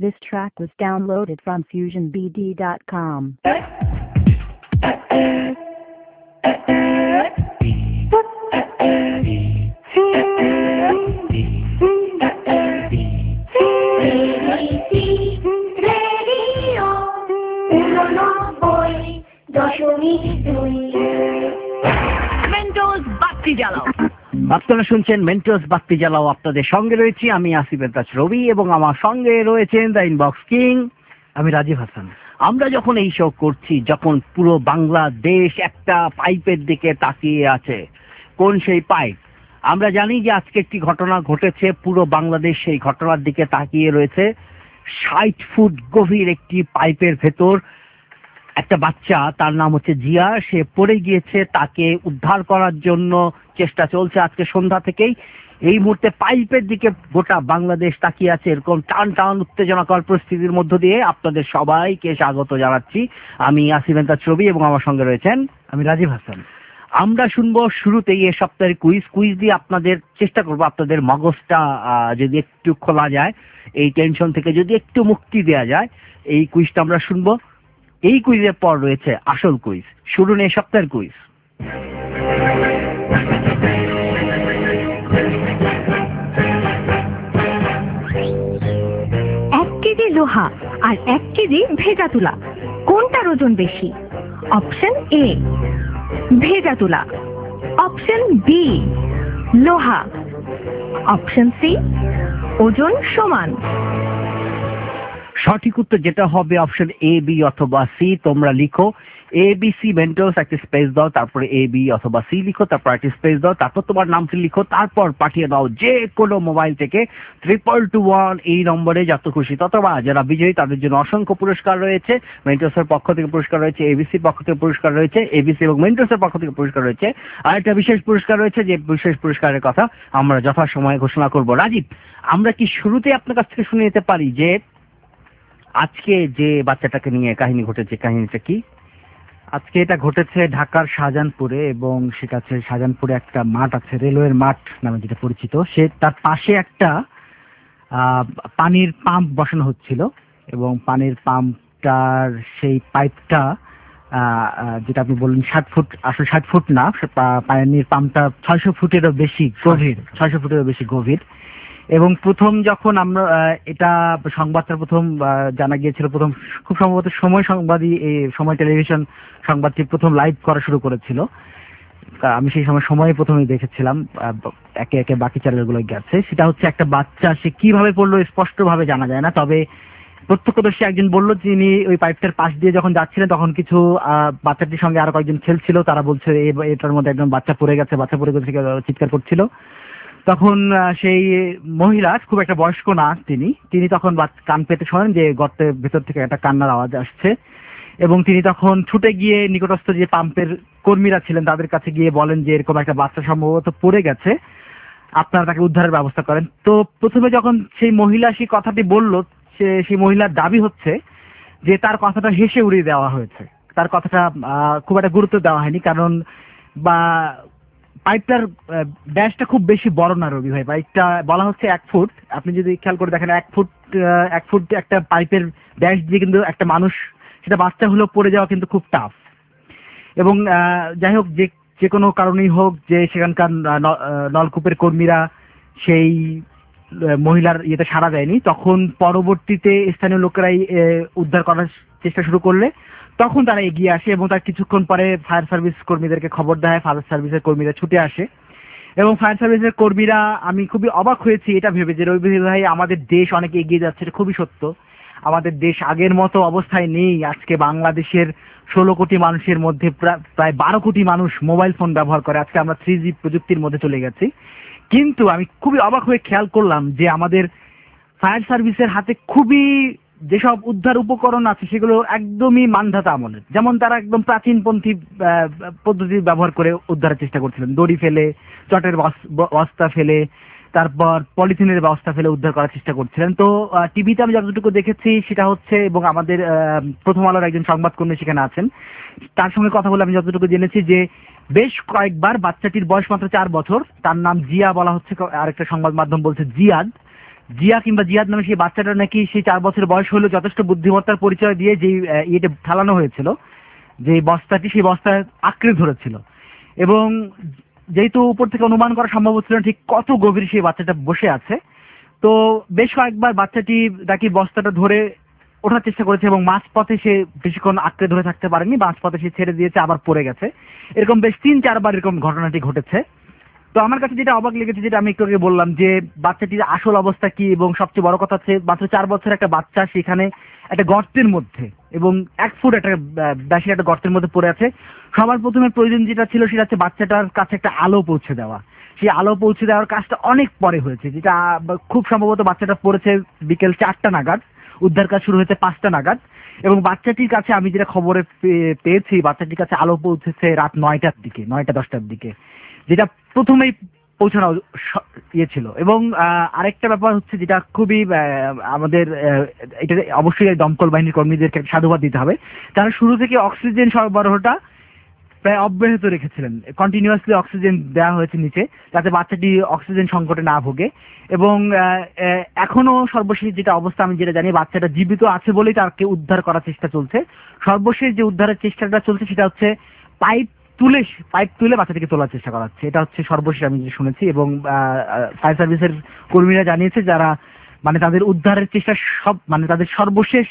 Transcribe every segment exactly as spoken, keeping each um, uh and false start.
This track was downloaded from fusion b d dot com. Mentos বাতি জ্বালাও। আপনারা শুনছেন মেন্টোস বাতি জ্বালাও। আপনাদের সঙ্গে রয়েছি আমি আসিফ এন্তাজ রবি এবং আমার সঙ্গে রয়েছেন দ্য ইনবক্স কিং, আমি রাজীব হাসান। আমরা যখন এই শো করছি, যখন পুরো বাংলাদেশ একটা পাইপের দিকে তাকিয়ে আছে, কোন সেই পাইপ? আমরা জানি যে আজকে একটি ঘটনা ঘটেছে, পুরো বাংলাদেশ সেই ঘটনার দিকে তাকিয়ে রয়েছে। ষাট ফুট গভীর একটি পাইপের ভেতর একটা বাচ্চা, তার নাম হচ্ছে জিয়া, সে পড়ে গিয়েছে। তাকে উদ্ধার করার জন্য চেষ্টা চলছে আজকে সন্ধ্যা থেকেই। এই মুহূর্তে পাইপের দিকে গোটা বাংলাদেশ তাকিয়ে আছে। এরকম টান টান উত্তেজনাকর পরিস্থিতির মধ্য দিয়ে আপনাদের সবাইকে স্বাগত জানাচ্ছি। আমি আসিফ এন্তাজ রবি এবং আমার সঙ্গে রয়েছেন আমি রাজীব হাসান। আমরা শুনবো শুরুতেই এ সপ্তাহের কুইজ। কুইজ দিয়ে আপনাদের চেষ্টা করবো আপনাদের মগজটা যদি একটু খোলা যায়, এই টেনশন থেকে যদি একটু মুক্তি দেওয়া যায়, এই কুইজটা আমরা শুনবো। এই কুইজের পর রয়েছে আসল কুইজ। শুনুন এই সপ্তাহের কুইজ। এক কেজি লোহা আর এক কেজি ভেজা তুলা, কোনটার ওজন বেশি? অপশন এ ভেজা তুলা, অপশন বি লোহা, অপশন সি ওজন সমান। সঠিক উত্তর যেটা হবে অপশন এ, বি অথবা সি। তোমরা লিখো এ বি সি মেন্টোস, একটা স্পেস দাও, তারপরে এ বি অথবা সি লিখো, তারপর একটা স্পেস দাও, তারপর তোমার নামটি লিখো, তারপর পাঠিয়ে দাও যে কোনো মোবাইল থেকে ট্রিপল টু ওয়ান এই নম্বরে, যত খুশি ততবা। যারা বিজয়ী তাদের জন্য অসংখ্য পুরস্কার রয়েছে। মেন্টোসের পক্ষ থেকে পুরস্কার রয়েছে, এবিসির পক্ষ থেকে পুরস্কার রয়েছে, এবিসি এবং মেন্টোসের পক্ষ থেকে পুরস্কার রয়েছে। আর একটা বিশেষ পুরস্কার রয়েছে, যে বিশেষ পুরস্কারের কথা আমরা যথাসময়ে ঘোষণা করব। রাজীব, আমরা কি শুরুতে আপনার কাছ থেকে শুনে নিতে পারি যে আজকে যে বাচ্চাটাকে নিয়ে কাহিনী ঘটেছে, কাহিনীটা কি? আজকে এটা ঘটেছে ঢাকার শাহজাহানপুরে, এবং সেটা আছে শাহজাহানপুরে একটা মাঠ আছে, রেলওয়ের মাঠ নামে যেটা পরিচিত। সে তার পাশে একটা পানির পাম্প বসানো হচ্ছিল, এবং পানির পাম্পটার সেই পাইপটা যেটা আপনি বললেন ষাট ফুট, আসলে ষাট ফুট না, পানির পাম্পটা ছয়শো ফুটেরও বেশি গভীর, ছয়শো ফুটেরও বেশি গভীর। এবং প্রথম যখন আমরা এটা সংবাদটা প্রথম জানা গিয়েছিল, প্রথম খুব সম্ভবত সময় সংবাদই, এই সময় টেলিভিশন সংবাদটি প্রথম লাইভ করা শুরু করেছিল। আমি সেই সময় সময় প্রথমেই দেখেছিলাম, একে একে বাকি চ্যানেলগুলো গেছে। সেটা হচ্ছে একটা বাচ্চা, সে কিভাবে পড়লো স্পষ্ট ভাবে জানা যায় না, তবে প্রত্যক্ষদর্শী একজন বললো যিনি ওই পাইপটার পাশ দিয়ে যখন যাচ্ছিলেন তখন কিছু বাচ্চাটির সঙ্গে আরো কয়েকজন খেলছিল, তারা বলছে এটার মধ্যে একদম বাচ্চা পড়ে গেছে, বাচ্চা পড়ে গেছে, চিৎকার করছিল। তখন সেই মহিলা, খুব একটা বয়স্ক না তিনি, তিনি তখন কান পেতে শোনেন যে গর্তের ভেতর থেকে একটা কান্নার আওয়াজ আসছে, এবং তিনি তখন ছুটে গিয়ে নিকটস্থ যে পাম্পের কর্মীরা ছিলেন তাদের কাছে গিয়ে বলেন যে এরকম একটা বাচ্চা সম্ভবত পড়ে গেছে, আপনারা তাকে উদ্ধারের ব্যবস্থা করেন। তো প্রথমে যখন সেই মহিলা সেই কথাটি বলল, সে সেই মহিলার দাবি হচ্ছে যে তার কথাটা হেসে উড়িয়ে দেওয়া হয়েছে, তার কথাটা খুব একটা গুরুত্ব দেওয়া হয়নি, কারণ বা পাইপটার ড্যাশটা খুব বেশি বড় না রবি ভাই। পাইপটা বলা হচ্ছে এক ফুট, আপনি যদি খেয়াল করে দেখেন এক ফুট এক ফুট একটা পাইপের ড্যাশ দিয়ে কিন্তু একটা মানুষ, সেটা বাচ্চা হলেও পড়ে যাওয়া কিন্তু খুব টাফ। এবং যাই হোক, যে যে কোনো কারণেই হোক, যে সেখানকার নলকূপের কর্মীরা সেই মহিলার ইয়েতে সাড়া দেয়নি। তখন পরবর্তীতে স্থানীয় লোকেরাই উদ্ধার করার চেষ্টা শুরু করলে তখন তারা এগিয়ে আসে, এবং তার কিছুক্ষণ পরে ফায়ার সার্ভিস কর্মীদেরকে খবর দেয়। ফায়ার সার্ভিসের কর্মীরা ছুটে আসে, এবং ফায়ার সার্ভিসের কর্মীরা, আমি খুবই অবাক হয়েছি এটা ভেবে যে রবি ভাই আমাদের দেশ অনেক এগিয়ে যাচ্ছে, এটা খুবই সত্য। আমাদের দেশ আগের মতো অবস্থায় নেই। আজকে বাংলাদেশের ষোলো কোটি মানুষের মধ্যে প্রায় বারো কোটি মানুষ মোবাইল ফোন ব্যবহার করে। আজকে আমরা থ্রি জি প্রযুক্তির মধ্যে চলে গেছি। কিন্তু আমি খুবই অবাক হয়ে খেয়াল করলাম যে আমাদের ফায়ার সার্ভিসের হাতে খুবই যেসব উদ্ধার উপকরণ আছে সেগুলো একদমই মানধাতা আমলের। যেমন তারা একদম প্রাচীনপন্থী পদ্ধতি ব্যবহার করে উদ্ধারের চেষ্টা করছিলেন, দড়ি ফেলে, চটের বস্তা ফেলে, তারপর পলিথিনের ব্যবস্থা ফেলে উদ্ধার করার চেষ্টা করছিলেন। তো টিভিতে আমি যতটুকু দেখেছি সেটা হচ্ছে, এবং আমাদের প্রথম আলোর একজন সংবাদকর্মী সেখানে আছেন, তার সঙ্গে কথা বলে আমি যতটুকু জেনেছি যে বেশ কয়েকবার বাচ্চাটির বয়স মাত্র চার বছর, তার নাম জিয়া বলা হচ্ছে, আরেকটা সংবাদ মাধ্যম বলছে জিয়াদ, জিয়া কিংবা জিয়াদ নামে সেই বাচ্চাটা নাকি সেই চার বছর বয়স হলেও যথেষ্ট বুদ্ধিমত্তার পরিচয় দিয়ে যেই ইয়েটা ঠালানো হয়েছিল, যে বস্তাটি, সেই বস্তা আঁকড়ে ধরেছিল এবং যেহেতু উপর থেকে অনুমান করা সম্ভব হচ্ছিল না ঠিক কত গভীর সেই বাচ্চাটা বসে আছে, তো বেশ কয়েকবার বাচ্চাটি নাকি বস্তাটা ধরে ওঠার চেষ্টা করেছে এবং মাঝপথে সে বেশিক্ষণ আঁকড়ে ধরে থাকতে পারেনি, মাঝপথে সে ছেড়ে দিয়েছে, আবার পড়ে গেছে। এরকম বেশ তিন চারবার এরকম ঘটনাটি ঘটেছে। তো আমার কাছে যেটা অবাক লেগেছে, যেটা আমি একটু আগে বললাম, যে বাচ্চাটির আসল অবস্থা কি, এবং সবচেয়ে বড় কথা হচ্ছে মাত্র চার বছরের একটা বাচ্চা সেখানে একটা গর্তের মধ্যে এবং এক ফুট একটা বেশি একটা গর্তের মধ্যে পড়ে আছে। সবার প্রথমে প্রয়োজন যেটা ছিল সেটা হচ্ছে বাচ্চাটার কাছে একটা আলো পৌঁছে দেওয়া। সেই আলো পৌঁছে দেওয়ার কাজটা অনেক পরে হয়েছে, যেটা খুব সম্ভবত বাচ্চাটা পড়েছে বিকেল চারটা নাগাদ, উদ্ধার কাজ শুরু হয়েছে পাঁচটা নাগাদ, এবং বাচ্চাটির কাছে আমি যেটা খবরে পেয়েছি বাচ্চাটির কাছে আলো পৌঁছেছে রাত নয়টার দিকে, নয়টা দশটার দিকে, যেটা প্রথমেই পৌঁছানো ইয়ে ছিল। এবং আরেকটা ব্যাপার হচ্ছে যেটা খুবই আমাদের এটা অবশ্যই দমকল বাহিনীর কর্মীদেরকে সাধুবাদ দিতে হবে, তারা শুরু থেকে অক্সিজেন সরবরাহটা প্রায় অব্যাহত রেখেছিলেন, কন্টিনিউয়াসলি অক্সিজেন দেওয়া হয়েছে নিচে যাতে বাচ্চাটি অক্সিজেন সংকটে না ভোগে। এবং এখনো সর্বশেষ যেটা অবস্থা আমি যেটা জানি, বাচ্চাটা জীবিত আছে বলেই তাকে উদ্ধার করার চেষ্টা চলছে। সর্বশেষ যে উদ্ধারের চেষ্টাটা চলছে সেটা হচ্ছে পাইপ তুলে পাইপ তুলে বাচ্চাটিকে তোলার চেষ্টা করা হচ্ছে, এটা হচ্ছে সর্বশেষ আমি যে শুনেছি। এবং ফায়ার সার্ভিসের কর্মীরা জানিয়েছে যারা মানে তাদের উদ্ধারের চেষ্টা সব মানে তাদের সর্বশেষ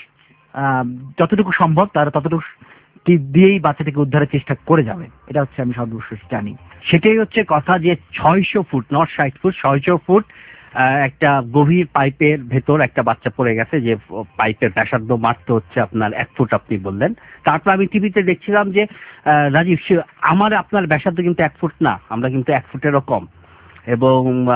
যতটুকু সম্ভব তারা ততটুকু দিয়েই বাচ্চাটিকে উদ্ধারের চেষ্টা করে যাবে, এটা হচ্ছে আমি সর্বশেষ জানি। সেটাই হচ্ছে কথা, যে ছয়শো ফুট নট ষাট ফুট ছয়শো ফুট একটা গভীর পাইপের ভেতর একটা বাচ্চা পড়ে গেছে, যে পাইপের ব্যাসার্ধ মাত্র হচ্ছে আপনার এক ফুট আপনি বললেন। তারপর আমি টিভিতে দেখছিলাম যে রাজীব, আমার আপনার ব্যাসার্ধ কিন্তু এক ফুট না, আমরা কিন্তু এক ফুটেরও কম, এবং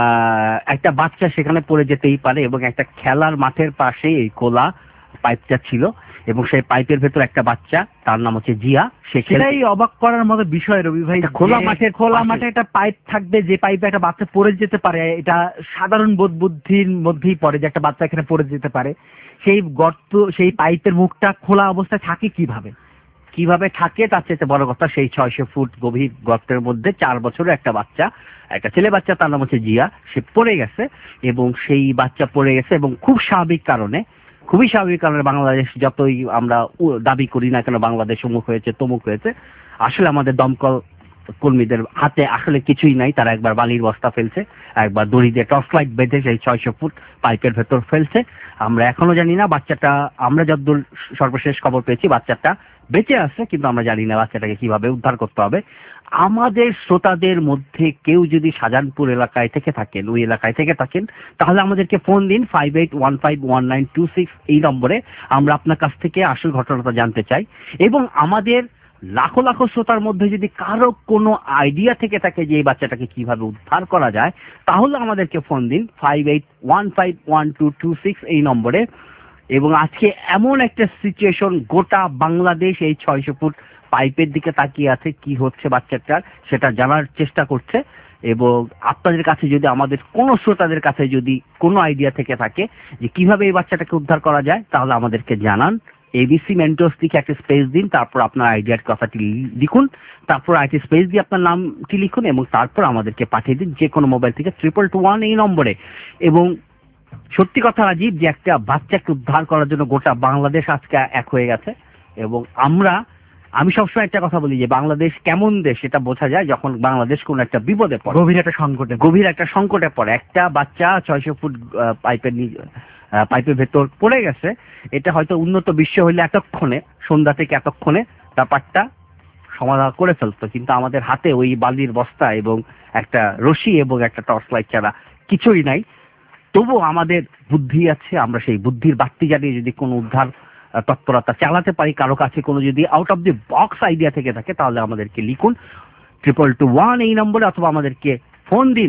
একটা বাচ্চা সেখানে পড়ে যেতেই পারে। এবং একটা খেলার মাঠের পাশে এই খোলা পাইপটা ছিল এবং সেই পাইপের ভেতর একটা বাচ্চা, তার নাম হচ্ছে জিয়া, সেটাই অবাক করার মতো বিষয় রবি ভাই। খোলা মাঠের খোলা মাঠে একটা পাইপ থাকবে, যে পাইপে একটা বাচ্চা পড়ে যেতে পারে, এটা সাধারণ বোধ বুদ্ধির মধ্যেই পড়ে যে একটা বাচ্চা এখানে পড়ে যেতে পারে। সেই গর্ত, সেই পাইপের মুখটা খোলা অবস্থায় থাকে কিভাবে কিভাবে থাকে তার চেয়ে বড় কথা, সেই ছয়শো ফুট গভীর গর্তের মধ্যে চার বছরের একটা বাচ্চা, একটা ছেলে বাচ্চা, তার নাম হচ্ছে জিয়া, সে পড়ে গেছে। এবং সেই বাচ্চা পড়ে গেছে এবং খুব স্বাভাবিক কারণে, খুবই স্বাভাবিক কারণে বাংলাদেশ যতই আমরা দাবি করি না কেন বাংলাদেশ অমুক হয়েছে তমুক হয়েছে, আসলে আমাদের দমকল কর্মীদের হাতে আসলে কিছুই নাই। তারা একবার বালির বস্তা ফেলছে, একবার দড়ি দিয়ে টর্চ লাইট বেঁধে সেই ছয়শো ফুট পাইপের ভেতর ফেলছে। আমরা এখনো জানি না বাচ্চাটা, আমরা যতদূর সর্বশেষ খবর পেয়েছি বাচ্চাটা বেঁচে আছে, কিন্তু আমরা জানি না বাচ্চাটাকে কিভাবে উদ্ধার করতে হবে। আমাদের শ্রোতাদের মধ্যে কেউ যদি শাহজাহানপুর এলাকায় থেকে থাকেন, ওই এলাকায় থেকে থাকেন, তাহলে আমাদেরকে ফোন দিন five eight one five one nine two six এই নম্বরে। আমরা আপনার কাছ থেকে আসল ঘটনাটা জানতে চাই। এবং আমাদের লাখো লাখো শ্রোতার মধ্যে যদি কারো কোনো আইডিয়া থেকে থাকে যে এই বাচ্চাটাকে কিভাবে উদ্ধার করা যায়, তাহলে আমাদেরকে ফোন দিন five eight one five one two two six এই নম্বরে। এবং আজকে এমন একটা সিচুয়েশন, গোটা বাংলাদেশ এই ছয়শো ফুট পাইপের দিকে তাকিয়ে আছে, কি হচ্ছে বাচ্চাটার সেটা জানার চেষ্টা করছে। এবং আপনাদের কাছে যদি, আমাদের কোনো শ্রোতাদের কাছে যদি কোনো আইডিয়া থেকে থাকে যে কিভাবে এই বাচ্চাটাকে উদ্ধার করা যায়, তাহলে আমাদেরকে জানান। এবিসি মেন্টস থেকে একটা স্পেস দিন, তারপর আপনার আইডিয়ার কথাটি লিখুন, তারপর আইটি স্পেস দিয়ে আপনার নামটি লিখুন এবং তারপর আমাদেরকে পাঠিয়ে দিন যে কোনো মোবাইল থেকে ট্রিপল টু ওয়ান এই নম্বরে। এবং সত্যি কথা রাজীব, যে একটা বাচ্চাকে উদ্ধার করার জন্য গোটা বাংলাদেশ আজকে এক হয়ে গেছে। এবং আমরা, আমি সবসময় একটা কথা বলি যে বাংলাদেশ কেমন দেশ এটা বোঝা যায় যখন বাংলাদেশ কোন একটা বিপদে পড়ে, গভীর একটা সংকটে গভীর একটা সংকটে পড়ে। একটা বাচ্চা ছয়শো ফুট পাইপের পাইপের ভেতর পড়ে গেছে, এটা হয়তো উন্নত বিশ্ব হইলে এতক্ষণে, সন্ধ্যা থেকে এতক্ষণে ব্যাপারটা সমাধান করে ফেলতো, কিন্তু আমাদের হাতে ওই বালির বস্তা এবং একটা রশি এবং একটা টর্চ লাইট ছাড়া কিছুই নাই। তবু আমাদের বুদ্ধি আছে, আমরা সেই বুদ্ধির বাড়তি জ্বালিয়ে যদি কোনো উদ্ধার তৎপরতা চালাতে পারি, কারো কাছে কোনো যদি out of the box idea থেকে থাকে, তাহলে আমাদেরকে লিখুন ট্রিপল টু ওয়ান এই নম্বরে, অথবা আমাদেরকে ফোন দিন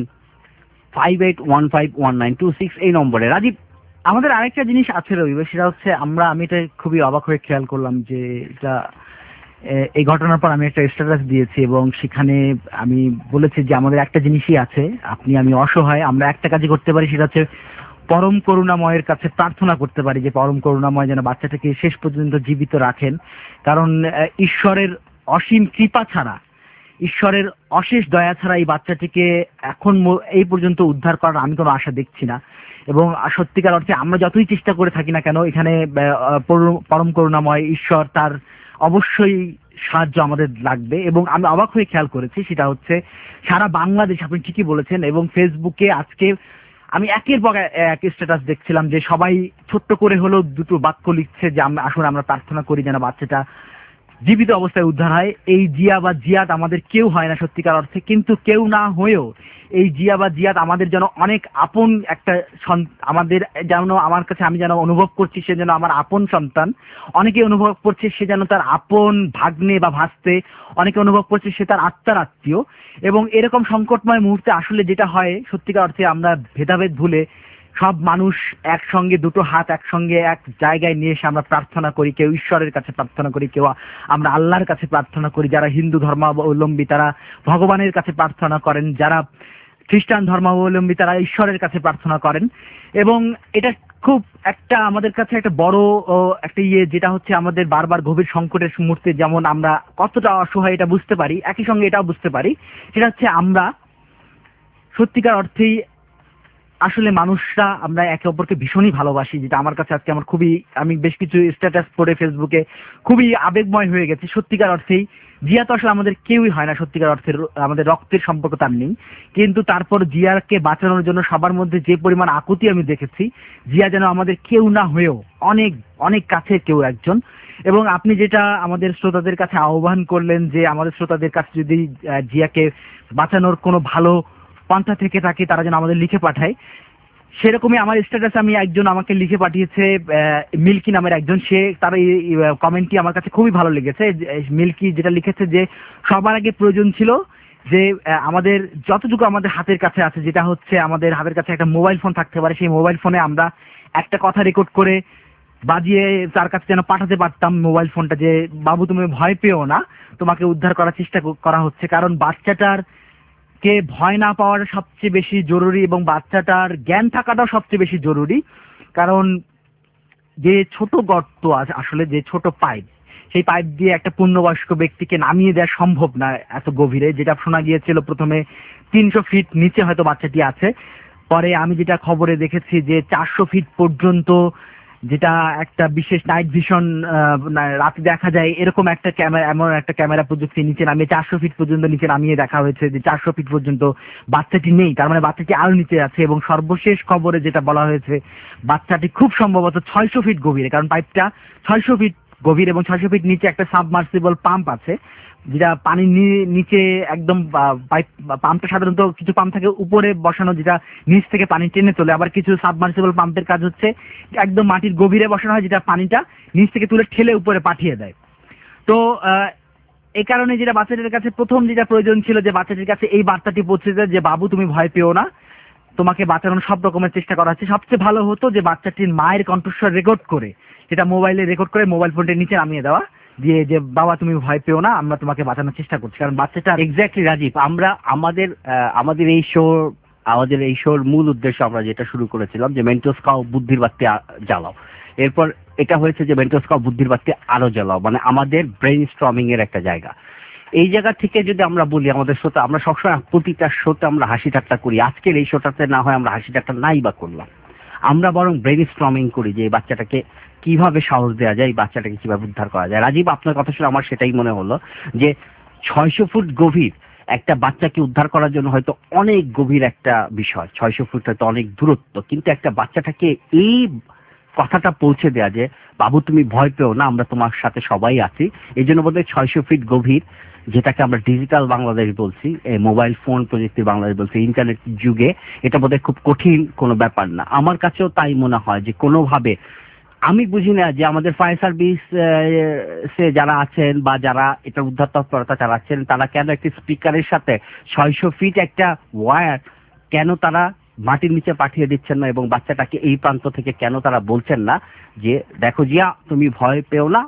five eight one five one nine two six এই নম্বরে। রাজীব, আমাদের আরেকটা জিনিস আছে রবি, সেটা হচ্ছে আমরা, আমি এটা খুবই অবাক হয়ে খেয়াল করলাম যে এটা এই ঘটনার পর আমি একটা স্ট্যাটাস দিয়েছি এবং সেখানে আমি বলেছি যে আমাদের একটা জিনিসই আছে, আপনি আমি অসহায়, আমরা একটা কাজই করতে পারি, সেটা হচ্ছে পরম করুণাময়ের কাছে প্রার্থনা করতে পারি যে পরম করুণাময় যেন বাচ্চাটাকে শেষ পর্যন্ত জীবিত রাখেন। কারণ ঈশ্বরের অসীম কৃপা ছাড়া ঈশ্বরের অশেষ দয়া ছাড়া এই বাচ্চাটিকে এখন ম- এই পর্যন্ত উদ্ধার করার আমি কোনো আশা দেখছি না। এবং সত্যিকার অর্থে আমরা যতই চেষ্টা করে থাকি না কেন, এখানে আহ, পর- পরম করুণাময় ঈশ্বর, তার অবশ্যই সাহায্য আমাদের লাগবে। এবং আমি অবাক হয়ে খেয়াল করেছি, সেটা হচ্ছে সারা বাংলাদেশ, আপনি ঠিকই বলেছেন। এবং ফেসবুকে আজকে আমি একের পর এক স্ট্যাটাস দেখছিলাম যে সবাই ছোট্ট করে হলেও দুটো বাক্য লিখছে যে আম- আসুন আমরা প্রার্থনা করি যেন বাচ্চাটা জীবিত অবস্থায় উদ্ধার হয়। এই জিয়া বা জিয়াদ আমাদের কেউ হয় না সত্যিকার অর্থে, কিন্তু কেউ না হয়েও এই জিয়া বা জিয়াদ আমাদের যেন অনেক আপন একটা সন- আমাদের যেন, আমার কাছে আমি যেন অনুভব করছি সে যেন আমার আপন সন্তান, অনেকে অনুভব করছে সে যেন তার আপন ভাগ্নে বা ভাস্তে, অনেকে অনুভব করছে সে তার আত্মার আত্মীয়। এবং এরকম সংকটময় মুহূর্তে আসলে যেটা হয়, সত্যিকার অর্থে আমরা ভেদাভেদ ভুলে সব মানুষ একসঙ্গে দুটো হাত একসঙ্গে এক জায়গায় নিয়ে এসে আমরা প্রার্থনা করি। কেউ ঈশ্বরের কাছে প্রার্থনা করি, কেউ আমরা আল্লাহর কাছে প্রার্থনা করি। যারা হিন্দু ধর্মাবলম্বী তারা ভগবানের কাছে প্রার্থনা করেন, যারা খ্রিস্টান ধর্মাবলম্বী তারা ঈশ্বরের কাছে প্রার্থনা করেন। এবং এটা খুব একটা আমাদের কাছে একটা বড় ও, একটা ইয়ে, যেটা হচ্ছে আমাদের বারবার গভীর সংকটের মুহূর্তে যেমন আমরা কতটা অসহায় এটা বুঝতে পারি, একই সঙ্গে এটাও বুঝতে পারি সেটা হচ্ছে আমরা সত্যিকার অর্থেই আসলে মানুষরা আমরা একে অপরকে ভীষণই ভালোবাসি, যেটা আমার কাছে আজকে আমার খুবই, আমি বেশ কিছু স্ট্যাটাস পড়ে ফেসবুকে খুবই আবেগময় হয়ে গেছে। সত্যিকার অর্থেই জিয়া তো আসলে আমাদের কেউই হয় না, সত্যিকার অর্থের আমাদের রক্তের সম্পর্ক তার নেই, কিন্তু তারপর জিয়াকে বাঁচানোর জন্য সবার মধ্যে যে পরিমাণ আকুতি আমি দেখেছি, জিয়া যেন আমাদের কেউ না হয়েও অনেক অনেক কাছের কেউ একজন। এবং আপনি যেটা আমাদের শ্রোতাদের কাছে আহ্বান করলেন যে আমাদের শ্রোতাদের কাছে যদি আহ, জিয়াকে বাঁচানোর কোনো ভালো পন্থা থেকে থাকে তারা যেন আমাদের লিখে পাঠায়, সেরকমই আমার স্ট্যাটাসে আমি একজন আমাকে লিখে পাঠিয়েছে, আহ, মিল্কি নামের একজন, সে তার এই কমেন্টটি আমার কাছে খুবই ভালো লেগেছে। যে, আহ, মিল্কি যেটা লিখেছে যে সবার আগে প্রয়োজন ছিল যে আহ, আমাদের যতটুকু আমাদের হাতের কাছে আছে, যেটা হচ্ছে আমাদের হাতের কাছে একটা মোবাইল ফোন থাকতে পারে, সেই মোবাইল ফোনে আমরা একটা কথা রেকর্ড করে বাজিয়ে তার কাছে যেন পাঠাতে পারতাম মোবাইল ফোনটা, যে বাবু তুমি ভয় পেও না, তোমাকে উদ্ধার করার চেষ্টা ক- করা হচ্ছে। কারণ বাচ্চাটার কে ভয় না পাওয়াটা সবচেয়ে বেশি জরুরি, এবং বাচ্চাটার জ্ঞান থাকাটাও সবচেয়ে বেশি জরুরি। কারণ যে ছোট গর্ত আছে, আসলে যে ছোট পাইপ, সেই পাইপ দিয়ে একটা পূর্ণবয়স্ক ব্যক্তিকে নামিয়ে দেওয়া সম্ভব না এত গভীরে। যেটা শোনা গিয়েছিল প্রথমে তিনশো ফিট নিচে হয়তো বাচ্চাটি আছে, পরে আমি যেটা খবরে দেখেছি যে চারশো ফিট পর্যন্ত, যেটা একটা বিশেষ নাইট ভিশন রাতে দেখা যায় এরকম একটা ক্যামেরা, এমন একটা ক্যামেরা প্রযুক্তি নিচে নামিয়ে চারশো ফিট পর্যন্ত নিচে নামিয়ে দেখা হয়েছে যে চারশো ফিট পর্যন্ত বাচ্চাটি নেই, তার মানে বাচ্চাটি আরো নিচে আছে। এবং সর্বশেষ খবরে যেটা বলা হয়েছে, বাচ্চাটি খুব সম্ভবত ছয়শো ফিট গভীরে, কারণ পাইপটা ছয়শো ফিট গভীর এবং ছয়শো ফিট নিচে একটা সাবমার্সিবল পাম্প আছে, যেটা পানির নি- নিচে একদম পাইপ পাম্পটা সাধারণত কিছু পাম্প থাকে উপরে বসানো, যেটা নিচ থেকে পানি টেনে তোলে, আবার কিছু সাবমার্সিবল পাম্পের কাজ হচ্ছে একদম মাটির গভীরে বসানো হয়, যেটা পানিটা নিচ থেকে তুলে ঠেলে উপরে পাঠিয়ে দেয়। তো আহ, এই কারণে যেটা বাচ্চাটির কাছে প্রথম যেটা প্রয়োজন ছিল, যে বাচ্চাটির কাছে এই বার্তাটি পৌঁছে যায় যে বাবু তুমি ভয় পেও না, তোমাকে বাঁচানোর সব রকমের চেষ্টা করা হচ্ছে। সবচেয়ে ভালো হতো যে বাচ্চাটির মায়ের কণ্ঠস্বর রেকর্ড করে, যেটা মোবাইলে রেকর্ড করে মোবাইল ফোনটা নিচে নামিয়ে দেওয়া, দিয়ে যে বাবা তুমি ভয় পেও না, আমরা তোমাকে বাঁচানোর চেষ্টা করছি। কারণ বাচ্চাটা এক্স্যাক্টলি রাজীব, আমরা আমাদের আহ, আমাদের এই শো আমাদের এই শোর মূল উদ্দেশ্য আমরা যেটা শুরু করেছিলাম যে মেন্টোস খাও বুদ্ধির বাতি আ- জ্বালাও, এরপর এটা হয়েছে যে মেন্টোস খাও বুদ্ধির বাতি আরো জ্বালাও, মানে আমাদের ব্রেইন স্টর্মিং এর একটা জায়গা। এই জায়গা থেকে যদি আমরা বলি আমাদের শ্রোতা, আমরা সবসময় প্রতিটা শোতে আমরা হাসি ঠাট্টা করি, আজকের এই শোটাতে না হয় আমরা হাসি ঠাট্টা নাই বা করলাম, আমরা বরং ব্রেইন স্টর্মিং করি যে এই বাচ্চাটাকে কিভাবে সাহস দেওয়া যায়, এই বাচ্চাটাকে কিভাবে উদ্ধার করা যায়। রাজীব, আপনার কথা শুনে আমার সেটাই মনে হলো যে ছয়শো ফুট গভীর একটা বাচ্চাকে উদ্ধার করার জন্য হয়তো অনেক গভীর একটা বিষয়, ছয়শো ফুট হয়তো অনেক দূরত্ব, কিন্তু একটা বাচ্চাটাকে এই কথাটা পৌঁছে দেয়া যে বাবু তুমি ভয় পেও না, আমরা তোমার সাথে সবাই আছি, এই জন্য বোধহয় ছয়শো ফিট গভীর, যেটাকে আমরা ডিজিটাল বাংলাদেশ বলছি, মোবাইল ফোন প্রযুক্তির বাংলাদেশ বলছি, ইন্টারনেট যুগে এটা বোধহয় খুব কঠিন কোনো ব্যাপার না। আমার কাছেও তাই মনে হয় যে কোনোভাবে, আমি বুঝি না যে আমাদের ফায়ার সার্ভিস সে যারা আছেন বা যারা এটা উদ্ধার তৎপরতা চালাচ্ছেন, তারা কেন একটি স্পিকারের সাথে ছয়শো ফিট একটা ওয়্যার কেন তারা মাটির নিচে পাঠিয়ে দিচ্ছেন না, এবং বাচ্চাটাকে এই প্রান্ত থেকে কেন তারা বলছেন না যে দেখো জিয়া তুমি ভয় পেও না,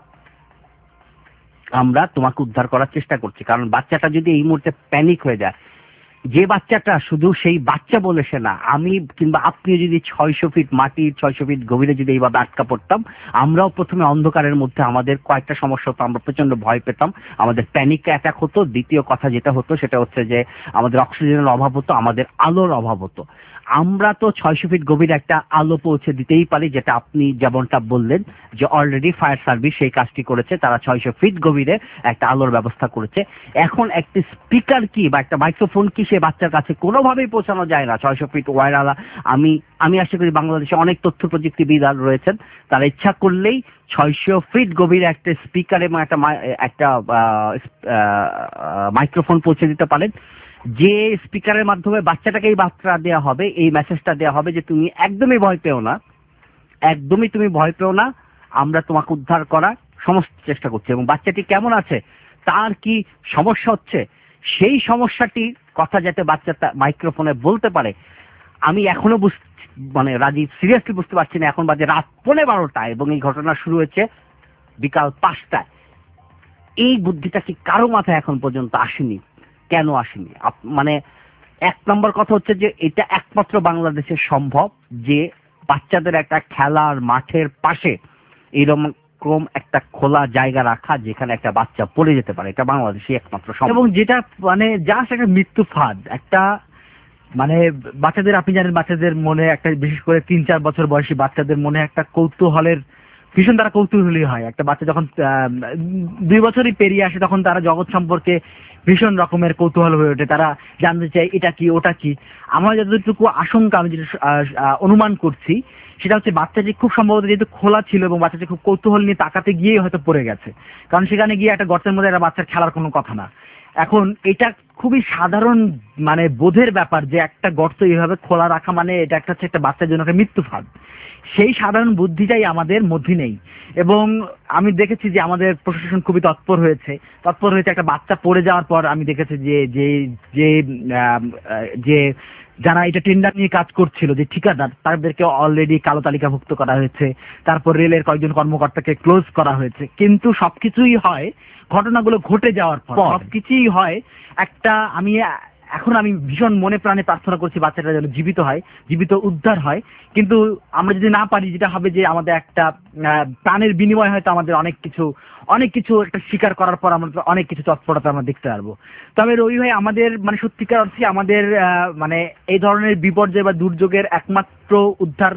আমরা তোমাকে উদ্ধার করার চেষ্টা করছি। কারণ বাচ্চাটা যদি এই মুহূর্তে প্যানিক হয়ে যায়, যে বাচ্চাটা শুধু সেই বাচ্চা বলে সে না, আমি কিংবা আপনি যদি ছয়শো ফিট মাটির ছয়শো ফিট গভীরে যদি এইভাবে আটকা পড়তাম, আমরাও প্রথমে অন্ধকারের মধ্যে আমাদের কয়েকটা সমস্যা হতো, আমরা প্রচন্ড ভয় পেতাম, আমাদের প্যানিক অ্যাটাক হতো। দ্বিতীয় কথা যেটা হতো সেটা হচ্ছে যে আমাদের অক্সিজেনের অভাব হতো, আমাদের আলোর অভাব হতো। আমরা তো ছয়শো ফিট গভীরে একটা আলো পৌঁছে দিতেই পারি, যেটা আপনি যেমনটা বললেন যে অলরেডি ফায়ার সার্ভিস সেই কাজটি করেছে, তারা ছয়শো ফিট গভীরে একটা আলোর ব্যবস্থা করেছে। এখন একটি স্পিকার কি বা একটা মাইক্রোফোন কি সে বাচ্চার কাছে কোনোভাবেই পৌঁছানো যায় না ছয়শো ফিট ওয়ারওয়ালা। আমি আমি আশা করি বাংলাদেশে অনেক তথ্য প্রযুক্তিবিদ রয়েছেন, তারা ইচ্ছা করলেই ছয়শো ফিট গভীরে একটা স্পিকার এবং একটা একটা মাইক্রোফোন পৌঁছে দিতে পারেন, যে স্পিকারের মাধ্যমে বাচ্চাটাকে এই বার্তা দেওয়া হবে, এই মেসেজটা দেওয়া হবে যে তুমি একদমই ভয় পেও না, একদমই তুমি ভয় পেও না, আমরা তোমাকে উদ্ধার করার সমস্ত চেষ্টা করছি। এবং বাচ্চাটি কেমন আছে, তার কি সমস্যা হচ্ছে, সেই সমস্যাটির কথা যাতে বাচ্চাটা মাইক্রোফোনে বলতে পারে। আমি এখনো বুঝ মানে রাজীব সিরিয়াসলি বুঝতে পারছি না, এখন বাজে রাত পৌনে বারোটায় এবং এই ঘটনা শুরু হয়েছে বিকাল পাঁচটায়। এই বুদ্ধিটা কি কারো মাথায় এখন পর্যন্ত আসেনি? কেন আসেনি? মানে এক নম্বর কথা হচ্ছে যে এটা একমাত্র বাংলাদেশে সম্ভব যে বাচ্চাদের একটা খেলার মাঠের পাশে এইরকম একটা খোলা জায়গা রাখা যেখানে একটা বাচ্চা পড়ে যেতে পারে, এটা বাংলাদেশে একমাত্র সম্ভব। এবং যেটা মানে জাস্ট একটা মৃত্যু ফাঁদ, একটা মানে বাচ্চাদের, আপনি জানেন বাচ্চাদের মনে একটা, বিশেষ করে তিন চার বছর বয়সী বাচ্চাদের মনে একটা কৌতূহলের ভীষণ, তারা কৌতূহলী হয়। একটা বাচ্চা যখন দুই বছরই পেরিয়ে আসে তখন তারা জগৎ সম্পর্কে ভীষণ রকমের কৌতূহল হয়ে ওঠে, তারা জানতে চায় এটা কি ওটা কি। আমার যতটুকু আশঙ্কা, আমি যেটা অনুমান করছি সেটা হচ্ছে বাচ্চাটি খুব সম্ভবত যেহেতু খোলা ছিল এবং বাচ্চাটি খুব কৌতূহল নিয়ে তাকাতে গিয়েই হয়তো পড়ে গেছে, কারণ সেখানে গিয়ে একটা গর্তের মধ্যে একটা বাচ্চার খেলার কোনো কথা না। এখন এটা খুবই সাধারণ মানে বোধের ব্যাপার যে একটা গর্ত এইভাবে খোলা রাখা মানে এটা একটা হচ্ছে একটা বাচ্চার জন্য একটা মৃত্যু ফাঁদ। সেই সাধারণ বুদ্ধিটাই আমাদের মধ্যে নেই। এবং আমি দেখেছি যে আমাদের প্রশাসন খুবই তৎপর হয়েছে তৎপর হয়েছে একটা বাচ্চা পড়ে যাওয়ার পর আমি দেখেছি যে যে যে যে যারা এটা টেন্ডার নিয়ে কাজ করছিল, যে ঠিকাদার, তাদেরকে অলরেডি কালো তালিকাভুক্ত করা হয়েছে, তারপর রেলের কয়েকজন কর্মকর্তাকে ক্লোজ করা হয়েছে। কিন্তু সবকিছুই হয় ঘটনাগুলো ঘটে যাওয়ার পর, সবকিছুই হয় একটা, আমি এখন আমি ভীষণ মনে প্রাণে প্রার্থনা করছি বাচ্চাটা যেন জীবিত হয়, জীবিত উদ্ধার হয়। কিন্তু আমরা যদি না পারি, যেটা হবে যে আমাদের একটা প্রাণের বিনিময় হয়তো আমাদের অনেক কিছু অনেক কিছু একটা স্বীকার করার পর আমরা অনেক কিছু তৎপরতা আমরা দেখতে পারবো। তবে রবি ভাই, আমাদের মানে সত্যিকার অর্থে আমাদের মানে এই ধরনের বিপর্যয় বা দুর্যোগের একমাত্র উদ্ধার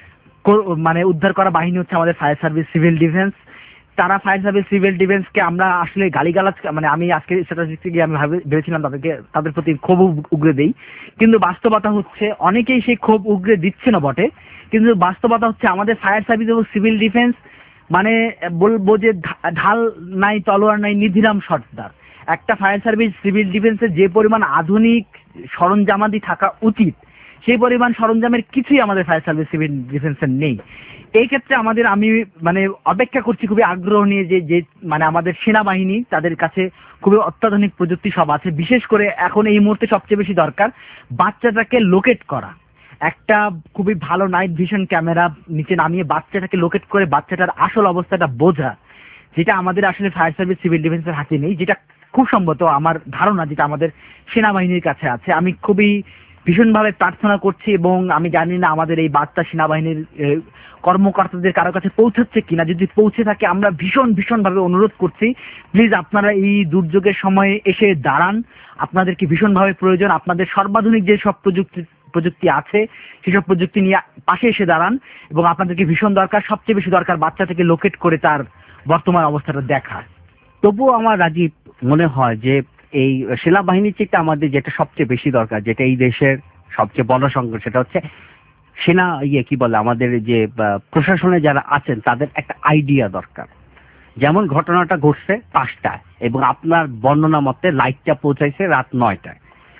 মানে উদ্ধার করা বাহিনী হচ্ছে আমাদের ফায়ার সার্ভিস, সিভিল ডিফেন্স। তারা ফায়ার সার্ভিস, সিভিল ডিফেন্সকে আমরা আসলে গালিগালাজ, মানে আমি আজকে সেটা গিয়ে আমি ভেবেছিলাম তাদেরকে তাদের প্রতি ক্ষোভ উগরে দেই, কিন্তু বাস্তবতা হচ্ছে অনেকেই সেই ক্ষোভ উগরে দিচ্ছে না বটে, কিন্তু বাস্তবতা হচ্ছে আমাদের ফায়ার সার্ভিস এবং সিভিল ডিফেন্স মানে বলবো যে ঢাল নাই তলোয়ার নাই, নিধিরাম সর্দার। একটা ফায়ার সার্ভিস, সিভিল ডিফেন্সের যে পরিমাণ আধুনিক সরঞ্জামাদি থাকা উচিত, সেই পরিমাণ সরঞ্জামের কিছুই আমাদের ফায়ার সার্ভিস, সিভিল ডিফেন্সের নেই। এই ক্ষেত্রে আমাদের, আমি মানে অপেক্ষা করছি খুবই আগ্রহ নিয়ে যে যে মানে আমাদের সেনাবাহিনী, তাদের কাছে খুবই অত্যাধুনিক প্রযুক্তি সব আছে। বিশেষ করে এখন এই মুহূর্তে সবচেয়ে বেশি দরকার বাচ্চাটাকে লোকেট করা। একটা খুবই ভালো নাইট ভিশন ক্যামেরা নিচে নামিয়ে বাচ্চাটাকে লোকেট করে বাচ্চাটার আসল অবস্থাটা বোঝা, যেটা আমাদের আসলে ফায়ার সার্ভিস, সিভিল ডিফেন্সের হাতে নেই, যেটা খুব সম্ভবত আমার ধারণা যেটা আমাদের সেনাবাহিনীর কাছে আছে। আমি খুবই ভীষণভাবে প্রার্থনা করছি এবং আমি জানি না আমাদের এই বার্তা সেনাবাহিনীর কর্মকর্তাদের কারো কাছে পৌঁছাচ্ছে কিনা। যদি পৌঁছে থাকে আমরা ভীষণ ভীষণভাবে অনুরোধ করছি, প্লিজ আপনারা এই দুর্যোগের সময়ে এসে দাঁড়ান। আপনাদেরকে ভীষণভাবে প্রয়োজন, আপনাদের সর্বাধুনিক যে সব প্রযুক্তি প্রযুক্তি আছে সেসব প্রযুক্তি নিয়ে পাশে এসে দাঁড়ান, এবং আপনাদেরকে ভীষণ দরকার, সবচেয়ে বেশি দরকার বাচ্চাটাকে লোকেট করে তার বর্তমান অবস্থাটা দেখা। তবুও আমার রাজীব মনে হয় যে এই সেনাবাহিনীর চেয়ে আমাদের যেটা সবচেয়ে বেশি দরকার, যেটা এই দেশের সবচেয়ে বড় সংকট, সেটা হচ্ছে সেনা ইয়ে কি বলে আমাদের যে প্রশাসনে যারা আছেন তাদের একটা আইডিয়া দরকার। যেমন ঘটনাটা ঘটছে পাঁচটায় এবং আপনার বর্ণনা মতে লাইটটা পৌঁছাইছে রাত নয়টায়।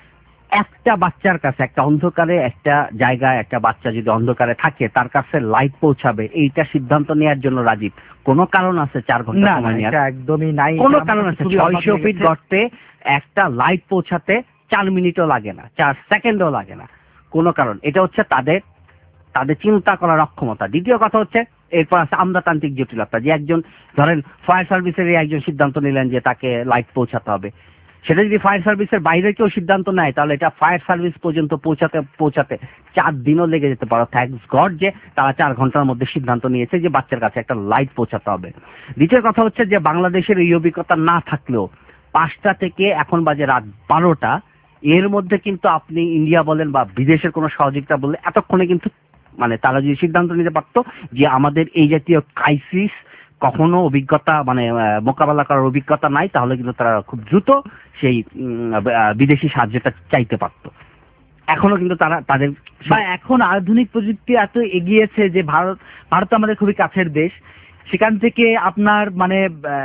একটা বাচ্চার কাছে, একটা অন্ধকারে একটা জায়গায় একটা বাচ্চা যদি অন্ধকারে থাকে, তার কাছে লাইট পৌঁছাবে, এইটা সিদ্ধান্ত নেওয়ার জন্য রাজীব কোনো কারণ আছে চার ঘন্টা সময় নেওয়ার? একদমই নাই, কোনো কারণ আছে? ছয়শো ফিট গর্তে একটা লাইট পৌঁছাতে চার মিনিটও লাগে না, চার সেকেন্ডও লাগে না, কোনো কারণ। এটা হচ্ছে তাদের তাদের চিন্তা করার অক্ষমতা। দ্বিতীয় কথা হচ্ছে এরপর আছে আমলাতান্ত্রিক জটিলতা, যে একজন ধরেন ফায়ার সার্ভিসের একজন সিদ্ধান্ত নিলেন যে তাকে লাইট পৌঁছাতে হবে, সেটা যদি ফায়ার সার্ভিসের বাইরে কেউ সিদ্ধান্ত নেয় তাহলে এটা ফায়ার সার্ভিস পর্যন্ত পৌঁছাতে পৌঁছাতে চার দিনও লেগে যেতে পারে। থ্যাঙ্কস গড যে তারা চার ঘন্টার মধ্যে সিদ্ধান্ত নিয়েছে যে বাচ্চার কাছে একটা লাইট পৌঁছাতে হবে। দ্বিতীয় কথা হচ্ছে যে বাংলাদেশের এই অভিজ্ঞতা না থাকলেও পাঁচটা থেকে এখন বাজে রাত বারোটা, এর মধ্যে কিন্তু আপনি ইন্ডিয়া বলেন বা বিদেশের কোনো সহযোগিতা বললে এতক্ষণে কিন্তু মানে তারা যদি সিদ্ধান্ত নিতে পারতো যে আমাদের এই জাতীয় ক্রাইসিস কখনো অভিজ্ঞতা মানে মোকাবেলা করার অভিজ্ঞতা নাই, তাহলে কিন্তু তারা খুব দ্রুত সেই বিদেশি সাহায্যটা চাইতে পারতো। এখনো কিন্তু তারা তাদের বা এখন আধুনিক প্রযুক্তি এত এগিয়েছে যে ভারত ভারত আমাদের খুবই কাছের দেশ, সেখান থেকে আপনার মানে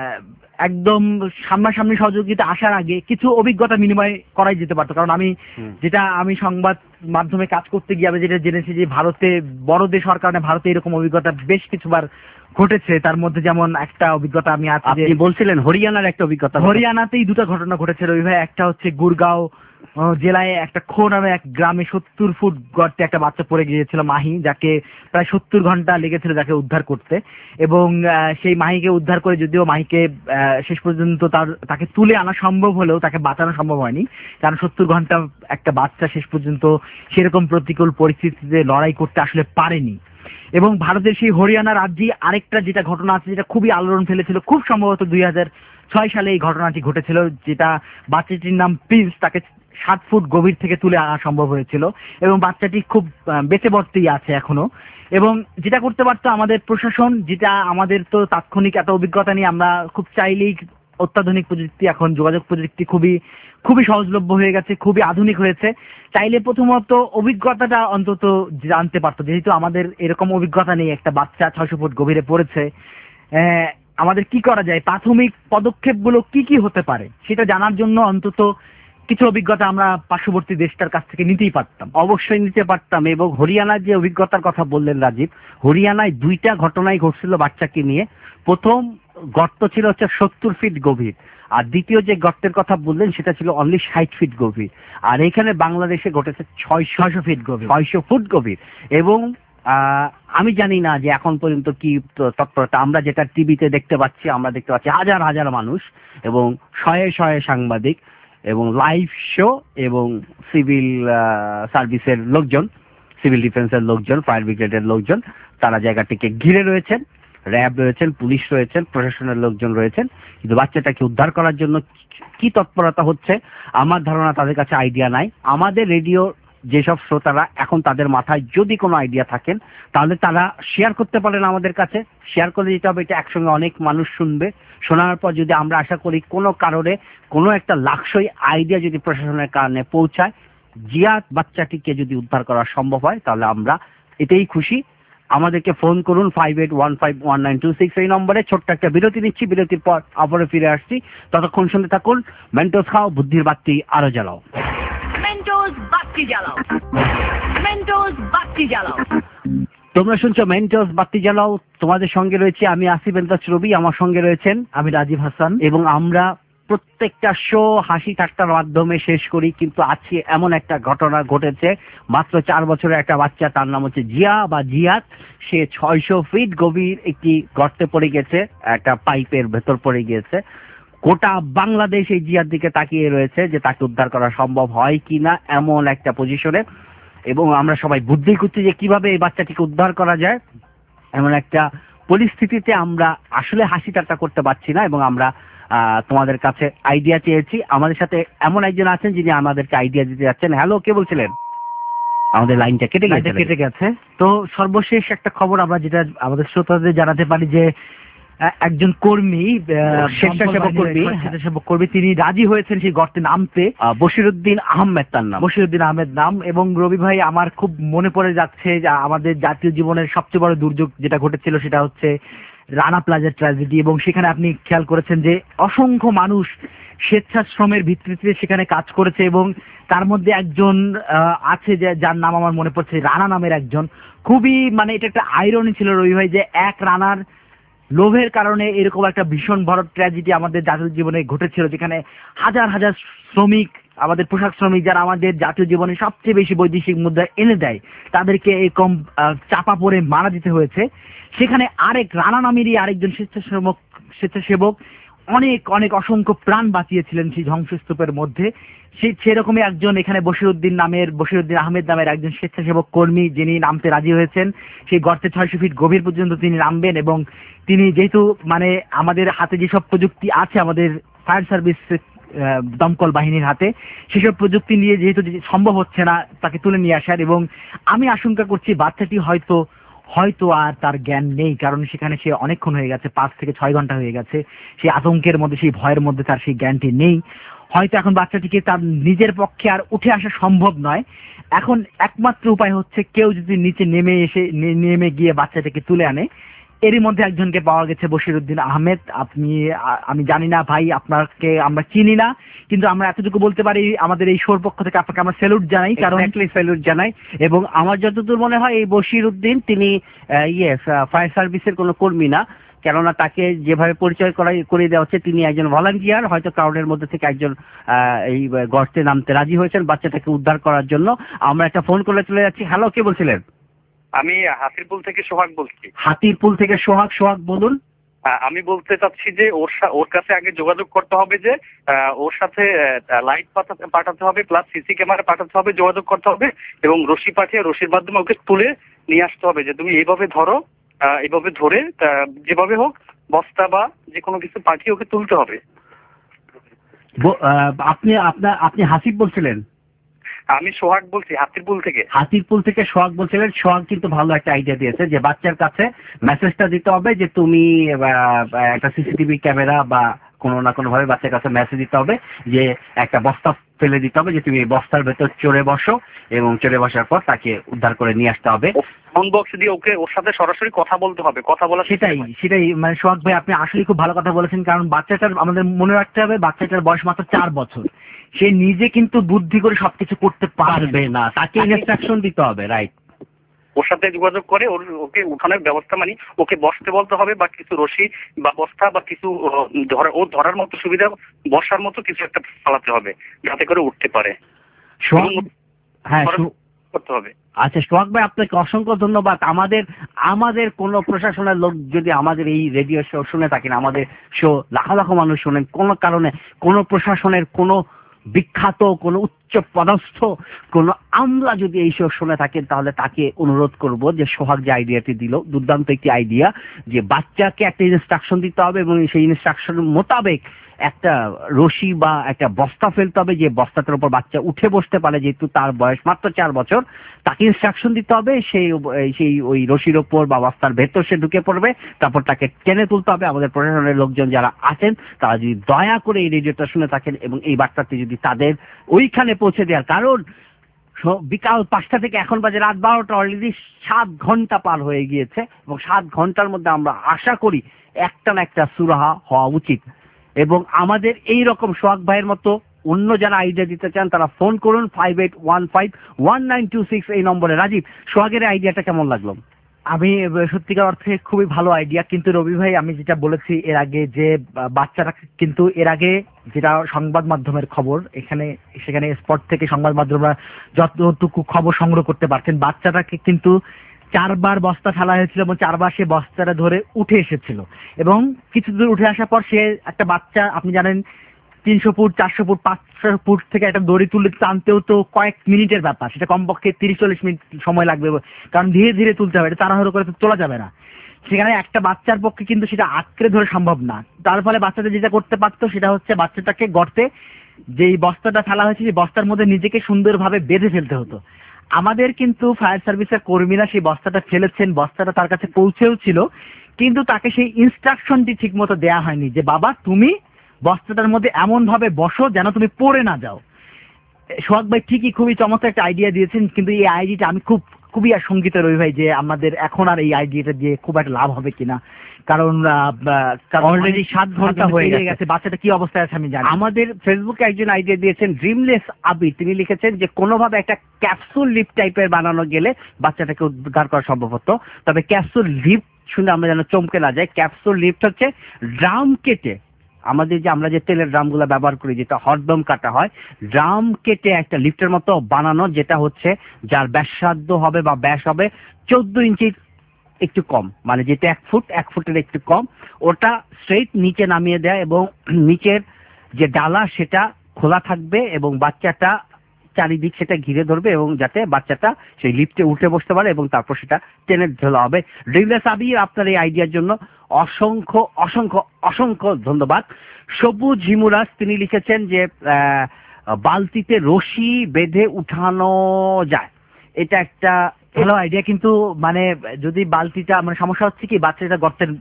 একদম সামনাসামনি সহযোগিতা আসার আগে কিছু অভিজ্ঞতা বিনিময় করাই যেতে পারতো। কারণ আমি যেটা আমি সংবাদ মাধ্যমে কাজ করতে গিয়ে আমি যেটা জেনেছি যে ভারতে বড় দেশ হওয়ার কারণে ভারতে এরকম অভিজ্ঞতা বেশ কিছুবার ঘটেছে। তার মধ্যে যেমন একটা অভিজ্ঞতা আমি আছে যে বলছিলেন হরিয়ানার একটা অভিজ্ঞতা, হরিয়ানাতেই দুটো ঘটনা ঘটেছে রবি ভাই। একটা হচ্ছে গুরগাঁও জেলায় একটা খো নামে এক গ্রামে সত্তর ফুট গর্তে একটা বাচ্চা পড়ে গিয়েছিল মাহি, যাকে প্রায় সত্তর ঘন্টা লেগেছিল যাকে উদ্ধার করতে। এবং সেই মাহিকে উদ্ধার করে যদিও মাহিকে শেষ পর্যন্ত তার তাকে তুলে আনা সম্ভব হলেও তাকে বাঁচানো সম্ভব হয়নি, কারণ সত্তর ঘন্টা একটা বাচ্চা শেষ পর্যন্ত সেরকম প্রতিকূল পরিস্থিতিতে লড়াই করতে আসলে পারেনি। এবং ভারতের সেই হরিয়ানা রাজ্যে আরেকটা যেটা ঘটনা আছে যেটা খুবই আলোড়ন ফেলেছিল, খুব সম্ভবত দুই হাজার ছয় সালে এই ঘটনাটি ঘটেছিল, যেটা বাচ্চাটির নাম প্রিন্স, তাকে সাত ফুট গভীর থেকে তুলে আনা সম্ভব হয়েছিল এবং বাচ্চাটি খুব বেঁচে বর্তেই আছে এখনো। এবং যেটা করতে পারতো আমাদের প্রশাসন, যেটা আমাদের তো তাৎক্ষণিক এত অভিজ্ঞতা নিয়ে আমরা খুব চাইলেই অত্যাধুনিক প্রযুক্তি, এখন যোগাযোগ প্রযুক্তি খুবই খুবই সহজলভ্য হয়ে গেছে, খুবই আধুনিক হয়েছে, চাইলে প্রথমত অভিজ্ঞতাটা অন্তত জানতে পারতো। যেহেতু আমাদের এরকম অভিজ্ঞতা নেই, একটা বাচ্চা ছয়শো ফুট গভীরে পড়েছে, আমাদের কি করা যায়, প্রাথমিক পদক্ষেপগুলো কি কি হতে পারে সেটা জানার জন্য অন্তত কিছু অভিজ্ঞতা আমরা পার্শ্ববর্তী দেশটার কাছ থেকে নিতেই পারতাম। অবশ্যই নিতে পারতাম। এবং হরিয়ানার যে অভিজ্ঞতার কথা বললেন রাজীব, হরিয়ানায় দুইটা ঘটনাই ঘটছিল বাচ্চাকে নিয়ে। প্রথম গর্ত ছিল হচ্ছে সত্তর ফিট গভীর, আর দ্বিতীয় যে গর্তের কথা বললেন সেটা ছিল অনলি ষাট ফিট গভীর। আর এখানে বাংলাদেশে ঘটেছে ছয় ছয়শো ফিট গভীর ছয়শো ফুট গভীর। এবং আমি জানি না যে এখন পর্যন্ত কি তৎপরতা, আমরা যেটা টিভিতে দেখতে পাচ্ছি, আমরা দেখতে পাচ্ছি হাজার হাজার মানুষ এবং শয়ে শয়ে সাংবাদিক এবং লাইভ শো এবং সিভিল সার্ভিসের লোকজন, সিভিল ডিফেন্সের লোকজন, ফায়ার ব্রিগেডের লোকজন, তারা জায়গাটিকে ঘিরে রয়েছেন, র্যাব রয়েছেন, পুলিশ রয়েছেন, প্রশাসনের লোকজন রয়েছেন। কিন্তু বাচ্চাটাকে উদ্ধার করার জন্য কি তৎপরতা হচ্ছে আমার ধারণা তাদের কাছে আইডিয়া নাই। আমাদের রেডিও যেসব শ্রোতারা এখন তাদের মাথায় যদি কোনো আইডিয়া থাকেন তাহলে তারা শেয়ার করতে পারেন আমাদের কাছে। শেয়ার করে দিতে হবে, এটা একসঙ্গে অনেক মানুষ শুনবে। শোনার পর যদি আমরা আশা করি কোনো কারণে কোনো একটা লাক্সই আইডিয়া যদি প্রশাসনের কারণে পৌঁছায়, জিয়াদ বাচ্চাটিকে যদি উদ্ধার করা সম্ভব হয় তাহলে আমরা এতেই খুশি। আমাদেরকে ফোন করুন five eight one five one nine two six এই নম্বরে। ছোট্ট একটা বিরতি নিচ্ছি, বিরতির পর আবারও ফিরে আসছি। ততক্ষণ শুনতে থাকুন মেন্টোস খাও, বুদ্ধির বাতি আরো জ্বালাও। মেন্টোস বাতি জ্বালাও, মেন্টোস বাতি জ্বালাও। তোমরা শুনছো মেন্টোস বাতি জ্বালাও। তোমাদের সঙ্গে রয়েছে আমি আসিফ এন্তাজ রবি, আমার সঙ্গে রয়েছেন আমি রাজীব হাসান। এবং আমরা প্রত্যেকটা শো হাসি ঠাট্টার মাধ্যমে শেষ করি, কিন্তু আজকে এমন একটা ঘটনা ঘটেছে। মাত্র চার বছরের একটা বাচ্চা, তার নাম হচ্ছে জিয়া বা জিয়াদ, সে ছয়শো ফিট গভীর একটি গর্তে পড়ে গেছে, একটা পাইপের ভেতর পড়ে গিয়েছে। গোটা বাংলাদেশ এই জিয়ার দিকে তাকিয়ে রয়েছে যে তাকে উদ্ধার করা সম্ভব হয় কিনা এমন একটা পজিশনে। এবং আমরা সবাই বুদ্ধি করছি যে কিভাবে এই বাচ্চাটিকে উদ্ধার করা যায়। এমন একটা পরিস্থিতিতে আমরা আসলে হাসি ঠাট্টা করতে পারছি না এবং আমরা তোমাদের কাছে আইডিয়া চেয়েছি। আমাদের সাথে এমন একজন আছেন যিনি আমাদেরকে আইডিয়া দিতে যাচ্ছেন। হ্যালো, কে বলছিলেন? আমাদের লাইনটা কেটে গেছে কেটে গেছে তো সর্বশেষ একটা খবর আমরা যেটা আমাদের শ্রোতাদের জানাতে পারি যে একজন কর্মী, স্বেচ্ছাসেবক কর্মী স্বেচ্ছাসেবক কর্মী তিনি রাজি হয়েছেন সেই গর্তে নামতে। বশিরউদ্দিন আহমেদ তার নাম, বশিরউদ্দিন আহমেদ নাম। এবং রবি ভাই, আমার খুব মনে পড়ে যাচ্ছে যে আমাদের জাতীয় জীবনের সবচেয়ে বড় দুর্যোগ যেটা ঘটেছিল সেটা হচ্ছে রানা প্লাজার ট্র্যাজেডি। এবং সেখানে আপনি খেয়াল করেছেন যে অসংখ্য মানুষ স্বেচ্ছাশ্রমের ভিত্তিতে সেখানে কাজ করেছে এবং তার মধ্যে একজন আছে যে যার নাম আমার মনে পড়ছে, রানা নামের একজন। খুবই মানে এটা একটা আইরনি ছিল রবি ভাই যে এক রানার লোভের কারণে এরকম একটা ভীষণ বড় ট্র্যাজেডি আমাদের জাতীয় জীবনে ঘটেছিল, যেখানে হাজার হাজার শ্রমিক, আমাদের পোশাক শ্রমিক যারা আমাদের জাতীয় জীবনে সবচেয়ে বেশি বৈদেশিক মুদ্রা এনে দেয়, তাদেরকে এরকম চাপা পড়ে মারা দিতে হয়েছে। সেখানে আরেক রানা নামেরই আরেকজন স্বেচ্ছাসেবক স্বেচ্ছাসেবক অনেক অনেক অসংখ্য প্রাণ বাঁচিয়েছিলেন সেই ধ্বংসস্তূপের মধ্যে। সেই সেরকমই একজন এখানে বশিরউদ্দিন নামের বশিরউদ্দিন আহমেদ নামের একজন স্বেচ্ছাসেবক কর্মী, যিনি নামতে রাজি হয়েছেন। সেই গর্তে ছয়শো ফিট গভীর পর্যন্ত তিনি নামবেন, এবং তিনি যেহেতু মানে আমাদের হাতে যেসব প্রযুক্তি আছে, আমাদের ফায়ার সার্ভিস দমকল বাহিনীর হাতে, সেসব প্রযুক্তি নিয়ে যেহেতু সম্ভব হচ্ছে না তাকে তুলে নিয়ে আসার, এবং আমি আশঙ্কা করছি বাচ্চাটি হয়তো হয়তো আর তার জ্ঞান নেই, কারণ সেখানে সে অনেকক্ষণ হয়ে গেছে, পাঁচ থেকে ছয় ঘন্টা হয়ে গেছে। সেই আতঙ্কের মধ্যে, সেই ভয়ের মধ্যে তার সেই জ্ঞানটি নেই। হয়তো এখন বাচ্চাটিকে তার নিজের পক্ষে আর উঠে আসা সম্ভব নয়। এখন একমাত্র উপায় হচ্ছে কেউ যদি নিচে নেমে এসে নেমে গিয়ে বাচ্চাটাকে তুলে আনে। এরই মধ্যে একজনকে পাওয়া গেছে, বশিরউদ্দিন আহমেদ। আপনি আমি জানি না ভাই, আপনাকে আমরা চিনি না, কিন্তু আমরা এতটুকু বলতে পারি আমাদের এই শোর পক্ষ থেকে আপনাকে আমরা স্যালুট জানাই, কারণ স্যালুট জানাই। এবং আমার যতদূর মনে হয় এই বশিরউদ্দিন তিনি ইয়ে ফায়ার সার্ভিসের কোনো কর্মী না, কেননা তাকে যেভাবে পরিচয় করাই করে দেওয়া হচ্ছে তিনি একজন ভলান্টিয়ার, হয়তো ক্রাউডের মধ্যে থেকে একজন এই গর্তে নামতে রাজি হয়েছেন বাচ্চাটাকে উদ্ধার করার জন্য। আমরা একটা ফোন করে চলে যাচ্ছি। হ্যালো, কে বলছিলেন? আমি হাতিরপুল থেকে সোহাগ বলছি। হাতিরপুল থেকে সোহাগ। সোহাগ বলুন। আমি বলতে চাচ্ছি যে ওর ওর কাছে আগে যোগাযোগ করতে হবে, যে ওর সাথে লাইট পাঠাতে পাঠাতে হবে, প্লাস সিসি ক্যামেরা পাঠাতে হবে, যোগাযোগ করতে হবে, এবং রশি পাঠিয়ে রশির মাধ্যমে ওকে তুলে নিয়ে আসতে হবে, যে তুমি এইভাবে ধরো, এইভাবে ধরে যেভাবে হোক বস্তা বা যে কোনো কিছু পাঠিয়ে ওকে তুলতে হবে। আপনি আপনার আপনি হাসিব বলছিলেন? আমি সোহাগ বলছি, হাতিরপুল থেকে। হাতিরপুল থেকে সোহাগ বলছিলেন। সোহাগ কিন্তু ভালো একটা আইডিয়া দিয়েছে, যে বাচ্চার কাছে মেসেজটা দিতে হবে যে তুমি একটা সিসিটিভি ক্যামেরা বা কোনো না কোনো ভাবে বাচ্চার কাছে মেসেজ দিতে হবে, যে একটা বস্তা ফেলে দিতে হবে, যে তুমি এই বস্তার ভেতর চড়ে বসো, এবং চড়ে বসার পর তাকে উদ্ধার করে নিয়ে আসতে হবে। ফোন বক্স দিয়ে ওকে ওর সাথে সরাসরি কথা বলতে হবে, কথা বলা। সেটাই সেটাই মানে সোহাগ ভাই, আপনি আসলে খুব ভালো কথা বলেছেন, কারণ বাচ্চাটার আমাদের মনে রাখতে হবে বাচ্চাটার বয়স মাত্র চার বছর। সে নিজে কিন্তু বুদ্ধি করে সবকিছু করতে পারবে না, তাকে ইনস্ট্রাকশন দিতে হবে। রাইট। ওর সাথে যোগাযোগ করে ওর ওকে উঠানোর ব্যবস্থা, মানে ওকে বসতে বলতে হবে, বা কিছু রশি বা বস্তা বা কিছু ধরা ও ধরার মতো সুবিধা, বসার মতো কিছু একটা ফালাতে হবে, যাতে করে উঠতে পারে। হ্যাঁ, করতে হবে। আচ্ছা সোহাগ ভাই, আপনাকে অসংখ্য ধন্যবাদ। আমাদের আমাদের কোন প্রশাসনের লোক যদি আমাদের এই রেডিও শো শুনে থাকেন, আমাদের শো লাখ লাখ মানুষ শোনেন, কোনো কারণে কোনো প্রশাসনের কোনো বিখ্যাত কোনো উচ্চ পদস্থ কোনো আমলা যদি এই শো শুনে থাকেন, তাহলে তাকে অনুরোধ করব যে সোহাগ যে আইডিয়াটি দিল, দুর্দান্ত একটি আইডিয়া, যে বাচ্চাকে একটা ইনস্ট্রাকশন দিতে হবে, এবং সেই ইনস্ট্রাকশন মোতাবেক একটা রশি বা একটা বস্তা ফেলতে হবে, যে বস্তাটার উপর বাচ্চা উঠে বসতে পারে, যেহেতু তার বয়স মাত্র চার বছর। তাকে ইনস্ট্রাকশন দিতে হবে, সেই সেই ওই রশির ওপর বা বস্তার ভেতর সে ঢুকে পড়বে, তারপর তাকে টেনে তুলতে হবে। আমাদের প্রশাসনের লোকজন যারা আছেন তারা যদি দয়া করে এই রেডিওটা শুনে থাকেন, এবং এই বার্তাটি যদি তাদের ওইখানে পৌঁছে দেওয়ার, কারণ বিকাল পাঁচটা থেকে এখন বাজে রাত বারোটা, অলরেডি সাত ঘন্টা পার হয়ে গিয়েছে, এবং সাত ঘন্টার মধ্যে আমরা আশা করি একটা না একটা সুরাহা হওয়া উচিত। এবং আমাদের এই রকম সোহাগ ভাইয়ের মতো অন্য যারা আইডিয়া দিতে চান তারা ফোন করুন five eight one five one nine two six এই নম্বরে। রাজীব, সোহাগের আইডিয়াটা কেমন লাগলো? আমি সত্যিকার অর্থে খুবই ভালো আইডিয়া, কিন্তু রবি ভাই আমি যেটা বলেছি এর আগে, যে বাচ্চারা কিন্তু এর আগে যেটা সংবাদ মাধ্যমের খবর, এখানে সেখানে স্পট থেকে সংবাদ মাধ্যমরা যতটুকু খবর সংগ্রহ করতে পারছেন, বাচ্চাটাকে কিন্তু চারবার বস্তা ফেলা হয়েছিল, এবং চারবার সে বস্তাটা ধরে উঠে এসেছিল, এবং কিছু দূর উঠে আসার পর সে একটা বাচ্চা, আপনি জানেন তিনশো ফুট চারশো ফুট পাঁচশো ফুট থেকে একটা দড়ি তুলে টানতেও তো কয়েক মিনিটের ব্যাপার, সেটা কমপক্ষে তিরিশ চল্লিশ মিনিট সময় লাগবে, কারণ ধীরে ধীরে তুলতে হবে, এটা তাড়াহুড়ো করে তো তোলা যাবে না। সেখানে একটা বাচ্চার পক্ষে কিন্তু সেটা আঁকড়ে ধরে সম্ভব না। তার ফলে বাচ্চাটা যেটা করতে পারতো সেটা হচ্ছে বাচ্চাটাকে গর্তে যেই বস্তাটা ফেলা হয়েছে সেই বস্তার মধ্যে নিজেকে সুন্দরভাবে বেঁধে ফেলতে হতো। আমাদের কিন্তু ফায়ার সার্ভিসের কর্মীরা সেই বস্তাটা ফেলেছেন, বস্তাটা তার কাছে পৌঁছেও ছিল, কিন্তু তাকে সেই ইনস্ট্রাকশনটি ঠিক মতো দেওয়া হয়নি, যে বাবা তুমি বস্তাটার মধ্যে এমন ভাবে বসো যেন তুমি পড়ে না যাও। সোহাগ ভাই ঠিকই খুবই চমৎকার একটা আইডিয়া দিয়েছেন, কিন্তু এই আইডিয়াটা আমি খুব খুবই আশঙ্কিত রবি ভাই, যে আমাদের এখন আর এই আইডিয়াটা দিয়ে খুব একটা লাভ হবে কিনা, কারণ অলরেডি সাত ঘন্টা হয়ে গেছে, বাচ্চাটা কি অবস্থায় আছে আমি জানি। আমাদের ফেসবুকে একজন আইডিয়া দিয়েছেন ড্রিমলেস আবির, তিনি লিখেছেন যে কোনোভাবে একটা ক্যাপসুল লিফট টাইপের বানানো গেলে বাচ্চাটাকে উদ্ধার করা সম্ভব হতো। তবে ক্যাপসুল লিফট শুনে আমরা যেন চমকে না যাই। ক্যাপসুল লিফট হচ্ছে ড্রাম কেটে, আমাদের যে আমরা যে তেলের ড্রামগুলো ব্যবহার করি, যেটা হরদম কাটা হয়, ড্রাম কেটে একটা লিফটের মতো বানানো, যেটা হচ্ছে যার ব্যাসার্ধ হবে বা ব্যাস হবে চোদ্দ ইঞ্চি একটু কম, মানে যেটা এক ফুট এক ফুটের একটু কম, ওটা স্ট্রেইট নিচে নামিয়ে দেয় এবং নিচের যে ডালা সেটা খোলা থাকবে এবং বাচ্চাটা চারিদিক সেটা ঘিরে ধরবে এবং যাতে বাচ্চাটা সেই লিফটে উঠে বসতে পারে এবং তারপর সেটা টেনে ধরা হবে। ড্রিমলেস আবির, আপনার এই আইডিয়ার জন্য অসংখ্য অসংখ্য অসংখ্য ধন্যবাদ। সবুজ হিমুরাজ তিনি লিখেছেন যে বালতিতে রশি বেঁধে উঠানো যায়, এটা একটা ভালো আইডিয়া, কিন্তু মানে যদি বালতিটা মানে সমস্যা হচ্ছে কি বাচ্চাটা গর্তের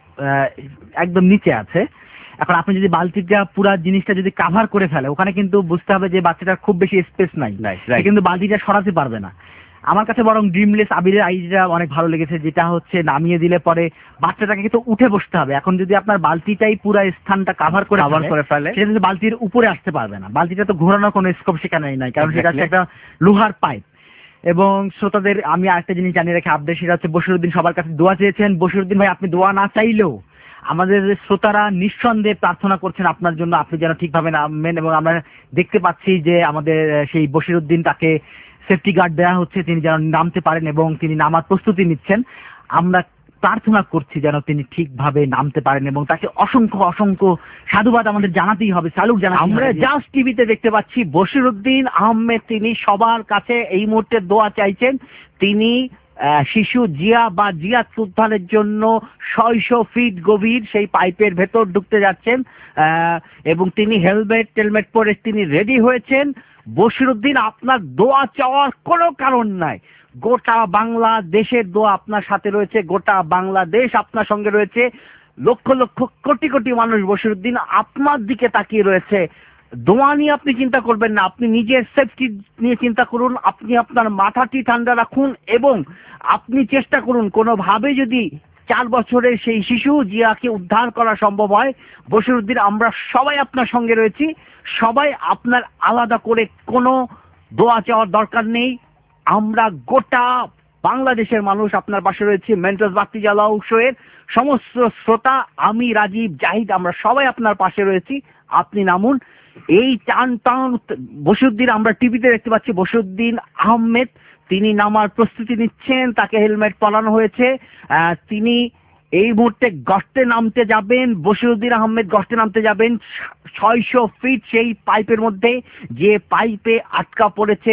একদম নিচে আছে, এখন আপনি যদি বালতিটা পুরো জিনিসটা যদি কাভার করে ফেলে ওখানে কিন্তু বুঝতে হবে যে বাচ্চাটার খুব বেশি স্পেস নাই, কিন্তু বালতিটা সরাতে পারবে না। আমার কাছে বরং ড্রিমলেস আবিরের আইডিয়া অনেক ভালো লেগেছে, যেটা হচ্ছে নামিয়ে দিলে পরে বাচ্চাটাকে কিন্তু উঠে বসতে হবে। এখন যদি আপনার বালতিটাই পুরো স্থানটা কাভার করে কভার করে ফেলে সেটা কিন্তু বালতির উপরে আসতে পারবে না, বালতিটা তো ঘোরানোর কোনো স্কোপ সেখানে নাই, কারণ সেটা হচ্ছে একটা লোহার পাইপ। এবং শ্রোতাদের আমি আরেকটা জিনিস জানিয়ে রাখি আপডেট, সেটা হচ্ছে বশিরউদ্দিন সবার কাছে দোয়া চেয়েছেন। বশিরউদ্দিন ভাই, আপনি দোয়া না চাইলেও আমাদের শ্রোতারা নিঃসন্দেহে প্রার্থনা করছেন আপনার জন্য, আপনি যেন ঠিকভাবে নামবেন। এবং আমরা দেখতে পাচ্ছি যে আমাদের সেই বশিরউদ্দিন, তাকে সেফটি গার্ড দেওয়া হচ্ছে, তিনি যেন নামতে পারেন এবং তিনি নামার প্রস্তুতি নিচ্ছেন। আমরা প্রার্থনা করছি যেন তিনি ঠিকভাবে নামতে পারেন এবং তাকে অসংখ্য অসংখ্য সাধুবাদ আমাদের জানাতেই হবে, স্যালুট জানাতে। আমরা জাস্ট টিভিতে দেখতে পাচ্ছি বশিরউদ্দিন আহমেদ তিনি সবার কাছে এই মুহূর্তে দোয়া চাইছেন। তিনি শিশু জিয়া বা জিয়া উদ্ধারের জন্য ছয়শো ফিট গভীর সেই পাইপের ভেতর ঢুকতে যাচ্ছেন এবং তিনি হেলমেট টেলমেট পরে তিনি রেডি হয়েছেন। বশিরউদ্দিন, আপনার দোয়া চাওয়ার কোনো কারণ নাই, গোটা বাংলাদেশের দোয়া আপনার সাথে রয়েছে, গোটা বাংলাদেশ আপনার সঙ্গে রয়েছে, লক্ষ লক্ষ কোটি কোটি মানুষ বশিরউদ্দিন আপনার দিকে তাকিয়ে রয়েছে। দোয়া নিয়ে আপনি চিন্তা করবেন না, আপনি নিজের সেফটি নিয়ে চিন্তা করুন, আপনি আপনার মাথাটি ঠান্ডা রাখুন এবং আপনি চেষ্টা করুন কোনোভাবে যদি চার বছরের সেই শিশু জিয়াকে উদ্ধার করা সম্ভব হয়। বশিরউদ্দিন, আমরা সবাই আপনার সঙ্গে রয়েছি, সবাই আপনার আলাদা করে কোনো দোয়া চাওয়ার দরকার নেই, আমরা গোটা বাংলাদেশের মানুষ আপনার পাশে রয়েছে। মেন্টস বাতি জ্বালাও শোয়ের সমস্ত শ্রোতা, আমি রাজীব জাহিদ, আমরা সবাই আপনার পাশে রয়েছি, আপনি নামুন। এই টান টান বশিরউদ্দিন আমরা টিভিতে দেখতে পাচ্ছি, বশিরউদ্দিন আহমেদ তিনি নামার প্রস্তুতি নিচ্ছেন, তাকে হেলমেট পরানো হয়েছে, তিনি এই মুহূর্তে গর্তে নামতে যাবেন। বশিরউদ্দিন আহমেদ গর্তে নামতে যাবেন ছয়শো ফিট সেই পাইপের মধ্যে, যে পাইপে আটকা পড়েছে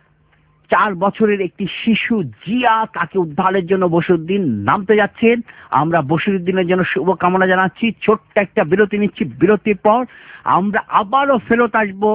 চার বছরের একটি শিশু জিয়া, তাকে উদ্ধারের জন্য বশিরউদ্দিন নামতে যাচ্ছেন। আমরা বশিরউদ্দিনের জন্য শুভকামনা জানাচ্ছি। ছোট্ট একটা বিরতি নিচ্ছি, বিরতির পর আমরা আবারও ফেরত আসবো।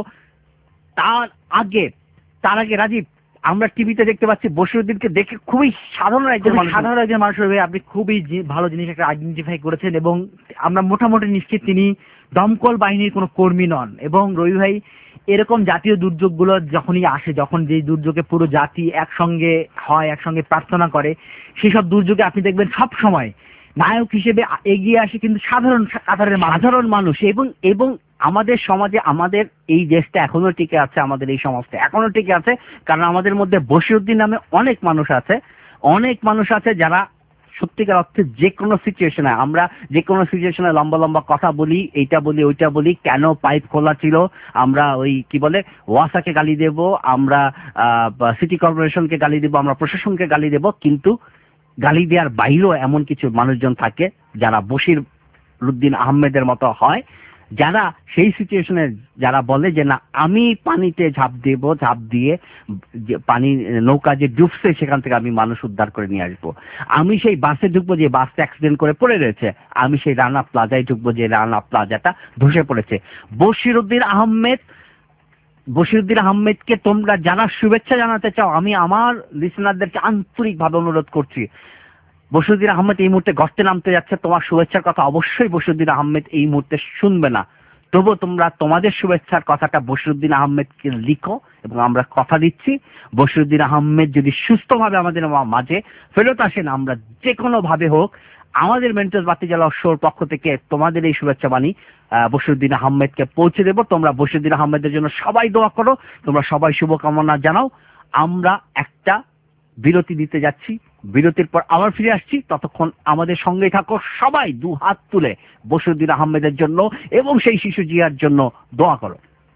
তার আগে তার আগে রাজীব, আমরা টিভিতে দেখতে পাচ্ছি বশিরউদ্দিনকে দেখে খুবই সাধারণ একজন মানুষ, সাধারণ একজন মানুষ হবে, আপনি খুবই ভালো জিনিস একটা আইডেন্টিফাই করেছেন এবং আমরা মোটামুটি নিশ্চিত তিনি দমকল বাহিনীর কোনো কর্মী নন। এবং রবি ভাই, এরকম জাতীয় দুর্যোগগুলো যখনই আসে, যখন যেই দুর্যোগে পুরো জাতি একসঙ্গে হয়, একসঙ্গে প্রার্থনা করে, সেসব দুর্যোগে আপনি দেখবেন সব সময় নায়ক হিসেবে এগিয়ে আসে কিন্তু সাধারণ কাতারের সাধারণ মানুষ। এবং এবং আমাদের সমাজে, আমাদের এই দেশটা এখনো টিকে আছে, আমাদের এই সমাজটা এখনো টিকে আছে, কারণ আমাদের মধ্যে বশিরউদ্দিন নামে অনেক মানুষ আছে, অনেক মানুষ আছে যারা সত্যিকার অর্থে যে কোনো সিচুয়েশনে, আমরা যে কোনো সিচুয়েশনে লম্বা লম্বা কথা বলি, এইটা বলি ওইটা বলি, কেন পাইপ খোলা ছিল, আমরা ওই কি বলে ওয়াসাকে গালি দেব, আমরা সিটি কর্পোরেশনকে গালি দেব, আমরা প্রশাসনকে গালি দেব, কিন্তু গালি দেওয়ার বাইরেও এমন কিছু মানুষজন থাকে যারা বশিরউদ্দিন আহমেদের মতো হয়, যারা সেই সিচুয়েশনে যারা বলে যে না, আমি পানিতে ঝাঁপ দেব, ঝাঁপ দিয়ে পানি নৌকা যে ডুবছে সেখান থেকে আমি মানুষ উদ্ধার করে নিয়ে আসবো, আমি সেই বাসে ঢুকবো যে বাসটা অ্যাক্সিডেন্ট করে পড়ে রয়েছে, আমি সেই রানা প্লাজায় ঢুকবো যে রানা প্লাজাটা ধসে পড়েছে। বশিরউদ্দিন আহমেদ বশিরউদ্দিন আহমেদকে তোমরা যারা শুভেচ্ছা জানাতে চাও, আমি আমার লিসনারদেরকে আন্তরিকভাবে অনুরোধ করছি, বশিরউদ্দিন আহমেদ এই মুহূর্তে গর্তে নামতে যাচ্ছে, তোমার শুভেচ্ছার কথা অবশ্যই বশিরউদ্দিন আহমেদ এই মুহূর্তে শুনবে না, তবু তোমরা তোমাদের শুভেচ্ছার কথাটা বশিরউদ্দিন আহমেদকে লিখো এবং আমরা কথা দিচ্ছি বশিরউদ্দিন আহমেদ যদি সুস্থভাবে আমাদের মাঝে ফেরত আসেন, আমরা যে কোনো ভাবে হোক আমাদের মেন্টস বাতি জ্বালাও শোর পক্ষ থেকে তোমাদের এই শুভেচ্ছা বাণী বশিরউদ্দিন আহমেদকে পৌঁছে দেবো। তোমরা বশিরউদ্দিন আহমেদের জন্য সবাই দোয়া করো, তোমরা সবাই শুভকামনা জানাও। আমরা একটা বিরতি দিতে যাচ্ছি, বিরতির পর আবার ফিরে আসছি, ততক্ষণ আমাদের সঙ্গেই থাকো, সবাই দু হাত তুলে বশিরউদ্দিন আহমেদের জন্য এবং সেই শিশু জিয়ার জন্য দোয়া করো।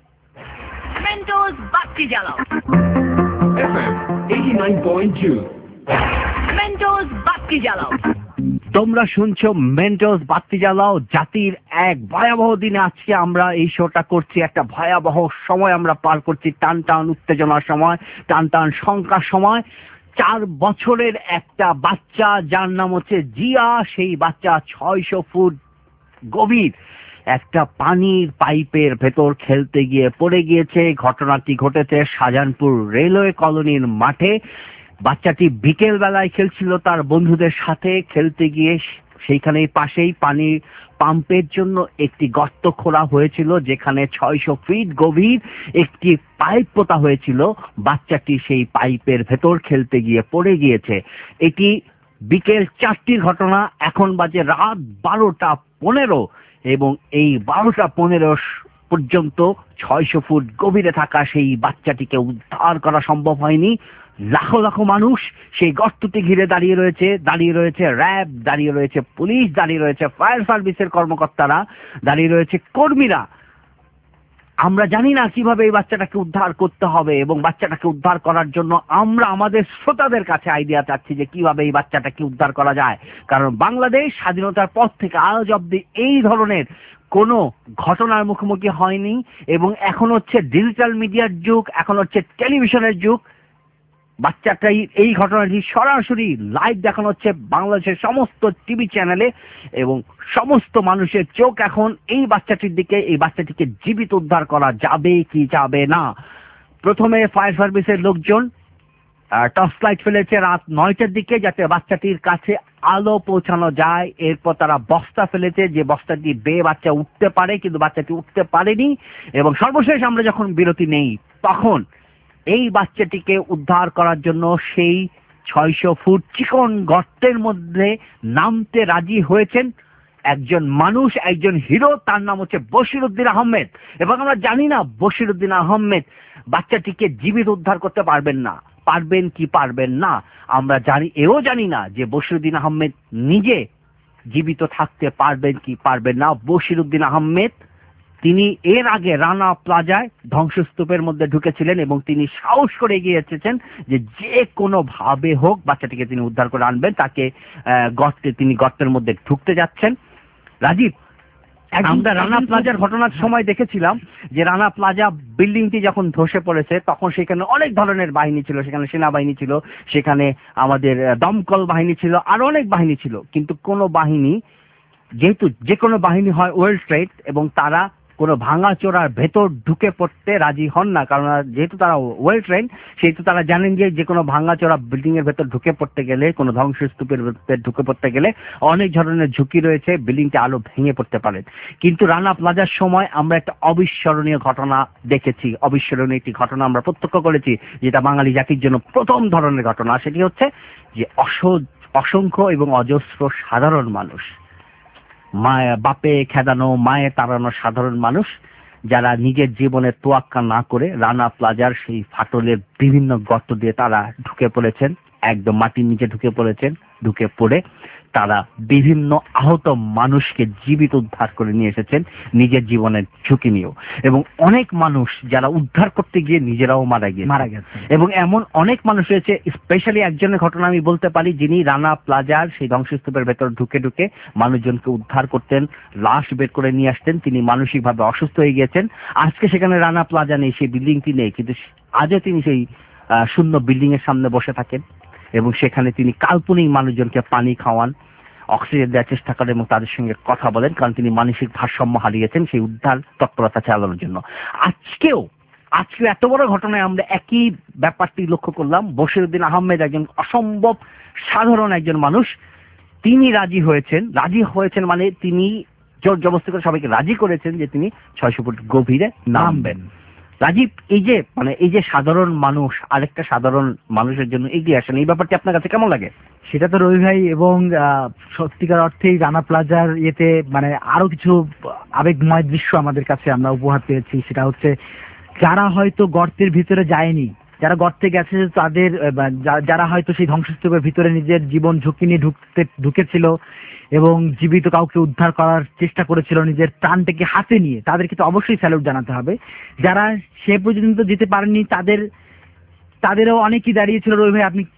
মেন্টস বাতি জ্বালাও F M eighty-nine point two Mentos বাতি জ্বালাও। তোমরা শুনছো মেন্টোস বাতি জ্বালাও জাতির এক ভয়াবহ দিনে। আজকে আমরা এই শোটা করছি, একটা ভয়াবহ সময় আমরা পার করছি, টান টান উত্তেজনার সময়, টান টান শঙ্কার সময়। চার বছরের একটা বাচ্চা যার নাম হচ্ছে জিয়া, সেই বাচ্চা ছয়শো ফুট গভীর একটা পানির পাইপের ভেতর খেলতে গিয়ে পড়ে গিয়েছে। ঘটনাটি ঘটেছে শাহজাহানপুর রেলওয়ে কলোনির মাঠে। বাচ্চাটি বিকেল বেলায় খেলছিল তার বন্ধুদের সাথে, খেলতে গিয়ে সেইখানে পাশেই পানির পাম্পের জন্য একটি গর্ত খোঁড়া হয়েছিল, যেখানে ছয়শো ফিট গভীর একটি পাইপ পোতা হয়েছিল। বাচ্চাটি সেই পাইপের ভেতর খেলতে গিয়ে পড়ে গিয়েছে। এটি বিকেল চারটির ঘটনা। এখন বাজে রাত বারোটা পনেরো এবং এই বারোটা পনেরো পর্যন্ত ছয়শো ফুট গভীরে থাকা সেই বাচ্চাটিকে উদ্ধার করা সম্ভব হয়নি। লাখো লাখো মানুষ সেই গর্তটি ঘিরে দাঁড়িয়ে রয়েছে, দাঁড়িয়ে রয়েছে র্যাব, দাঁড়িয়ে রয়েছে পুলিশ, দাঁড়িয়ে রয়েছে ফায়ার সার্ভিসের কর্মকর্তারা, দাঁড়িয়ে রয়েছে কর্মীরা। আমরা জানি না কিভাবে এই বাচ্চাটাকে উদ্ধার করতে হবে, এবং বাচ্চাটাকে উদ্ধার করার জন্য আমরা আমাদের শ্রোতাদের কাছে আইডিয়া চাচ্ছি যে কিভাবে এই বাচ্চাটাকে উদ্ধার করা যায়। কারণ বাংলাদেশ স্বাধীনতার পর থেকে আজ অব্দি এই ধরনের কোনো ঘটনার মুখোমুখি হয়নি, এবং এখন হচ্ছে ডিজিটাল মিডিয়ার যুগ, এখন হচ্ছে টেলিভিশনের যুগ। বাচ্চাটাই এই ঘটনাটি সরাসরি লাইভ দেখানো হচ্ছে বাংলাদেশের সমস্ত টিভি চ্যানেলে, এবং সমস্ত মানুষের চোখ এখন এই বাচ্চাটির দিকে। এই বাচ্চাটিকে জীবিত উদ্ধার করা যাবে কি যাবে না। প্রথমে ফায়ার সার্ভিসের লোকজন টর্চ লাইট ফেলেছে রাত নয়টার দিকে, যাতে বাচ্চাটির কাছে আলো পৌঁছানো যায়। এরপর তারা বস্তা ফেলেছে, যে বস্তাটি বেয়ে বাচ্চা উঠতে পারে, কিন্তু বাচ্চাটি উঠতে পারেনি। এবং সর্বশেষ আমরা যখন বিরতি নেই, তখন এই বাচ্চাটিকে উদ্ধার করার জন্য সেই ছয়শো ফুট চিকন গর্তের মধ্যে নামতে রাজি হয়েছেন একজন মানুষ, একজন হিরো। তার নাম হচ্ছে বশিরউদ্দিন আহমেদ। এবং আমরা জানি না বশিরউদ্দিন আহমেদ বাচ্চাটিকে জীবিত উদ্ধার করতে পারবেন না, পারবেন কি পারবেন না আমরা জানি, এও জানি না যে বশিরউদ্দিন আহমেদ নিজে জীবিত থাকতে পারবেন কি পারবেন না। বশিরউদ্দিন আহমেদ তিনি এর আগে রানা প্লাজায় ধ্বংসস্তূপের মধ্যে ঢুকেছিলেন, এবং তিনি সাহস করে এগিয়ে এসেছেন যে যে কোনো ভাবে হোক বাচ্চাটিকে তিনি উদ্ধার করে আনবেন। তাকে গর্তে তিনি গর্তের মধ্যে ঢুকতে যাচ্ছেন। রাজীব, আমরা রানা প্লাজার ঘটনার সময় দেখেছিলাম যে রানা প্লাজা বিল্ডিংটি যখন ধসে পড়েছে, তখন সেখানে অনেক ধরনের বাহিনী ছিল, সেখানে সেনাবাহিনী ছিল, সেখানে আমাদের দমকল বাহিনী ছিল, আরো অনেক বাহিনী ছিল। কিন্তু কোনো বাহিনী, যেহেতু যে কোনো বাহিনী হয় ওয়েল ট্রেড, এবং তারা কোনো ভাঙাচোরার ভেতর ঢুকে পড়তে রাজি হন না, কারণ যেহেতু তারা ওয়েল ট্রেন, সেহেতু তারা জানেন যে যে কোনো ভাঙাচোরা বিল্ডিং এর ভেতর ঢুকে পড়তে গেলে, কোনো ধ্বংসস্তূপের ভেতর ঢুকে পড়তে গেলে অনেক ধরনের ঝুঁকি রয়েছে, বিল্ডিংটা আলো ভেঙে পড়তে পারে। কিন্তু রানা প্লাজার সময় আমরা একটা অবিস্মরণীয় ঘটনা দেখেছি, অবিস্মরণীয় একটি ঘটনা আমরা প্রত্যক্ষ করেছি, যেটা বাঙালি জাতির জন্য প্রথম ধরনের ঘটনা। সেটি হচ্ছে যে অসংখ্য এবং অজস্র সাধারণ মানুষ, মায়ের বাপে খেদানো, মায়ে তাড়ানো সাধারণ মানুষ, যারা নিজের জীবনের তোয়াক্কা না করে রানা প্লাজার সেই ফাটলের বিভিন্ন গর্ত দিয়ে তারা ঢুকে পড়েছেন, একদম মাটির নিচে ঢুকে পড়েছেন। ঢুকে পড়ে তারা বিভিন্ন আহত মানুষকে জীবিত উদ্ধার করে নিয়ে এসেছেন, নিজের জীবনের ঝুঁকি নিয়েও। এবং অনেক মানুষ যারা উদ্ধার করতে গিয়ে নিজেরাও মারা গিয়ে মারা গেছে। এবং এমন অনেক মানুষ রয়েছে, স্পেশালি একজনের ঘটনা আমি বলতে পারি, যিনি রানা প্লাজার সেই ধ্বংসস্তূপের ভেতর ঢুকে ঢুকে মানুষজনকে উদ্ধার করতেন, লাশ বের করে নিয়ে আসতেন। তিনি মানসিকভাবে অসুস্থ হয়ে গিয়েছেন। আজকে সেখানে রানা প্লাজা নেই, সেই বিল্ডিংটি নেই, কিন্তু আজও তিনি সেই শূন্য বিল্ডিং এর সামনে বসে থাকেন, এবং সেখানে তিনি কাল্পনিক মানুষজনকে পানি খাওয়ান, অক্সিজেন দেওয়ার চেষ্টা করেন, এবং তাদের সঙ্গে কথা বলেন, কারণ তিনি মানসিক ভারসাম্য হারিয়েছেন সেই উদ্ধার তৎপরতা চালানোর জন্য। আজকেও আজকে এত বড় ঘটনায় আমরা একই ব্যাপারটি লক্ষ্য করলাম। বশিরউদ্দিন আহমেদ একজন অসম্ভব সাধারণ একজন মানুষ, তিনি রাজি হয়েছেন। রাজি হয়েছেন মানে তিনি জোর জবরদস্তি করে সবাইকে রাজি করেছেন যে তিনি ছয়শো ফুট গভীরে নামবেন। রাজীব, এই যে মানে এই যে সাধারণ মানুষ আরেকটা সাধারণ মানুষের জন্য এগিয়ে আসেন, এই ব্যাপারটি আপনার কাছে কেমন লাগে? সেটা তো রবি ভাই, এবং সত্যিকার অর্থেই রানা প্লাজার ইয়েতে মানে আরো কিছু আবেগময় দৃশ্য আমাদের কাছে আমরা উপহার পেয়েছি। সেটা হচ্ছে যারা হয়তো গর্তের ভিতরে যায়নি, যারা গর্তে গেছে, তাদের যারা হয়তো সেই ধ্বংসস্তূপের ভিতরে নিজের জীবন ঝুঁকি নিয়ে ঢুকতে ঢুকেছিল এবং জীবিত কাউকে উদ্ধার করার চেষ্টা করেছিল নিজের প্রাণটাকে হাতে নিয়ে, তাদেরকে তো অবশ্যই স্যালুট জানাতে হবে। যারা সে পর্যন্ত যেতে পারেননি, তাদের তাদেরও অনেকেই দাঁড়িয়েছিল। রবি ভাই, আপনি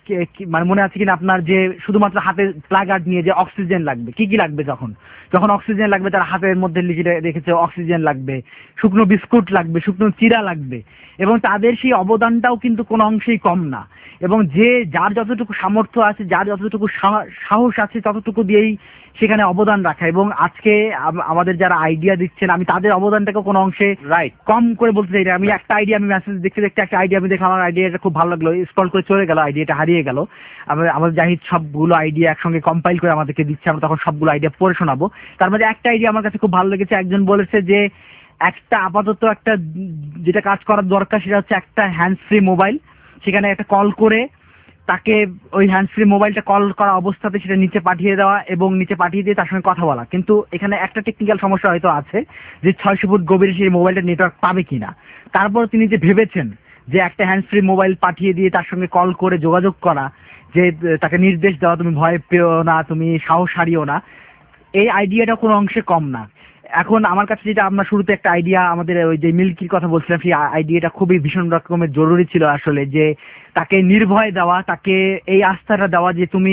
কে- কি- মানে মনে আছে কিনা আপনার যে শুধুমাত্র হাতে প্লাগার্ড নিয়ে যে অক্সিজেন লাগবে, কি কি লাগবে যখন যখন অক্সিজেন লাগবে তারা হাতের মধ্যে লিখে রেখেছে অক্সিজেন লাগবে, শুকনো বিস্কুট লাগবে, শুকনো চিরা লাগবে। এবং তাদের সেই অবদানটাও কিন্তু কোনো অংশেই কম না। এবং যে যার যতটুকু সামর্থ্য আছে, যার যতটুকু সা- সাহস আছে, ততটুকু দিয়েই সেখানে অবদান রাখা। এবং আজকে আম- আমাদের যারা আইডিয়া দিচ্ছেন, আমি তাদের অবদানটাকে কোনো অংশে রাইট। কম করে বলতে চাই না। আমি একটা আইডিয়া, আমি মেসেজ দেখতে দেখতে একটা আইডিয়া আমি দেখলাম, আমার আইডিয়াটা খুব ভালো লাগলো, স্ক্রল করে চলে গেল, আইডিয়াটা হারিয়ে গেল। আমরা আমাদের জাহিদ সবগুলো আইডিয়া একসঙ্গে কম্পাইল করে আমাদেরকে দিচ্ছে, আমরা তখন সবগুলো আইডিয়া পড়ে শোনাবো। তার মধ্যে একটা আইডিয়া আমার কাছে খুব ভালো লেগেছে। একজন বলেছে যে একটা আপাতত একটা যেটা কাজ করার দরকার সেটা হচ্ছে একটা হ্যান্ডস ফ্রি মোবাইল, সেখানে একটা কল করে তাকে ওই হ্যান্ডস ফ্রি মোবাইলটা কল করা অবস্থাতে সেটা নিচে পাঠিয়ে দেওয়া এবং নিচে পাঠিয়ে দিয়ে তার সঙ্গে কথা বলা। কিন্তু এখানে একটা টেকনিক্যাল সমস্যা হয়তো আছে যে ছয়শো ফুট গভীরে সেই মোবাইলটা নেটওয়ার্ক পাবে কিনা। তারপর তিনি যে ভেবেছেন যে একটা হ্যান্ডস ফ্রি মোবাইল পাঠিয়ে দিয়ে তার সঙ্গে কল করে যোগাযোগ করা, যে তাকে নির্দেশ দেওয়া তুমি ভয় পেও না, তুমি সাহস হারিও না, এই আইডিয়াটা কোনো অংশে কম না। এখন আমার কাছে যেটা আমরা শুরুতে একটা আইডিয়া, আমাদের ওই যে মিল্কির কথা বলছিলাম, সেই আইডিয়াটা খুবই ভীষণ রকমের জরুরি ছিল আসলে, যে তাকে নির্ভয় দেওয়া, তাকে এই আস্থাটা দেওয়া যে তুমি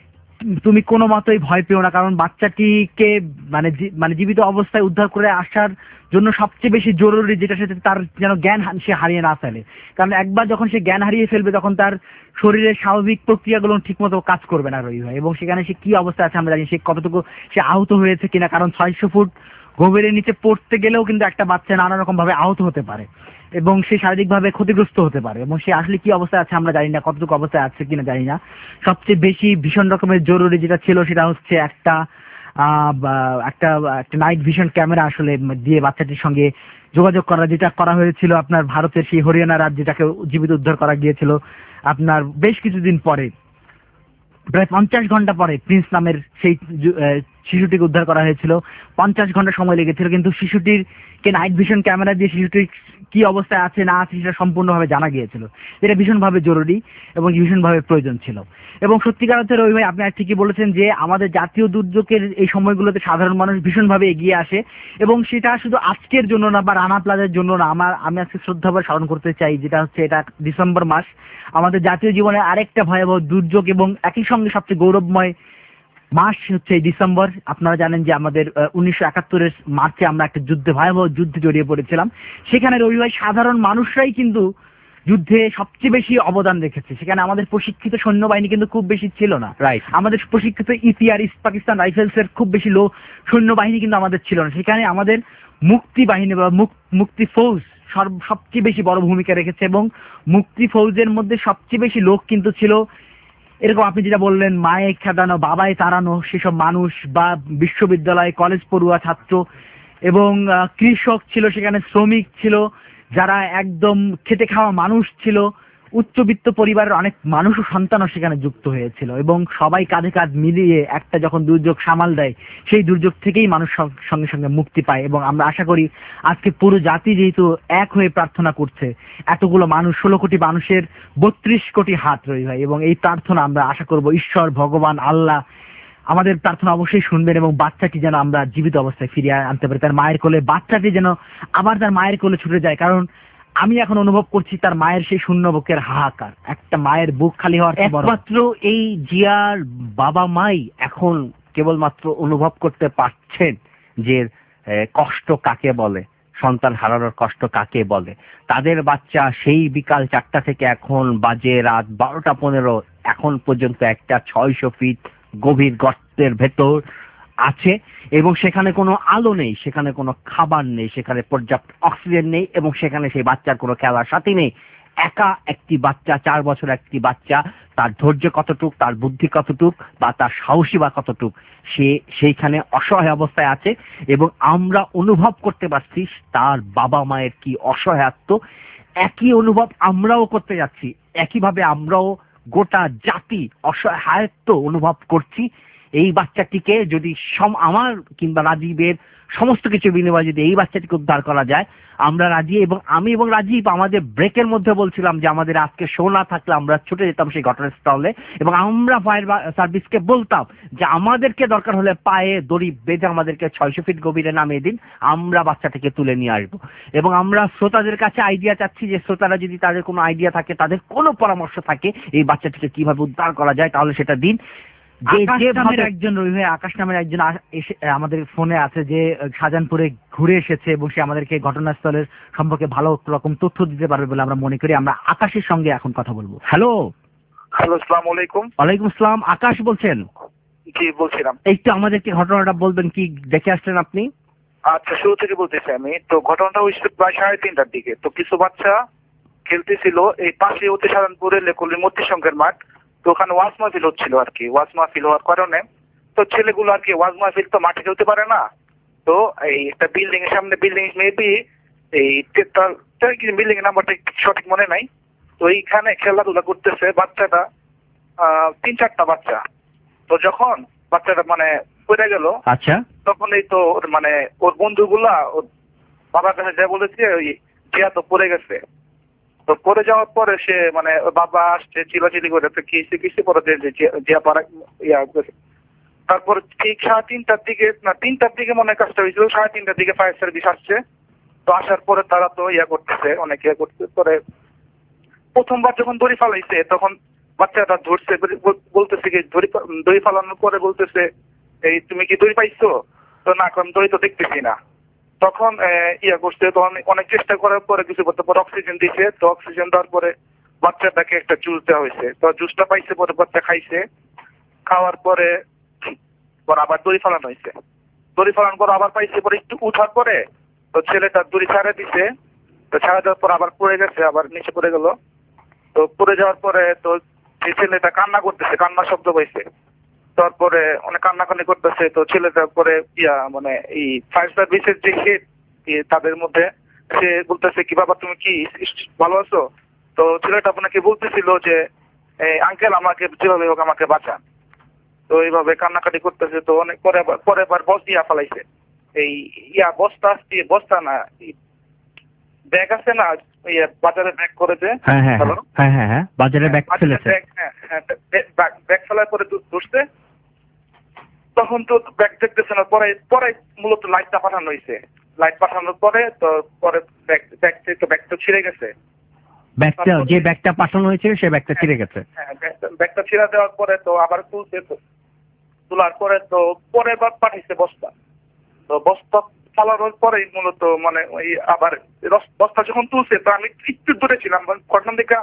তুমি কোনো মতোই ভয় পেও না। কারণ বাচ্চাটিকে মানে জী- মানে জীবিত অবস্থায় উদ্ধার করে আসার জন্য সবচেয়ে বেশি জরুরি যেটা, সেটা তার যেন জ্ঞান হা- সে হারিয়ে না ফেলে। কারণ একবার যখন সে জ্ঞান হারিয়ে ফেলবে তখন তার শরীরের স্বাভাবিক প্রক্রিয়াগুলো ঠিক মতো কাজ করবে না রবি ভাই। এবং সেখানে সে কি অবস্থা আছে আমরা জানি, সে কতটুকু সে আহত হয়েছে কিনা। কারণ ছয়শো ফুট গভীরের নিচে পড়তে গেলেও কিন্তু একটা বাচ্চা নানা রকম ভাবে আহত হতে পারে এবং সে শারীরিকভাবে ক্ষতিগ্রস্ত হতে পারে। এবং সে আসলে কি অবস্থায় আছে আমরা জানি না, কতটুকু অবস্থায় আছে কিনা জানি না। সবচেয়ে বেশি ভীষণ রকমের জরুরি যেটা ছিল সেটা হচ্ছে একটা আহ বা- একটা একটা নাইট ভিশন ক্যামেরা আসলে দিয়ে বাচ্চাটির সঙ্গে যোগাযোগ করা, যেটা করা হয়েছিল আপনার ভারতের সেই হরিয়ানা রাজ্য, যেটাকে জীবিত উদ্ধার করা গিয়েছিল আপনার বেশ কিছুদিন পরে, প্রায় পঞ্চাশ ঘন্টা পরে প্রিন্স নামের সেই জু- আহ, শিশুটিকে উদ্ধার করা হয়েছিল। পঞ্চাশ ঘন্টা সময় লেগেছিল, কিন্তু শিশুটির কে নাইট ভিশন ক্যামেরা দিয়ে শিশুটির কি অবস্থায় আছে না আছে সেটা সম্পূর্ণভাবে জানা গিয়েছিল। এটা ভীষণভাবে জরুরি এবং ভীষণভাবে প্রয়োজন ছিল। এবং সত্যিকার অর্থে রবি ভাই আপনি ঠিকই বলেছেন যে আমাদের জাতীয় দুর্যোগের এই সময়গুলোতে সাধারণ মানুষ ভীষণভাবে এগিয়ে আসে। এবং সেটা শুধু আজকের জন্য না বা রানা প্লাজার জন্য না, আমার আমি আজকে শ্রদ্ধাভরে স্মরণ করতে চাই, যেটা হচ্ছে এটা ডিসেম্বর মাস, আমাদের জাতীয় জীবনে আরেকটা ভয়াবহ দুর্যোগ এবং একই সঙ্গে সবচেয়ে গৌরবময় মাস হচ্ছে এই ডিসেম্বর। আপনারা জানেন যে আমাদের উনিশশো একাত্তরের মার্চে আমরা একটা যুদ্ধে, ভয়াবহ যুদ্ধে জড়িয়ে পড়েছিলাম। সেখানে রবি ভাই সাধারণ মানুষরাই কিন্তু যুদ্ধে সবচেয়ে বেশি অবদান রেখেছে। সেখানে আমাদের প্রশিক্ষিত সৈন্যবাহিনী কিন্তু খুব বেশি ছিল না। রাইট। আমাদের প্রশিক্ষিত ইপিআর ইস্ট পাকিস্তান রাইফেলস এর খুব বেশি লো সৈন্যবাহিনী কিন্তু আমাদের ছিল না। সেখানে আমাদের মুক্তি বাহিনী বা মুক- মুক্তি ফৌজ সর্ব সবচেয়ে বেশি বড় ভূমিকা রেখেছে। এবং মুক্তি ফৌজের মধ্যে সবচেয়ে বেশি লোক কিন্তু ছিল এরকম আপনি যেটা বললেন, মায়ে খেদানো বাবায় তাড়ানো সেসব মানুষ, বা বিশ্ববিদ্যালয় কলেজ পড়ুয়া ছাত্র, এবং আহ, কৃষক ছিল, সেখানে শ্রমিক ছিল, যারা একদম খেটে খাওয়া মানুষ ছিল, উচ্চবিত্ত পরিবারের অনেক মানুষ ও সন্তানও সেখানে যুক্ত হয়েছিল। এবং সবাই কাঁধে কাঁধ মিলিয়ে একটা যখন দুর্যোগ সামাল দেয়, সেই দুর্যোগ থেকেই মানুষ সং- সঙ্গে সঙ্গে মুক্তি পায়। এবং আমরা আশা করি আজকে পুরো জাতি যেহেতু এক হয়ে প্রার্থনা করছে, এতগুলো মানুষ, ষোলো কোটি মানুষের বত্রিশ কোটি হাত রই ভাই, এবং এই প্রার্থনা আমরা আশা করব ঈশ্বর ভগবান আল্লাহ আমাদের প্রার্থনা অবশ্যই শুনবেন এবং বাচ্চাটি যেন আমরা জীবিত অবস্থায় ফিরিয়ে আনতে পারি। তার মায়ের কোলে বাচ্চাটি যেন আবার তার মায়ের কোলে ছুটে যায়। কারণ আমি এখন অনুভব করছি তার মায়ের সেই শূন্য বুকের হাহাকার, একটা মায়ের বুক খালি হওয়ার কি বড়। একমাত্র এই জিয়ার বাবা মাই এখন কেবলমাত্র অনুভব করতে পারছেন যে আহ, কষ্ট কাকে বলে, সন্তান হারানোর কষ্ট কাকে বলে। তাদের বাচ্চা সেই বিকাল চারটা থেকে এখন বাজে রাত বারোটা পনেরো, এখন পর্যন্ত একটা ছয়শো ফিট গভীর গর্তের ভেতর আছে এবং সেখানে কোনো আলো নেই, সেখানে কোনো খাবার নেই, সেখানে পর্যাপ্ত অক্সিজেন নেই এবং সেখানে সেই বাচ্চার কোনো খেলার সাথী নেই। একা একটি বাচ্চা, চার বছর একটি বাচ্চা, তার ধৈর্য কতটুক, তার বুদ্ধি কতটুক বা তার সাহসী বা কতটুক, সে সেইখানে অসহায় অবস্থায় আছে। এবং আমরা অনুভব করতে পারছি তার বাবা মায়ের কি অসহায়ত্ব। একই অনুভব আমরাও করতে যাচ্ছি, একইভাবে আমরাও গোটা জাতি অসহায়ত্ব অনুভব করছি এই বাচ্চাটিকে যদি সম আমার কিংবা রাজীবের সমস্ত কিছু বিনিময়ে যদি এই বাচ্চাটিকে উদ্ধার করা যায় আমরা রাজি। এবং আমি এবং রাজীব আমাদের ব্রেকের মধ্যে বলছিলাম যে আমাদের আজকে শো না থাকলে আমরা ছুটে যেতাম সেই ঘটনাস্থলে এবং আমরা ফায়ার সার্ভিসকে বলতাম যে আমাদেরকে দরকার হলে পায়ে দড়ি বেঁধে আমাদেরকে ছয়শো ফিট গভীরে নামিয়ে দিন, আমরা বাচ্চাটিকে তুলে নিয়ে আসবো। এবং আমরা শ্রোতাদের কাছে আইডিয়া চাচ্ছি যে শ্রোতারা যদি তাদের কোনো আইডিয়া থাকে, তাদের কোনো পরামর্শ থাকে এই বাচ্চাটিকে কিভাবে উদ্ধার করা যায় তাহলে সেটা দিন। একজন রবি ভাই, আকাশ নামের একজন এসে আমাদের ফোনে আছে যে শাহজাহানপুরে ঘুরে এসেছে এবং সে আমাদেরকে ঘটনাস্থলের সম্পর্কে ভালো রকম তথ্য দিতে পারবে বলে আমরা মনে করি। আমরা আকাশের সঙ্গে এখন কথা বলবো। হ্যালো হ্যালো, আসসালামু আলাইকুম। ওয়ালাইকুম আসসালাম। আকাশ বলছেন? জি বলছিলাম। একটু আমাদেরকে ঘটনাটা বলবেন, কি দেখে আসলেন আপনি? আচ্ছা, শুরু থেকে বলতেছি আমি। তো ঘটনাটা হয়েছিল প্রায় সাড়ে তিনটার দিকে। তো কিছু বাচ্চা খেলতেছিল এই পাশে অতি সাধারণপুরে লেকুলি মূর্তি সংঘের মাঠ। তো ওখানে ওয়াজ মাহফিল হচ্ছিল আর কি। ওয়াজ মাহফিল হওয়ার কারণে তো ছেলেগুলো আর কি ওয়াজ মাহফিল তো মাঠে খেলতে পারে না। তো এই একটা বিল্ডিং এর সামনে, বিল্ডিং মেবি এই বিল্ডিং এর নাম্বারটা সঠিক মনে নাই। তো এইখানে খেলাধুলা করতেছে বাচ্চাটা, আহ তিন চারটা বাচ্চা। তো যখন বাচ্চাটা মানে পড়ে গেল, আচ্ছা, তখন এই তো মানে ওর বন্ধুগুলা ওর বাবার কাছে যা বলেছে ওই জিয়া তো পড়ে গেছে। তো পড়ে যাওয়ার পরে সে মানে ওর বাবা আসছে চিলাচিলি করে, তো কিসে কিসে পরে জিয়া পাড়া ইয়া গেছে। তারপর ঠিক সাড়ে তিনটার দিকে না তিনটার দিকে মনে কাজটা হয়েছিল, সাড়ে তিনটার দিকে ফায়ার সার্ভিস আসছে। তো আসার পরে তারা তো ইয়া করতেছে, অনেক ইয়া করতেছে। পরে প্রথমবার যখন দড়ি ফালাইছে তখন বাচ্চাটা ধরছে, বলতেছে কি দড়ি দড়ি ফালানোর পরে বলতেছে এই তুমি কি দড়ি পাইছো? তো না, কারণ দড়ি তো দেখতেছি না। তখন ইয়া করছে, তখন অনেক চেষ্টা করার পরে কিছু করতে পরে অক্সিজেন দিয়েছে। তো অক্সিজেন দেওয়ার পরে বাচ্চাটাকে একটা জুস দেওয়া হয়েছে। তো জুসটা পাইছে, পরে বাচ্চা খাইছে। খাওয়ার পরে পরে আবার দড়ি ফালানো হয়েছে। দড়ি ফালানোর পর আবার পাইছে, পরে একটু উঠার পরে তো ছেলেটা দড়ি ছাড়া দিছে। তো ছাড়া দেওয়ার পর আবার পড়ে গেছে, আবার নিচে পড়ে গেল। তো পড়ে যাওয়ার পরে তো সেই ছেলেটা কান্না করতেছে, কান্নার শব্দ পাইছে। তারপরে অনেক কান্নাকানি করতেছে। তো ছেলেটার পরে ইয়া মানে এই ফায়ার সার্ভিসের যে হেড তাদের মধ্যে সে বলতেছে কি বাবা তুমি কি ভালো আছো? তো ছেলেটা আপনাকে বলতেছিল যে আঙ্কেল আমাকে যেভাবে হোক আমাকে বাঁচান। তো এইভাবে কান্নাকাটি করতেছে। তো অনেক পরে পরে আবার বস দিয়া ফেলাইছে। এই ইয়া বস্তা দিয়ে বস্তা না ব্যাগ আছে না, ইয়া বাজারে ব্যাগ করে যে হ্যাঁ হ্যাঁ হ্যাঁ হ্যাঁ হ্যাঁ বাজারে ব্যাগ ফেলেছে। হ্যাঁ হ্যাঁ ব্যাগ ফেলার পরে ধরছে। তখন তো ব্যাগ দেখতেছে না। পরে পরে মূলত লাইটটা পাঠানো হয়েছে। লাইট পাঠানোর পরে তো পরে ব্যাগ ব্যাগ থেকে ব্যাগটা ছিঁড়ে গেছে। ব্যাগটা যে ব্যাগটা পাঠানো হয়েছিল সেই ব্যাগটা ছিঁড়ে গেছে। হ্যাঁ, ব্যাগটা ছিঁড়ে দেওয়ার পরে তো আবার তুলছে। তো তোলার পরে তো পরে বার পাঠাইছে বস্তা। তো বস্তা ফালানোর পরেই মূলত মানে ওই আবার বস্তা যখন তুলছে তো আমি একটু দূরে ছিলাম। ঘটনা দিকে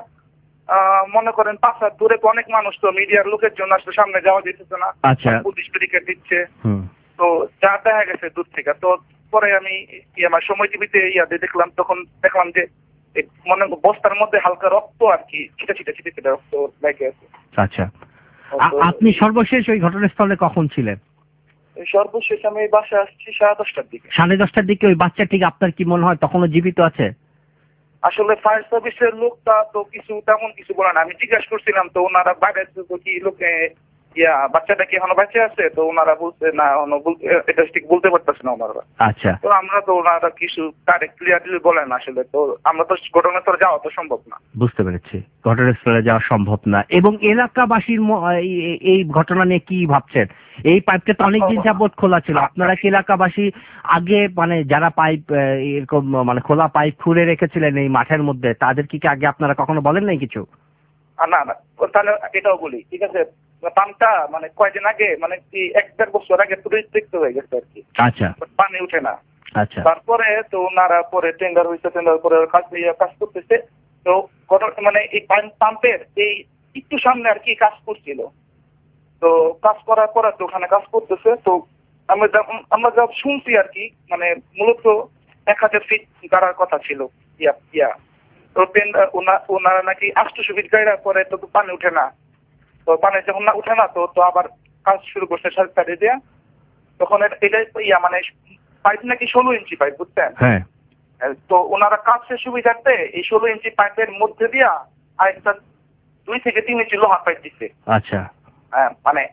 মনে করেন পাঁচ হাত দূরে অনেক মানুষ, তো মিডিয়ার লোকের জন্য আসলে সামনে যাওয়া যেতেছে না। আচ্ছা, পুলিশ ব্যারিকেড দিচ্ছে। তো যা দেখা গেছে দূর থেকে। তো পরে আমি আমার সময় টিভিতে ইয়াতে দেখলাম, তখন দেখলাম যে মনে বস্তার মধ্যে হালকা রক্ত আর কি ছিটা ছিটা ছিটে ছিটে রক্ত লেগে আছে। আচ্ছা, আপনি সর্বশেষ ওই ঘটনাস্থলে কখন ছিলেন? সর্বশেষ আমি বাসায় আসছি সাড়ে দশটার দিকে। সাড়ে দশটার দিকে ওই বাচ্চাটিকে আপনার কি মনে হয় তখনও জীবিত আছে? আসলে ফায়ার সার্ভিসের লোকটা তো কিছু তেমন কিছু বলে না। আমি জিজ্ঞাসা করছিলাম, তো ওনারা বাইরে কি লোকে ইয়া বাচ্চাটা কি এখনো বেঁচে আছে? তো ওনারা বলছে না, এটা ঠিক বলতে পারতেছে না ওনারা। আচ্ছা, তো আমরা তো ওনারা কিছু ডাইরেক্ট ক্লিয়ারলি বলেন আসলে। তো আমরা তো ঘটনাস্থলে যাওয়া তো সম্ভব না। বুঝতে পেরেছি, ঘটনাস্থলে যাওয়া সম্ভব না। এবং এলাকাবাসীর এই ঘটনা নিয়ে কি ভাবছেন? এই পাইপটা তো অনেকদিন যাবত খোলা ছিল। আপনারা কি এলাকাবাসী আগে মানে যারা পাইপ এরকম মানে খোলা পাইপ খুঁড়ে রেখেছিলেন এই মাঠের মধ্যে, তাদের কি আগে আপনারা কখনো বলেন নাই কিছু? না না, তাহলে এটাও বলি, ঠিক আছে। পাম্পটা মানে কয়দিন আগে মানে কি এক দেড় বছর আগে পরিত্যক্ত হয়ে গেছে আর কি। আচ্ছা, পানি উঠে না। আচ্ছা, তারপরে তো ওনারা পরে টেন্ডার হয়েছে, টেন্ডার করে কাজ কাজ করতেছে। তো মানে এই পাম্পের এই একটু সামনে আর কি কাজ করছিল। তো কাজ করার পরে তো ওখানে কাজ করতেছে। তো আমরা আমরা যা শুনছি আর কি মানে মূলত এক হাজার ফিট গাড়ার কথা ছিল ইয়া ইয়া তো ওনারা নাকি আটশো ফিট গাড়ার পরে তো পানি উঠে না। তো পানি যখন না উঠে না তো তো আবার কাজ শুরু করছে সাড়ে দিয়ে। তখন এটা ইয়া মানে পাইপ নাকি ষোলো ইঞ্চি পাইপ, বুঝছেন? হ্যাঁ। তো ওনারা কাজের সুবিধার্থে এই ষোলো ইঞ্চি পাইপের মধ্যে দিয়া আরেকটা দুই থেকে তিন ইঞ্চি লোহার পাইপ দিচ্ছে। আচ্ছা, হ্যাঁ, মানে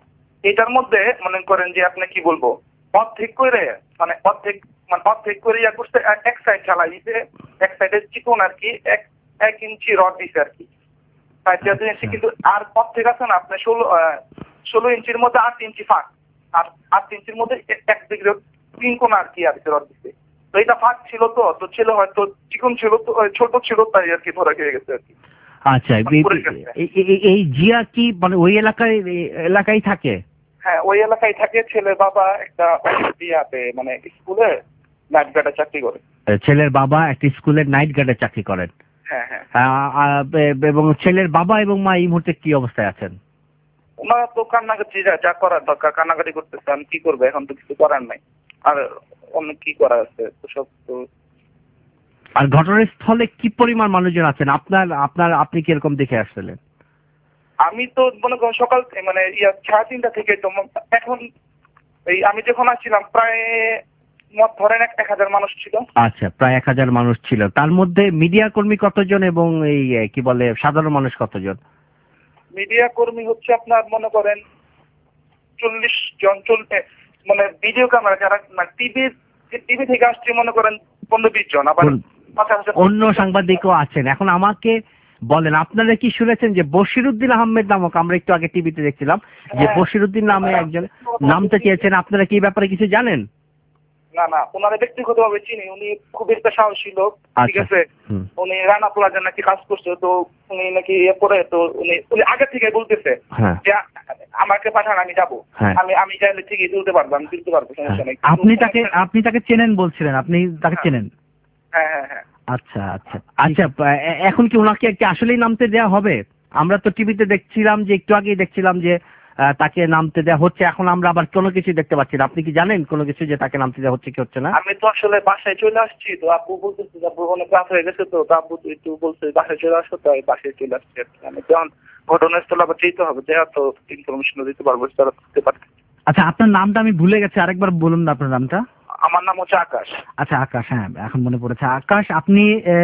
এটার মধ্যে মনে করেন যে আপনি কি বলবো অর্ধেক করে মানে অর্ধেক মানে অর্ধেক করে ইয়া করছে এক সাইড ঢালাই দিছে, এক সাইডে চিকন আর কি এক এক ইঞ্চি রড দিছে আর কি কিন্তু আর অর্ধেক আছে না আপনার ষোলো ষোলো ইঞ্চির মধ্যে আট ইঞ্চি ফাঁক আর আট ইঞ্চির মধ্যে এক দিকে তিন কোণ আর কি আর রড দিছে। তো এটা ফাঁক ছিল তো তো ছিল হয়তো চিকন ছিল তো ছোট ছিল তাই আর কি ধরা খেয়ে গেছে আর কি। আচ্ছা, এই জিয়া কি মানে ওই এলাকায় এলাকায় থাকে? হ্যাঁ ওই এলাকায় থাকে। ছেলে বাবা একটা ইয়াতে মানে স্কুলে নাইট গার্ডে চাকরি করে। ছেলের বাবা একটা স্কুলের নাইট গার্ডে চাকরি করেন? হ্যাঁ হ্যাঁ। এবং ছেলের বাবা এবং মা এই মুহূর্তে কি অবস্থায় আছেন? ওনারা তো কান্নাকাটি যা করার দরকার কান্নাকাটি করতেছে, আমি কি করবো, এখন তো কিছু করার নাই, আর অনেক কি করা আছে তো সব তো। আর ঘটনাস্থলে কি পরিমাণ মানুষজন আছেন আপনার আপনার আপনি কি এরকম দেখে আসছিলেন? আমি তো মনে করেন সকাল মানে ইয়া সাড়ে তিনটা থেকে তো এখন এই আমি যখন আসছিলাম প্রায় মত ধরেন এক হাজার মানুষ ছিল। আচ্ছা, প্রায় এক হাজার মানুষ ছিল। তার মধ্যে মিডিয়া কর্মী কতজন এবং এই কি বলে সাধারণ মানুষ কতজন? মিডিয়া কর্মী হচ্ছে আপনার মনে করেন চল্লিশ জন চলতে মানে ভিডিও ক্যামেরা যারা টিভি টিভি থেকে আসছে মনে করেন পনেরো বিশ জন, আবার অন্য সাংবাদিকও আছেন। এখন আমাকে বলেন, আপনারা কি শুনেছেন যে বশিরউদ্দিন আহমেদ নামক, আমরা একটু আগে টিভিতে দেখছিলাম যে বশিরউদ্দিন নামে একজন নামতে চেয়েছেন, আপনারা কি ব্যাপারে কিছু জানেন? না না, ওনারা ব্যক্তিগতভাবে চিনি, উনি খুব একটা সাহসী লোক, ঠিক আছে। উনি রানা প্লাজা নাকি কাজ করছে, তো উনি নাকি ইয়ে করে, তো উনি উনি আগে থেকে বলতেছে যে আমাকে পাঠান আমি যাবো, আমি আমি চাইলে ঠিকই তুলতে পারবো, আমি তুলতে পারবো, সমস্যা নেই। আপনি তাকে আপনি তাকে চেনেন বলছিলেন, আপনি তাকে চেনেন? হ্যাঁ হ্যাঁ হ্যাঁ। আচ্ছা আচ্ছা আচ্ছা, এখন কি ওনাকে কি আসলেই নামতে দেওয়া হবে? আমরা তো টিভিতে দেখছিলাম যে একটু আগেই দেখছিলাম যে তাকে নামতে দেওয়া হচ্ছে, এখন আমরা আবার কোনো কিছু দেখতে পাচ্ছি না। আপনি কি জানেন কোনো কিছু যে তাকে নামতে দেওয়া হচ্ছে কি হচ্ছে না? আমি তো আসলে বাসায় চলে আসছি, তো আপু বলতেছে যে অনেক রাত হয়ে গেছে, তো আপু একটু বলছে বাসায় চলে আসো, তো বাসায় চলে আসছি। আমি যখন ঘটনাস্থলে আবার যেতে হবে, যে তো ইনফরমেশন দিতে পারবো, তারা দিতে পারবে। আচ্ছা, আপনার নামটা আমি ভুলে গেছি, আরেকবার বলুন না আপনার নামটা। আমার নাম হচ্ছে আকাশ। আচ্ছা আকাশ, হ্যাঁ এখন মনে পড়েছে। আকাশ, আপনি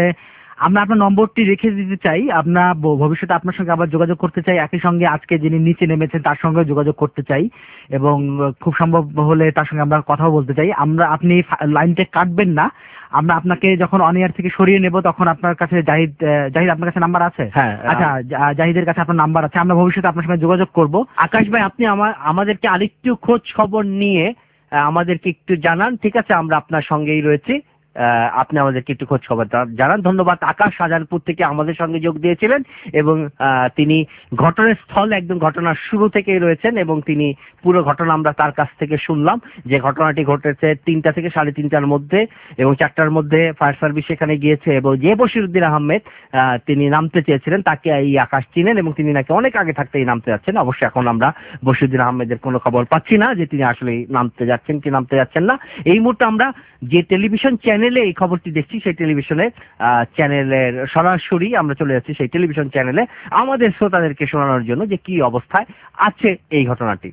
আমরা আপনার নম্বরটি রেখে দিতে চাই, আপনার ভবিষ্যতে আপনার সঙ্গে আবার যোগাযোগ করতে চাই, একই সঙ্গে আজকে যিনি নিচে নেমেছেন তার সঙ্গে যোগাযোগ করতে চাই, এবং খুব সম্ভব হলে তার সঙ্গে আমরা কথাও বলতে চাই। আমরা আপনি লাইনটা কাটবেন না, আমরা আপনাকে যখন অন এয়ার থেকে সরিয়ে নেব তখন আপনার কাছে জাহিদ জাহিদ আপনার কাছে নাম্বার আছে? হ্যাঁ। আচ্ছা, জাহিদের কাছে আপনার নাম্বার আছে, আমরা ভবিষ্যতে আপনার সঙ্গে যোগাযোগ করব। আকাশ ভাই, আপনি আমার আমাদেরকে আরেকটু খোঁজ খবর নিয়ে আমাদেরকে একটু জানান, ঠিক আছে? আমরা আপনার সঙ্গেই রয়েছি, আপনি আমাদেরকে একটু খোঁজ খবর জানান। ধন্যবাদ। আকাশ শাহজাহানপুর থেকে আমাদের সঙ্গে যোগ দিয়েছিলেন, এবং তিনি ঘটনাস্থল একদম ঘটনার শুরু থেকেই রয়েছেন, এবং তিনি পুরো ঘটনা আমরা তার কাছ থেকে শুনলাম, যে ঘটনাটি ঘটেছে তিনটা থেকে সাড়ে তিনটার মধ্যে, এবং চারটার মধ্যে ফায়ার সার্ভিস সেখানে গিয়েছে, এবং যে বশিরউদ্দিন আহমেদ তিনি নামতে চেয়েছিলেন তাকে এই আকাশ চিনেন, এবং তিনি নাকি অনেক আগে থাকতেই নামতে যাচ্ছেন। অবশ্যই এখন আমরা বশিরউদ্দিন আহমেদের কোনো খবর পাচ্ছি না যে তিনি আসলে নামতে যাচ্ছেন কি নামতে যাচ্ছেন না। এই মুহূর্তে আমরা যে টেলিভিশন চ্যানেলে এই খবরটি দেখছি, সেই টেলিভিশনের চ্যানেলের সরাসরি আমরা চলে যাচ্ছি সেই টেলিভিশন চ্যানেলে আমাদের শ্রোতাদেরকে শোনানোর জন্য যে কি অবস্থায় আছে এই ঘটনাটি।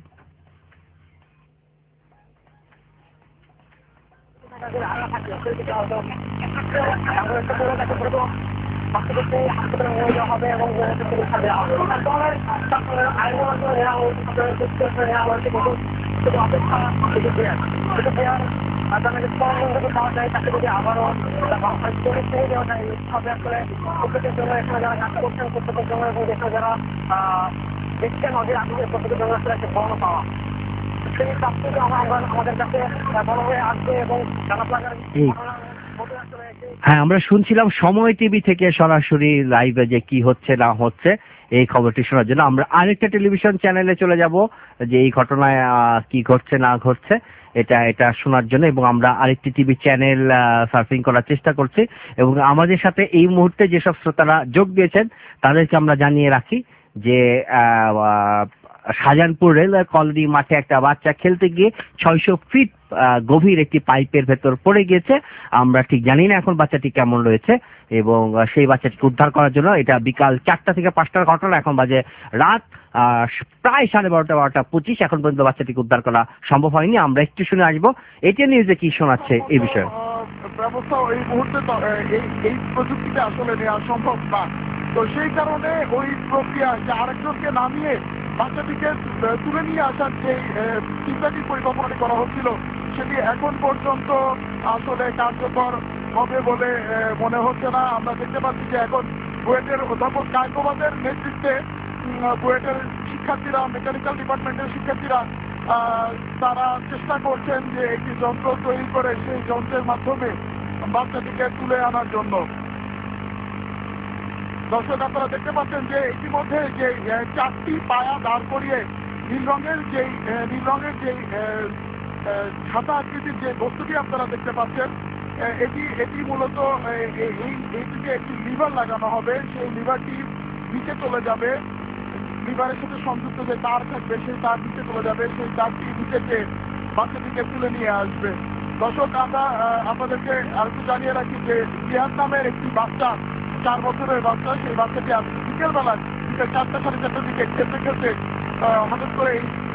আপনাকে পাওয়া যায়, তাকে যদি আবারও ছেড়ে দেওয়া যায়, হবে আসলে প্রত্যেকের জন্য এখানে যারা কাজ করছেন প্রত্যেকের জন্য, এবং এখানে যারা দেখছেন নদীর আগুনের প্রত্যেকের জন্য আসলে একটা বড় পাওয়া। সেই প্রাপ্তিকে আমরা আমাদের কাছে বড় হয়ে আসবে, এবং জানা লাগার হ্যাঁ, আমরা শুনছিলাম সময় টিভি থেকে সরাসরি লাইভে যে কি হচ্ছে না হচ্ছে এই খবরটি শোনার জন্য আমরা আরেকটা টেলিভিশন চ্যানেলে চলে যাব, যে এই ঘটনায় কি ঘটছে না ঘটছে এটা এটা শোনার জন্য, এবং আমরা আরেকটি টিভি চ্যানেল সার্ফিং করার চেষ্টা করছি, এবং আমাদের সাথে এই মুহূর্তে যেসব শ্রোতারা যোগ দিয়েছেন তাদেরকে আমরা জানিয়ে রাখি যে শাহজাহানপুর রেলওয়ে কলোনি মাঠে একটা বাচ্চা খেলতে গিয়ে ছয়শো ফিট গভীর একটি পাইপের ভেতর পড়ে গিয়েছে। আমরা ঠিক জানি না এখন বাচ্চাটি কেমন রয়েছে, এবং সেই বাচ্চাটিকে উদ্ধার করার জন্য, এটা বিকাল চারটা থেকে পাঁচটার ঘটনা, এখন বাজে রাত প্রায় সাড়ে বারোটা বারোটা পঁচিশ, এখন পর্যন্ত বাচ্চাটিকে উদ্ধার করা সম্ভব হয়নি। আমরা একটু শুনে আসবো এটি নিউজে কি শোনাচ্ছে এই বিষয়ে। ব্যবস্থা এই মুহূর্তে এই প্রযুক্তিতে আসলে নেওয়া সম্ভব না, তো সেই কারণে ওই প্রক্রিয়া যে আরেকজনকে নামিয়ে বাচ্চাটিকে তুলে নিয়ে আসার যে চিন্তাটি পরিকল্পনাটি করা হচ্ছিল সেটি এখন পর্যন্ত আসলে কার্যকর হবে বলে মনে হচ্ছে না। আমরা দেখতে পাচ্ছি যে এখন বুয়েটের অধ্যাপক কায়কোবাদের নেতৃত্বে বুয়েটের শিক্ষার্থীরা, মেকানিক্যাল ডিপার্টমেন্টের শিক্ষার্থীরা তারা চেষ্টা করছেন যে একটি যন্ত্র তৈরি করে সেই যন্ত্রের মাধ্যমে বাচ্চাটিকে তুলে আনার জন্য। দর্শক, আপনারা দেখতে পাচ্ছেন যে ইতিমধ্যে যে চারটি পায়া দাঁড় করিয়ে নীল রঙের যে নীল রঙের যে ছাতা আকৃতির যে বস্তুটি আপনারা দেখতে পাচ্ছেন, এটি এটি মূলত এইটিকে একটি লিভার লাগানো হবে। সেই লিভারটি নিচে চলে যাবে, লিভারের সাথে সংযুক্ত যে তার থাকবে সেই তার নিচে চলে যাবে, সেই তারটি নিচেতে বাচ্চাটিকে তুলে নিয়ে আসবে। দর্শক, আমরা আপনাদেরকে আর একটু জানিয়ে রাখি যে জিহাদ নামের একটি বাচ্চা, চার বছরের বাচ্চা, সেই বাচ্চাটি আজকে বিকেলবেলা বিকেল চারটা সাড়ে চারটার দিকে খেলতে খেলতে হঠাৎ করে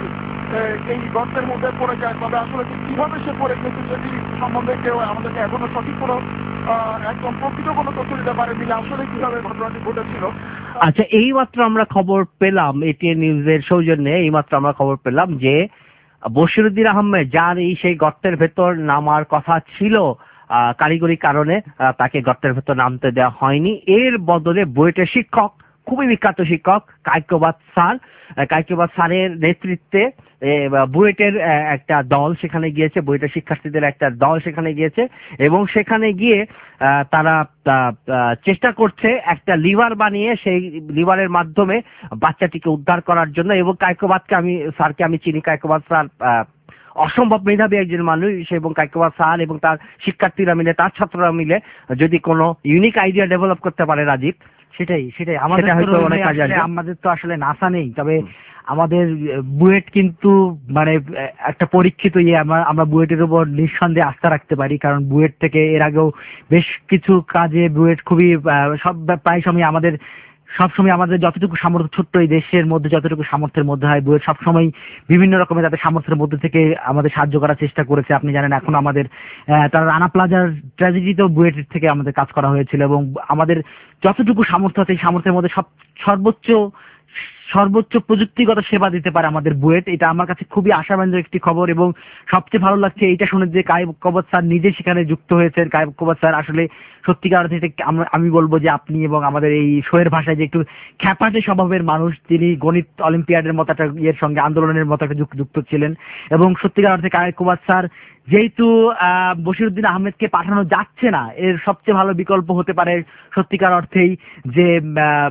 এই গর্তের মধ্যে পড়ে যায়। তবে আসলে কিভাবে সে পড়ে গেছে সেটি সম্বন্ধে কেউ আমাদেরকে এখনো সঠিক কোনো একদম প্রকৃত কোনো তথ্য দিতে পারেনি যে আসলে কিভাবে ঘটনাটি ঘটেছিল। আচ্ছা, এই মাত্র আমরা খবর পেলাম এটিএন নিউজের সৌজন্যে, এই মাত্র আমরা খবর পেলাম যে বশিরউদ্দিন আহমেদ, যার এই সেই গর্তের ভেতর নামার কথা ছিল, কারিগরি কারণে তাকে গর্তের ভেতর নামতে দেওয়া হয়নি। এর বদলে বুয়েটের শিক্ষক, খুবই বিখ্যাত শিক্ষক কায়কোবাদ স্যার, কায়কোবাদ স্যারের নেতৃত্বে বুয়েটের একটা দল সেখানে গিয়েছে, বুয়েটের শিক্ষার্থীদের একটা দল সেখানে গিয়েছে এবং সেখানে গিয়ে তারা চেষ্টা করছে একটা লিভার বানিয়ে সেই লিভারের মাধ্যমে বাচ্চাটিকে উদ্ধার করার জন্য। এবং কায়কোবাদকে আমি স্যারকে আমি চিনি, কায়কোবাদ স্যার অসম্ভব মেধাবী একজন মানুষ এবং কায়কোবাদ স্যার এবং তার শিক্ষার্থীরা মিলে, তার ছাত্ররা মিলে যদি কোনো ইউনিক আইডিয়া ডেভেলপ করতে পারে রাজীব, সেটাই সেটাই আমাদের আমাদের তো আসলে নাসা নেই, তবে আমাদের বুয়েট কিন্তু মানে একটা পরীক্ষিত ইয়ে। আমরা আমরা বুয়েটের উপর নিঃসন্দেহে আস্থা রাখতে পারি, কারণ বুয়েট থেকে এর আগেও বেশ কিছু কাজে বুয়েট খুবই সব প্রায় সময় আমাদের সবসময় আমাদের যতটুকু সামর্থ্য, ছোট্ট এই দেশের মধ্যে যতটুকু সামর্থ্যের মধ্যে হয়, বুয়েট সবসময় বিভিন্ন রকমের তাদের সামর্থ্যের মধ্যে থেকে আমাদের সাহায্য করার চেষ্টা করেছে। আপনি জানেন এখন আমাদের তার রানা প্লাজার ট্র্যাজেডিতেও বুয়েটের থেকে আমাদের কাজ করা হয়েছিল এবং আমাদের যতটুকু সামর্থ্য আছে এই সামর্থ্যের মধ্যে সব সর্বোচ্চ সর্বোচ্চ প্রযুক্তিগত সেবা দিতে পারে আমাদের বুয়েট। এটা আমার কাছে খুবই আশাব্যঞ্জক একটি খবর এবং সবচেয়ে ভালো লাগছে এইটা শুনে যে কায়কোবাদ স্যার নিজে সেখানে যুক্ত হয়েছেন। কায়কোবাদ স্যার আসলে সত্যিকার অর্থে আমি বলবো যে আপনি এবং আমাদের এই শোয়ের ভাষায় যে একটু খ্যাপাটে স্বভাবের মানুষ, তিনি গণিত অলিম্পিয়াডের মতো একটা ইয়ের সঙ্গে আন্দোলনের মতো একটা যুক্ত ছিলেন এবং সত্যিকার অর্থে কায়কোবাদ স্যার যেহেতু আহ বশিরউদ্দিন আহমেদকে পাঠানো যাচ্ছে না, এর সবচেয়ে ভালো বিকল্প হতে পারে সত্যিকার অর্থেই যে আহ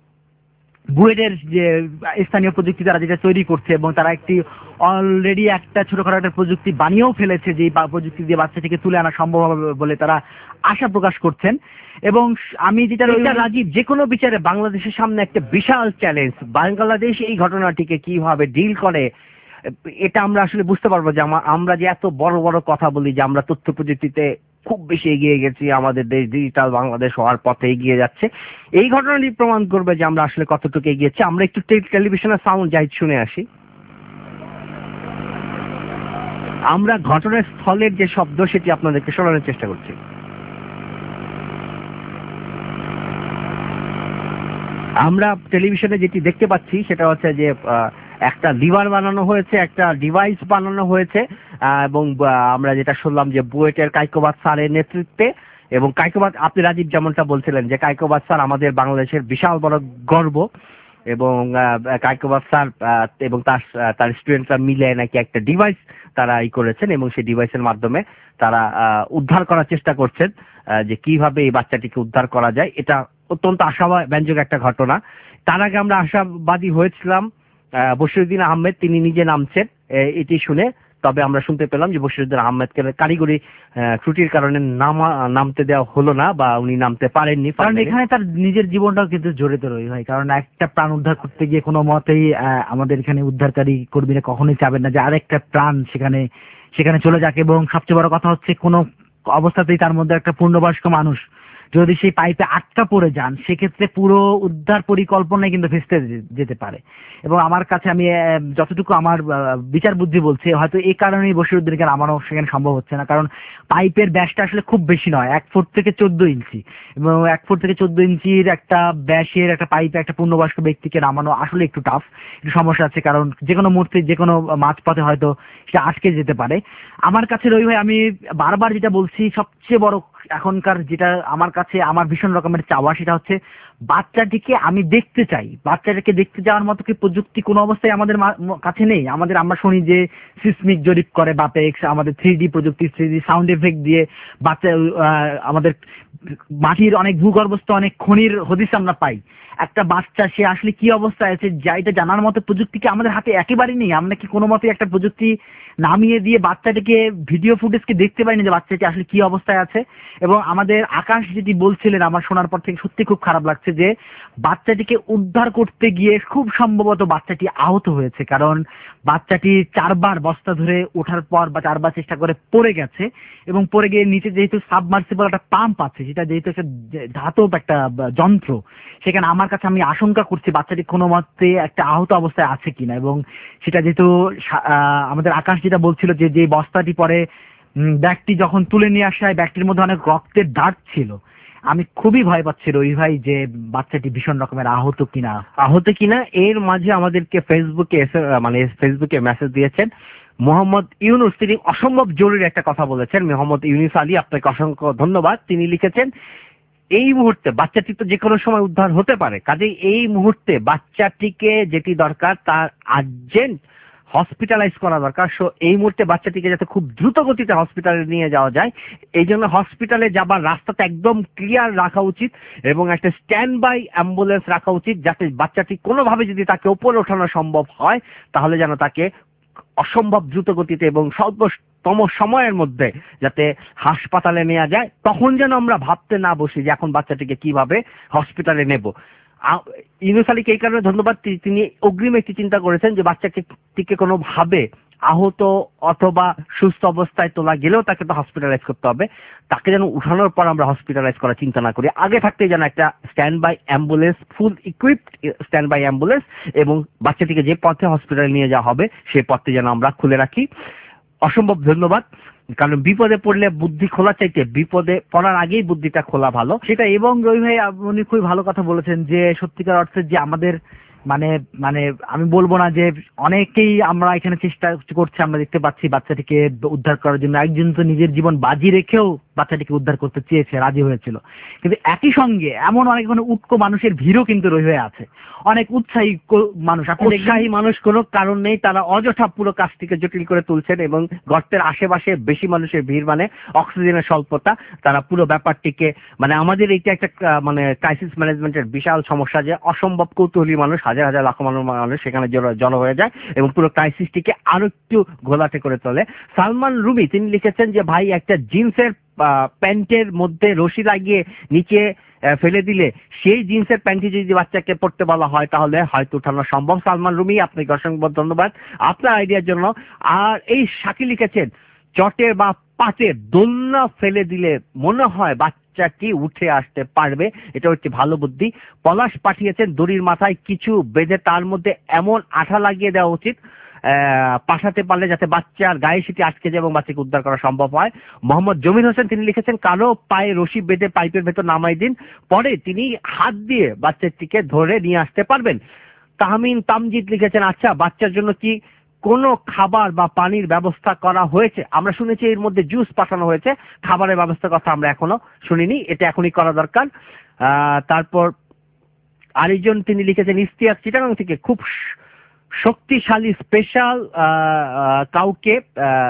বুয়েটের যে স্থানীয় প্রযুক্তি তারা যেটা তৈরি করছে এবং তারা একটি অলরেডি একটা ছোটখাটো একটা প্রযুক্তি বানিয়েও ফেলেছে, যে প্রযুক্তি দিয়ে বাচ্চাটিকে তুলে আনা সম্ভব হবে বলে তারা আশা প্রকাশ করছেন। এবং আমি যেটা রাজীব, যে কোনো বিচারে বাংলাদেশের সামনে একটা বিশাল চ্যালেঞ্জ, বাংলাদেশ এই ঘটনাটিকে কিভাবে ডিল করে এটা আমরা আসলে বুঝতে পারবো যে আমরা যে এত বড় বড় কথা বলি যে আমরা তথ্য প্রযুক্তিতে খুব বেশি এগিয়ে গেছি, আমাদের দেশ ডিজিটাল বাংলাদেশ হওয়ার পথে এগিয়ে যাচ্ছে, এই ঘটনাটি প্রমাণ করবে যে আমরা আসলে কতটুকু এগিয়েছি। আমরা একটু টেলিভিশনের সাউন্ড যাই শুনে আসি। আমরা ঘটনার স্থলের যে শব্দ সেটি আপনাদেরকে শোনানোর চেষ্টা করছি। আমরা টেলিভিশনে যেটি দেখতে পাচ্ছি সেটা হচ্ছে যে একটা লিভার বানানো হয়েছে, একটা ডিভাইস বানানো হয়েছে এবং আমরা যেটা শুনলাম যে বুয়েটের কায়কোবাদ স্যারের নেতৃত্বে। এবং কায়কোবাদ, আপনি রাজীব যেমনটা বলছিলেন যে কায়কোবাদ স্যার আমাদের বাংলাদেশের বিশাল বড় গর্ব এবং কায়কোবাদ স্যার এবং তার তার স্টুডেন্টরা মিলে নাকি একটা ডিভাইস তারা ই করেছেন এবং সেই ডিভাইসের মাধ্যমে তারা উদ্ধার করার চেষ্টা করছেন যে কিভাবে এই বাচ্চাটিকে উদ্ধার করা যায়। এটা অত্যন্ত আশাব্যঞ্জক একটা ঘটনা। তার আগে আমরা আশাবাদী হয়েছিলাম বশিরউদ্দিন আহমেদ তিনি নিজে নামছেন এটি শুনে, তবে আমরা শুনতে পেলাম যে বশিরউদ্দিন আহমেদকে কারিগরি ত্রুটির কারণে নামা নামতে দেওয়া হলো না বা উনি নামতে পারেননি, কারণ এখানে তার নিজের জীবনটাও কিন্তু জড়িত রয়ে হয়। কারণ একটা প্রাণ উদ্ধার করতে গিয়ে কোনো মতেই আমাদের এখানে উদ্ধারকারী কর্মীরা কখনোই চাবেন না যে আরেকটা প্রাণ সেখানে সেখানে চলে যাক। এবং সবচেয়ে বড় কথা হচ্ছে কোনো অবস্থাতেই তার মধ্যে একটা পূর্ণবয়স্ক মানুষ যদি সেই পাইপে আটকা পড়ে যান সেক্ষেত্রে পুরো উদ্ধার পরিকল্পনায় কিন্তু ভেস্তে যে- যেতে পারে। এবং আমার কাছে আমি আহ, যতটুকু আমার আহ, বিচার বুদ্ধি বলছে হয়তো এই কারণেই বসিরউদ্দিনকে নামানো সেখানে সম্ভব হচ্ছে না, কারণ পাইপের ব্যাসটা আসলে খুব বেশি নয়, এক ফুট থেকে চোদ্দ ইঞ্চি, এবং এক ফুট থেকে চোদ্দ ইঞ্চির একটা ব্যাসের একটা পাইপে একটা পূর্ণবয়স্ক ব্যক্তিকে নামানো আসলে একটু টাফ, একটু সমস্যা আছে, কারণ যে কোনো মুহূর্তে যে কোনো মাঝপথে হয়তো সেটা আটকে যেতে পারে। আমার কাছে রবি ভাই আমি বারবার যেটা বলছি, সবচেয়ে বড় এখনকার যেটা আমার কাছে আমার ভীষণ রকমের চাওয়া সেটা হচ্ছে বাচ্চাটিকে আমি দেখতে চাই। বাচ্চাটাকে দেখতে যাওয়ার মতো কি প্রযুক্তি কোনো অবস্থায় আমাদের মা- ম- কাছে নেই? আমাদের আমরা শুনি যে সিসমিক জরিপ করে বাপেক্স, আমাদের থ্রি ডি প্রযুক্তি, থ্রি ডি সাউন্ড এফেক্ট দিয়ে বাচ্চা আহ, আমাদের মাটির অনেক ভূগর্ভস্থ অনেক খনির হদিস আমরা পাই। একটা বাচ্চা সে আসলে কি অবস্থায় আছে যা এটা জানার মতো প্রযুক্তি কি আমাদের হাতে একেবারেই নেই? আমরা কি কোনো মতে একটা প্রযুক্তি নামিয়ে দিয়ে বাচ্চাটিকে ভিডিও ফুটেজকে দেখতে পাইনি যে বাচ্চাটি আসলে কি অবস্থায় আছে? এবং আমাদের আকাশ যেটি বলছিলেন আমার শোনার পর থেকে সত্যি খুব খারাপ লাগছে যে বাচ্চাটিকে উদ্ধার করতে গিয়ে খুব সম্ভবত বাচ্চাটি আহত হয়েছে, কারণ বাচ্চাটি চারবার বস্তা ধরে ওঠার পর বা চারবার চেষ্টা করে পড়ে গেছে, এবং পড়ে গিয়ে নিচে যেহেতু সাবমার্সিবল একটা পাম্প আছে, সেটা যেহেতু একটা যে- ধাতব একটা বা- যন্ত্র, সেখানে আমার কাছে আমি আশঙ্কা করছি বাচ্চাটি কোনো মতে একটা আহত অবস্থায় আছে কিনা। এবং সেটা যেহেতু সা- আহ, আমাদের আকাশ যেটা বলছিল যে যে বস্তাটি পরে উম, ব্যাগটি যখন তুলে নিয়ে আসা হয় ব্যাগটির মধ্যে অনেক রক্তের দাগ ছিল, আমি খুবই ভয় পাচ্ছি রবি ভাই যে বাচ্চাটি ভীষণ রকমের আহত কিনা। আহত কিনা এর মাঝে আমাদেরকে ফেসবুকে এসে- মানে ফেসবুকে মেসেজ দিয়েছেন মোহাম্মদ ইউনুস, তিনি অসম্ভব জরুরি একটা কথা বলেছেন। মোহাম্মদ ইউনুস আলী, আপনাকে অসংখ্য ধন্যবাদ। তিনি লিখেছেন এই মুহূর্তে বাচ্চাটি তো যে কোনো সময় উদ্ধার হতে পারে, কাজেই এই মুহূর্তে বাচ্চাটিকে যেটি দরকার তার আর্জেন্ট হসপিটালাইজ করা দরকার। সো এই মুহূর্তে বাচ্চাটিকে যাতে খুব দ্রুত গতিতে হসপিটালে নিয়ে যাওয়া যায়, এই জন্য হসপিটালে যাবার রাস্তাটা একদম ক্লিয়ার রাখা উচিত এবং একটা স্ট্যান্ড বাই অ্যাম্বুলেন্স রাখা উচিত, যাতে বাচ্চাটি কোনোভাবে যদি তাকে ওপরে ওঠানো সম্ভব হয় তাহলে যেন তাকে অসম্ভব দ্রুত গতিতে এবং স্বল্পতম সময়ের মধ্যে যাতে হাসপাতালে নেওয়া যায়। তখন যেন আমরা ভাবতে না বসি যে এখন বাচ্চাটিকে কিভাবে হসপিটালে নেব। আ- ইউনুস আলীকে এই কারণে ধন্যবাদ, তি- তিনি অগ্রিম একটি চিন্তা করেছেন যে বাচ্চাকে টিকে কোনোভাবে আহত অথবা সুস্থ অবস্থায় তোলা গেলেও তাকে তো হসপিটালাইজ করতে হবে, তাকে যেন উঠানোর পর আমরা হসপিটালাইজ করার চিন্তা না করি, আগে থাকতে যেন একটা stand by ambulance, full equipped stand by ambulance এবং বাচ্চাটিকে যে পথে হসপিটালে নিয়ে যাওয়া হবে সেই পথটি যেন আমরা খুলে রাখি। অসম্ভব ধন্যবাদ, কারণ বিপদে পড়লে বুদ্ধি খোলা চাইতে বিপদে পড়ার আগেই বুদ্ধিটা খোলা ভালো। সেটা, এবং রবি ভাই উনি খুবই ভালো কথা বলেছেন যে সত্যিকার অর্থে যে আমাদের মানে মানে আমি বলবো না যে অনেকেই আমরা এখানে চেষ্টা করছি, আমরা দেখতে পাচ্ছি বাচ্চাটিকে উদ্ধার করার জন্য, একজন তো নিজের জীবন বাজি রেখেও বাচ্চাটিকে উদ্ধার করতে চেয়েছে, রাজি হয়েছিল, কিন্তু একই সঙ্গে এমন অনেক মানে উৎকো মানুষের ভিড়ও কিন্তু রয়ে হয়ে আছে, অনেক উৎসাহী কো- মানুষ। আপনি দেখবেন উৎসাহী মানুষ কোনো কারণ নেই, তারা অযথা পুরো কাজটিকে জটিল করে তুলছেন এবং গর্তের আশেপাশে বেশি মানুষের ভিড় মানে অক্সিজেনের স্বল্পতা, তারা পুরো ব্যাপারটিকে মানে আমাদের এইটা একটা আহ, মানে ক্রাইসিস ম্যানেজমেন্টের বিশাল সমস্যা যে অসম্ভব কৌতূহলী মানুষ, হাজার হাজার লাখ মানুষ মানুষ সেখানে জড়ো জড়ো হয়ে যায় এবং পুরো ক্রাইসিসটিকে আরো একটু ঘোলাটে করে তোলে। সালমান রুমি তিনি লিখেছেন যে ভাই একটা জিন্সের প্যান্টের মধ্যে রশি লাগিয়ে নিচে আহ, ফেলে দিলে সেই জিন্সের প্যান্টটি যদি বাচ্চাকে পড়তে বলা হয় তাহলে হয়তো উঠানো সম্ভব। সালমান রুমি, আপনাকে অসংখ্য ধন্যবাদ আপনার আইডিয়ার জন্য। আর এই সাকি লিখেছেন চটের বা পাটের দোলনা ফেলে দিলে মনে হয় বাচ্চাটি উঠে আসতে পারবে, এটা হচ্ছে ভালো বুদ্ধি। পলাশ পাঠিয়েছেন দড়ির মাথায় কিছু বেঁধে তার মধ্যে এমন আঠা লাগিয়ে দেওয়া উচিত আহ পাঠাতে পারলে যাতে বাচ্চার গায়ে সেটি আটকে যায় এবং বাচ্চাকে উদ্ধার করা সম্ভব হয়। মোহাম্মদ জমির হোসেন তিনি লিখেছেন কালো পায়ে রশি বেঁধে পাইপের ভেতর নামাই দিন, পরে তিনি হাত দিয়ে বাচ্চাটিকে ধরে নিয়ে আসতে পারবেন। তাহমিন তামজিদ লিখেছেন আচ্ছা বাচ্চার জন্য কি কোনো খাবার বা পানির ব্যবস্থা করা হয়েছে? আমরা শুনেছি এর মধ্যে জুস পাঠানো হয়েছে, খাবারের ব্যবস্থার কথা আমরা এখনো শুনিনি, এটা এখনই করা দরকার। আহ তারপর আরেকজন তিনি লিখেছেন ইস্তিয়াক চিটাগাং থেকে খুব শক্তিশালী স্পেশাল কাউকে আহ,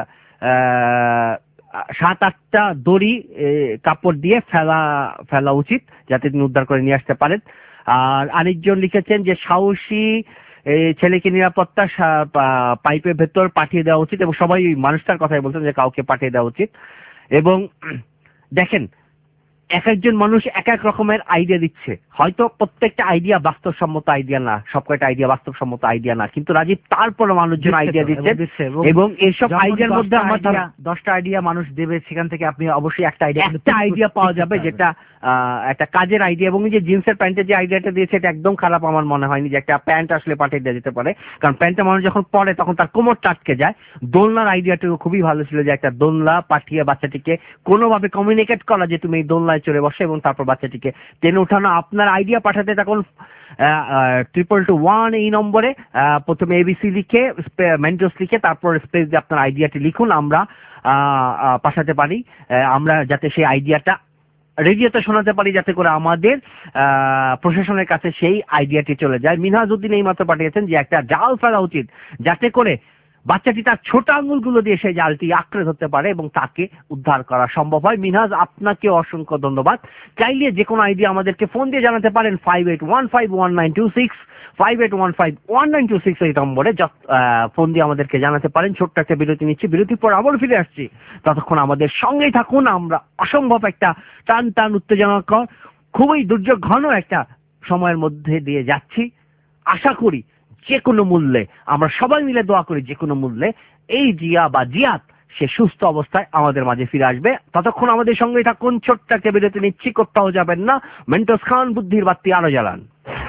আহ, সাত আটটা দড়ি এ, কাপড় দিয়ে ফেলা ফেলা উচিত যাতে তিনি উদ্ধার করে নিয়ে আসতে পারেন। আর আরেকজন লিখেছেন যে সাহসী এই ছেলেকে নিরাপত্তা সা- পা- পাইপের ভেতর পাঠিয়ে দেওয়া উচিত এবং সবাই ওই মানুষটার কথাই বলছেন যে কাউকে পাঠিয়ে দেওয়া উচিত। এবং দেখেন এক একজন মানুষ এক এক রকমের আইডিয়া দিচ্ছে, হয়তো প্রত্যেকটা আইডিয়া বাস্তবসম্মত আইডিয়া না, সব কয়টা আইডিয়া বাস্তবসম্মত আইডিয়া না, কিন্তু রাজীব তারপর মানুষজন আইডিয়া দিচ্ছে এবং এইসব আইডিয়ার মধ্যে আমার দশটা আইডিয়া মানুষ দেবে, সেখান থেকে আপনি অবশ্যই একটা আইডিয়া একটা আইডিয়া পাওয়া যাবে যেটা একটা কাজের আইডিয়া। এবং যে জিন্সের প্যান্টের যে আইডিয়াটা দিয়েছে এটা একদম খারাপ আমার মনে হয়নি, যে একটা প্যান্ট আসলে পাঠিয়ে দেওয়া যেতে পারে, কারণ প্যান্টটা মানুষ যখন পরে তখন তার কোমর টাটকে যায়। দোলনার আইডিয়াটাও খুবই ভালো ছিল, যে একটা দোলনা পাঠিয়ে বাচ্চাটিকে কোনোভাবে কমিউনিকেট করা যে তুমি এই দোলনায় চলে বসে এবং তারপর বাচ্চাটিকে টেনে উঠানো। আপনার আইডিয়া পাঠাতে তখন ট্রিপল টু ওয়ান এই নম্বরে প্রথমে এবিসি লিখে মেন্টোস লিখে তারপর স্পেস দিয়ে আপনার আইডিয়াটি লিখুন, আমরা পাঠাতে পারি, আমরা যাতে সেই আইডিয়াটা রেডিওতে শোনাতে পারি, যাতে করে আমাদের প্রশাসনের কাছে সেই আইডিয়াটি চলে যায়। মিনহাজ উদ্দিন এই মাত্র পাঠিয়েছেন যে একটা জাল ফেলা উচিত, যাতে করে বাচ্চাটি তার ছোট আঙুলগুলো দিয়ে সেই জালটি আঁকড়ে ধরতে পারে এবং তাকে উদ্ধার করা সম্ভব হয়। মিনহাজ, আপনাকে অসংখ্য ধন্যবাদ। চাইলে যে কোনো আইডিয়া আমাদেরকে ফোন দিয়ে জানাতে পারেন five eight one five one nine two six five eight one five one nine two six এই নম্বরে ফোন দিয়ে আমাদেরকে জানাতে পারেন। ছোট্ট একটা বিরতি নিচ্ছি, বিরতির পর আবার ফিরে আসছি, ততক্ষণ আমাদের সঙ্গেই থাকুন। আমরা অসম্ভব একটা টান টান উত্তেজনাকর খুবই দুর্যোগ ঘন একটা সময়ের মধ্যে দিয়ে যাচ্ছি। আশা করি যে কোনো মূল্যে, আমরা সবাই মিলে দোয়া করি যে কোনো মূল্যে এই জিয়া বা জিয়াত সে সুস্থ অবস্থায় আমাদের মাঝে ফিরে আসবে। ততক্ষণ আমাদের সঙ্গেই থাকুন, ছোট্ট একটা বিরতি নিচ্ছি, কোথাও যাবেন না। মেন্টোস খান, বুদ্ধির বাতি আরো জ্বালান।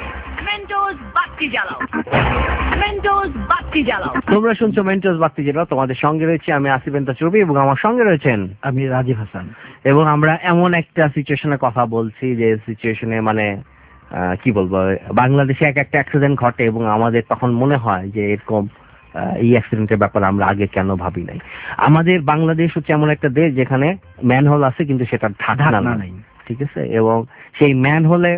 তোমরা শুনছো মেন্টোস বাতি জ্বালাও, তোমাদের সঙ্গে রয়েছে আমি আসিফ চৌধুরী এবং আমার সঙ্গে রয়েছেন আমি রাজীব হাসান। এবং আমরা এমন একটা সিচুয়েশনে কথা বলছি যে সিচুয়েশনে মানে কি বলবো, বাংলাদেশে এক একটা অ্যাক্সিডেন্ট ঘটে এবং আমাদের তখন মনে হয় যে এরকম এই অ্যাক্সিডেন্টের ব্যাপারে আমরা আগে কেন ভাবি নাই। আমাদের বাংলাদেশ হচ্ছে এমন একটা দেশ যেখানে ম্যানহোল আছে কিন্তু সেটা ঢাকনা নাই, ঠিক আছে, এবং সেই ম্যানহোলে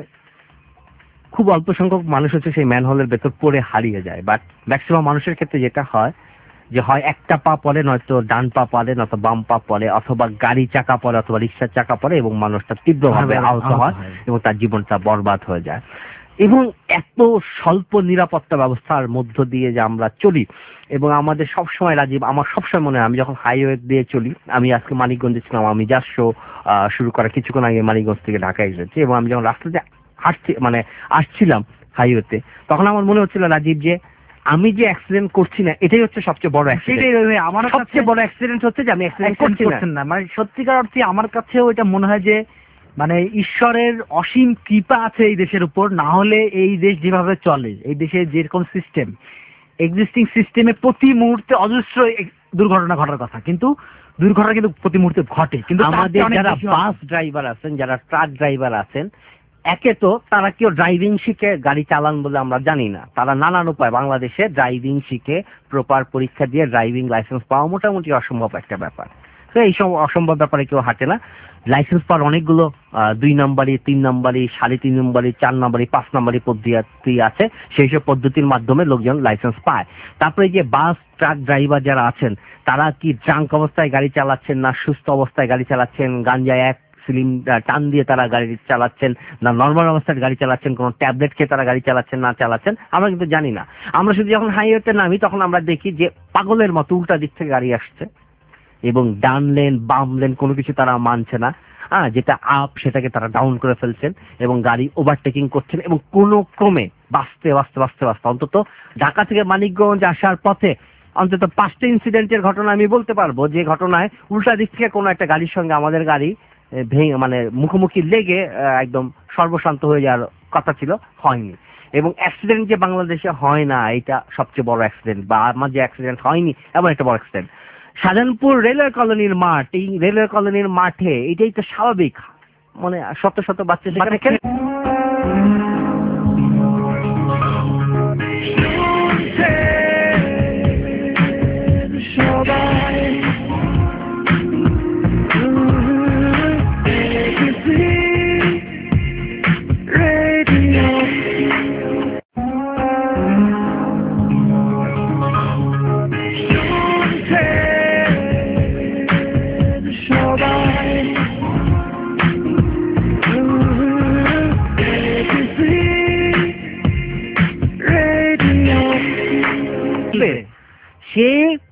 খুব অল্প সংখ্যক মানুষ হচ্ছে সেই ম্যানহোলের ভেতর পড়ে হারিয়ে যায়। বাট ম্যাক্সিমাম মানুষের ক্ষেত্রে যেটা হয় যে হয় একটা পা পড়ে, নয়তো ডান পা পড়ে, নয়তো বাম পা পড়ে, অথবা গাড়ি চাকা পড়ে, অথবা রিক্সার চাকা পড়ে এবং মানুষটা তীব্রভাবে আহত হয় এবং তার জীবনটা বরবাদ হয়ে যায়। এবং এত স্বল্প নিরাপত্তা ব্যবস্থার মধ্য দিয়ে যে আমরা চলি, এবং আমাদের সবসময় রাজীব, আমার সবসময় মনে হয় আমি যখন হাইওয়ে দিয়ে চলি, আমি আজকে মানিকগঞ্জে ছিলাম, আমি যা শো শুরু করা কিছুক্ষণ আগে মানিকগঞ্জ থেকে ঢাকা এসেছি, এবং আমি যখন রাস্তাতে হাঁটছি মানে আসছিলাম হাইওয়েতে, তখন আমার মনে হচ্ছিল রাজীব যে আমি যে অ্যাক্সিডেন্ট করছি না এটাই হচ্ছে সবচেয়ে বড় অ্যাক্সিডেন্ট। আমার সবচেয়ে বড় অ্যাক্সিডেন্ট হচ্ছে যে আমি অ্যাক্সিডেন্ট করছি না। মানে সত্যিকার অর্থে আমার কাছেও এটা মনে হয় যে মানে ঈশ্বরের অসীম কৃপা আছে এই দেশের উপর, না হলে এই দেশ যেভাবে চলে, এই দেশের যেরকম সিস্টেম, এক্সিস্টিং সিস্টেমে প্রতি মুহূর্তে অজস্র দুর্ঘটনা ঘটার কথা, কিন্তু দুর্ঘটনা কিন্তু প্রতি মুহূর্তে ঘটে। কিন্তু আমাদের যারা বাস ড্রাইভার আছেন, যারা ট্রাক ড্রাইভার আছেন, একে তো তারা কেউ ড্রাইভিং শিখে গাড়ি চালান বলে আমরা জানি না, তারা নানান উপায় বাংলাদেশে ড্রাইভিং শিখে প্রপার পরীক্ষা দিয়ে ড্রাইভিং লাইসেন্স পাওয়া মোটামুটি অসম্ভব একটা ব্যাপার। তো এই সব অসম্ভব ব্যাপারে কেউ হাঁটে না। লাইসেন্স পাওয়ার অনেকগুলো দুই নম্বরই, তিন নম্বরই, সাড়ে তিন নম্বরই, চার নম্বরই, পাঁচ নম্বরই পদ্ধতি আছে, সেই সব পদ্ধতির মাধ্যমে লোকজন লাইসেন্স পায়। তারপরে যে বাস ট্রাক ড্রাইভার যারা আছেন, তারা কি ড্রাঙ্ক অবস্থায় গাড়ি চালাচ্ছেন না সুস্থ অবস্থায় গাড়ি চালাচ্ছেন, গাঞ্জায় এক সিলিম টান দিয়ে তারা গাড়ি চালাচ্ছেন না নর্মাল অবস্থায় গাড়ি চালাচ্ছেন, কোনো ট্যাবলেট খেয়ে তারা গাড়ি চালাচ্ছেন না চালাচ্ছেন, আমরা কিন্তু জানি না। আমরা শুধু যখন হাইওয়েতে নামি তখন আমরা দেখি যে পাগলের মতো উল্টা দিক থেকে গাড়ি আসছে এবং ডান লেন বাম লেন কোনো কিছু তারা মানছে না, হ্যাঁ, যেটা আপ সেটাকে তারা ডাউন করে ফেলছেন এবং গাড়ি ওভারটেকিং করছেন এবং কোনো ক্রমে বাঁচতে বাঁচতে বাঁচতে বাঁচতে অন্তত ঢাকা থেকে মানিকগঞ্জ আসার পথে অন্তত পাঁচটা ইনসিডেন্টের ঘটনা আমি বলতে পারবো, যে ঘটনায় উল্টা দিক থেকে কোনো একটা গাড়ির সঙ্গে আমাদের গাড়ি ভেঙে মানে মুখোমুখি লেগে একদম সর্বশান্ত হয়ে যাওয়ার কথা ছিল, হয়নি। এবং অ্যাক্সিডেন্ট যে বাংলাদেশে হয় না এটা সবচেয়ে বড় অ্যাক্সিডেন্ট, বা আমার যে অ্যাক্সিডেন্ট হয়নি এমন একটা বড় অ্যাক্সিডেন্ট। শাহজাহানপুর রেলওয়ে কলোনির মাঠ, এই রেলওয়ে কলোনির মাঠে এটাই তো স্বাভাবিক, মানে শত শত বাচ্চা সেখানে খেলে।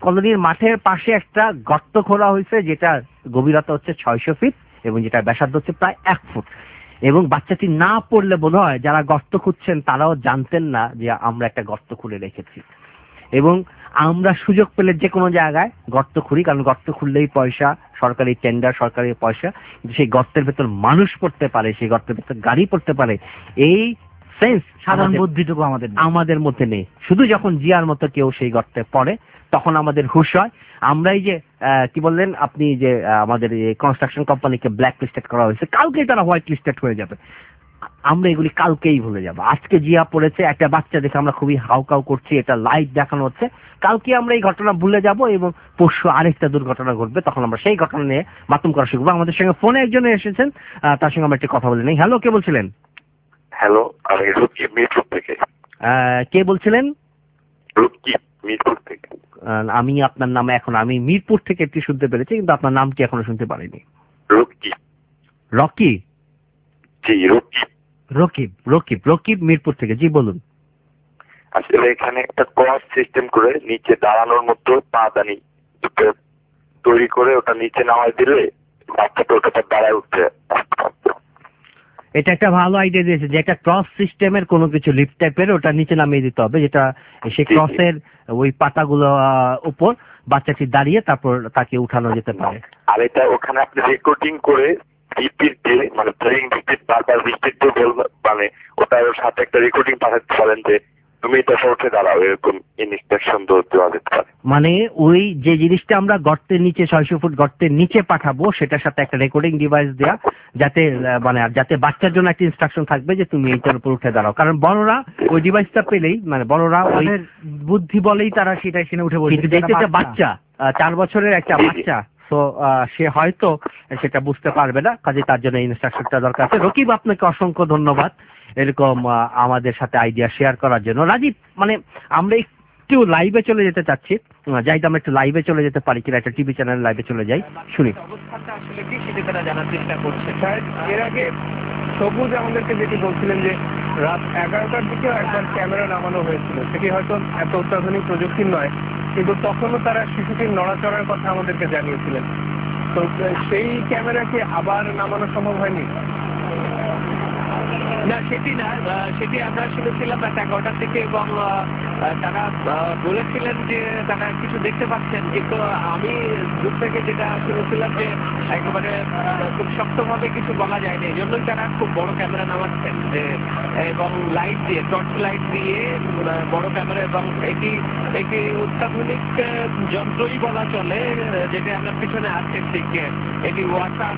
কলোনির মাঠের পাশে একটা গর্ত খোঁড়া হয়েছে, যেটা গভীরতা হচ্ছে ছয়শো ফিট এবং যেটা ব্যাসার্ধ হচ্ছে প্রায় এক ফুট। এবং বাচ্চাটি না পড়লে বোধ হয় যারা গর্ত খুঁজছেন তারাও জানতেন না যে আমরা একটা গর্ত খুঁড়ে রেখেছি। এবং আমরা সুযোগ পেলে যে কোনো জায়গায় গর্ত খুঁড়ি, কারণ গর্ত খুললেই পয়সা, সরকারি টেন্ডার, সরকারি পয়সা। কিন্তু সেই গর্তের ভেতর মানুষ পড়তে পারে, সেই গর্তের ভেতর গাড়ি পড়তে পারে, এই সেন্স সাধারণ বুদ্ধিটুকু আমাদের আমাদের মধ্যে নেই। শুধু যখন জিয়ার মতো কেউ সেই গর্তে পড়ে তখন আমাদের হুঁশ হয়। আমরা এই যে কি বললেন আপনি, যে আমাদের কনস্ট্রাকশন কোম্পানিকে ব্ল্যাক লিস্টেড করা হয়েছে, কালকেই তারা হোয়াইট লিস্টেড হয়ে যাবে। আমরা এগুলি কালকেই ভুলে যাব। আজকে জিয়া পড়েছে, একটা বাচ্চা দেখে আমরা খুবই হাউকাউ করছি, এটা লাইভ দেখানো হচ্ছে, কালকে আমরা এই ঘটনা ভুলে যাব এবং পরশু আরেকটা দুর্ঘটনা ঘটবে, তখন আমরা সেই ঘটনা নিয়ে মাতুম করা শিখবো। আমাদের সঙ্গে ফোনে একজন এসেছেন, তার সঙ্গে আমরা একটু কথা বলে নেই। হ্যালো, কে বলছিলেন? হ্যালো, আমি রকিব মিরপুর থেকে। কে বলছিলেন? রকিব মিরপুর থেকে। আমি আপনার নাম এখন আমি মিরপুর থেকে একটু শুনতে পেরেছি, কিন্তু আপনার নাম কি এখনো শুনতে পারিনি। রকিব। রকি? জি, রকিব। রকিব রকিব রকিব মিরপুর থেকে, জি বলুন। আসলে এখানে একটা ক্রস সিস্টেম করে নিচে দাঁড়ানোর মতো পাদানি তৈরি করে ওটা নিচে নামাই দিলে বাচ্চাটা ওটা দাঁড়ায় উঠতে। এটা একটা ভালো আইডিয়া দিয়েছে যে একটা ক্রস সিস্টেমের কোনো কিছু লিফট টাইপের ওটা নিচে নামিয়ে দিতে হবে, যেটা সেই ক্রসের ওই পাতাগুলো উপর বাচ্চাটি দাঁড়িয়ে তারপর তাকে উঠানো যেতে পারে। আর এটা ওখানে আপনি রেকর্ডিং করে রিপিট দিয়ে, মানে প্লেইং রিপিট বারবার রিপিট দিয়ে বলবেন, মানে ওটার সাথে একটা রেকর্ডিং পাঠাতে পারেন যে তুমি এটা উঠে দাঁড়াও, এরকম ইনস্ট্রাকশন দেওয়া যেতে পারে। মানে ওই যে জিনিসটা আমরা গর্তের নিচে ছয়শো ফুট গর্তের নিচে পাঠাবো সেটার সাথে একটা রেকর্ডিং ডিভাইস দেয়া, যাতে মানে যাতে বাচ্চার জন্য একটা ইনস্ট্রাকশন থাকবে যে তুমি এইটার উপর উঠে দাঁড়াও। কারণ বড়রা ওই ডিভাইসটা পেলেই, মানে বড়রা ওই বুদ্ধি বলেই তারা সেটা এখানে উঠে বলছে, কিন্তু দেখতে একটা বাচ্চা, চার বছরের একটা বাচ্চা, তো সে হয়তো সেটা বুঝতে পারবে না, কাজে তার জন্য ইনস্ট্রাকশনটা দরকার আছে। রকিব, আপনাকে অসংখ্য ধন্যবাদ এরকম আমাদের সাথে আইডিয়া শেয়ার করার জন্য। রাজীব, মানে আমরা একটু লাইভে চলে যেতে চাচ্ছি, যাই আমরা একটু লাইভে চলে যেতে পারি কিনা, একটা টিভি চ্যানেল লাইভে চলে যাই, শুনি অবস্থাটা আসলে কি সেটা তারা জানার চেষ্টা করছে। এর আগে সবুজ আমাদেরকে যেটি বলছিলেন যে রাত এগারোটার দিকেও একবার ক্যামেরা নামানো হয়েছিল, সেটি হয়তো এত অত্যাধুনিক প্রযুক্তির নয়, কিন্তু তখনও তারা শিশুটির নড়াচড়ার কথা আমাদেরকে জানিয়েছিলেন। তো সেই ক্যামেরাকে আবার নামানো সম্ভব হয়নি? না, সেটি না, সেটি আমরা শুনেছিলাম রাত এগারোটার দিকে এবং তারা বলেছিলেন যে তারা কিছু দেখতে পাচ্ছেন, কিন্তু আমি দূর থেকে যেটা শুনেছিলাম যে একেবারে খুব শক্তভাবে কিছু বলা যায়নি, এই জন্যই তারা খুব বড় ক্যামেরা নামাচ্ছেন যে এবং লাইট দিয়ে, টর্চ লাইট দিয়ে বড় ক্যামেরা, এবং এটি একটি অত্যাধুনিক যন্ত্রই বলা চলে, যেটা আপনার পিছনে আছে ঠিক, এটি ওয়াটার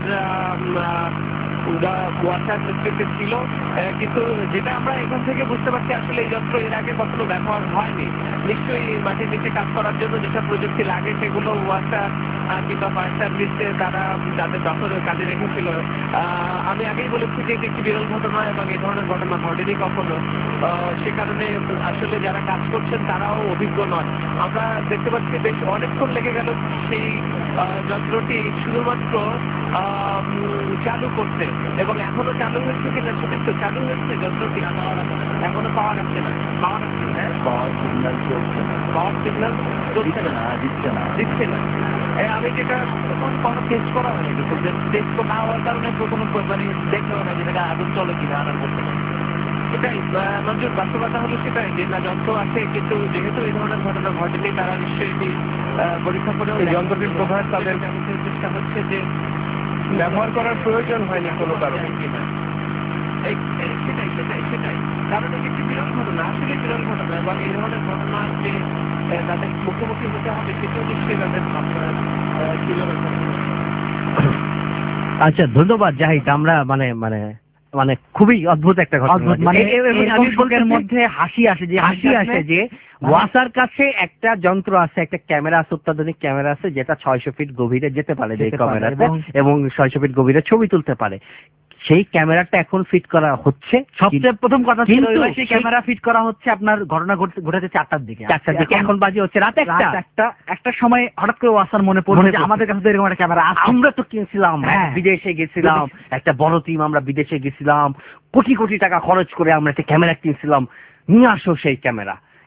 ওয়াটার রেস্ট্রিক্টেড ছিল, কিন্তু যেটা আমরা এখান থেকে বুঝতে পারছি আসলে এই যন্ত্র এর আগে কখনো ব্যবহার হয়নি। নিশ্চয়ই মাটির নিচে কাজ করার জন্য যেসব প্রযুক্তি লাগে সেগুলো ওয়াটার কিংবা ফায়ার সার্ভিসে তারা তাদের দপ্তরের কাজে রেখেছিল। আমি আগেই বলেছি যে এটি একটি বিরল ঘটনা এবং এই ধরনের ঘটনা ঘটেনি কখনো, সে কারণে আসলে যারা কাজ করছেন তারাও অভিজ্ঞ নয়। আমরা দেখতে পাচ্ছি বেশ অনেকক্ষণ লেগে গেল সেই যন্ত্রটি শুধুমাত্র চালু করতে, এবং এখনো চালু হয়েছে কিনা সেটা তো চালু হয়েছে যন্ত্রটি, এখনো পাওয়া যাচ্ছে না, পাওয়া যাচ্ছে না, পাওয়ার সিগন্যাল চলছে না, দিচ্ছে না দিচ্ছে না আমি যেটা কোনো টেস্ট করা হয়নি, টেস্ট না হওয়ার কারণে কোনো মানে দেখলেও না যেটা আগুন চলে কিনা আনার মধ্যে। এটাই নজর বাস্তবতা হলো সেটাই যে না, যন্ত্র আছে, কিন্তু যেহেতু এই ধরনের ঘটনা ঘটেনি তারা নিশ্চয়ই পরীক্ষা করে যন্ত্রটির প্রভাব তাদের চেষ্টা হচ্ছে যে ব্যবহার করার প্রয়োজন হয়নি কোনো কারণে। সেটাই সেটাই সেটাই কারণ এটি একটি বিরল ঘটনা, আসলে বিরল ঘটনা, এবং এই ধরনের ঘটনা যে তাদের মুখোমুখি হতে হবে সেটাও নিশ্চয়ই তাদের বিরল ঘটনা। আচ্ছা, ধন্যবাদ জাহিদ। আমরা মানে মানে মানে খুবই অদ্ভুত একটা ঘটনা, মানে এর মধ্যে হাসি আসে যে হাসি আসে যে ওয়াসার কাছে একটা যন্ত্র আছে, একটা ক্যামেরা আছে, অত্যাধুনিক ক্যামেরা আছে, যেটা ছয়শো ফিট গভীরে যেতে পারে যে ক্যামেরাতে, এবং ছয়শো ফিট গভীরে ছবি তুলতে পারে। সেই ক্যামেরাটা এখন ফিট করা হচ্ছে। সবচেয়ে প্রথম কথা ছিল সেই ক্যামেরা ফিট করা হচ্ছে আপনার ঘটনা ঘটেছে চারটার দিকে, চারটার দিকে এখন বাজে হচ্ছে রাত একটা একটা একটা সময় হঠাৎ করে ওয়াসার মনে পড়লো যে আমাদের কাছে তো এরকম একটা ক্যামেরা আছে, আমরা তো কিনছিলাম, বিদেশে গেছিলাম, একটা বড় টিম আমরা বিদেশে গেছিলাম, কোটি কোটি টাকা খরচ করে আমরা একটা ক্যামেরা কিনছিলাম, নিয়ে আসো সেই ক্যামেরা।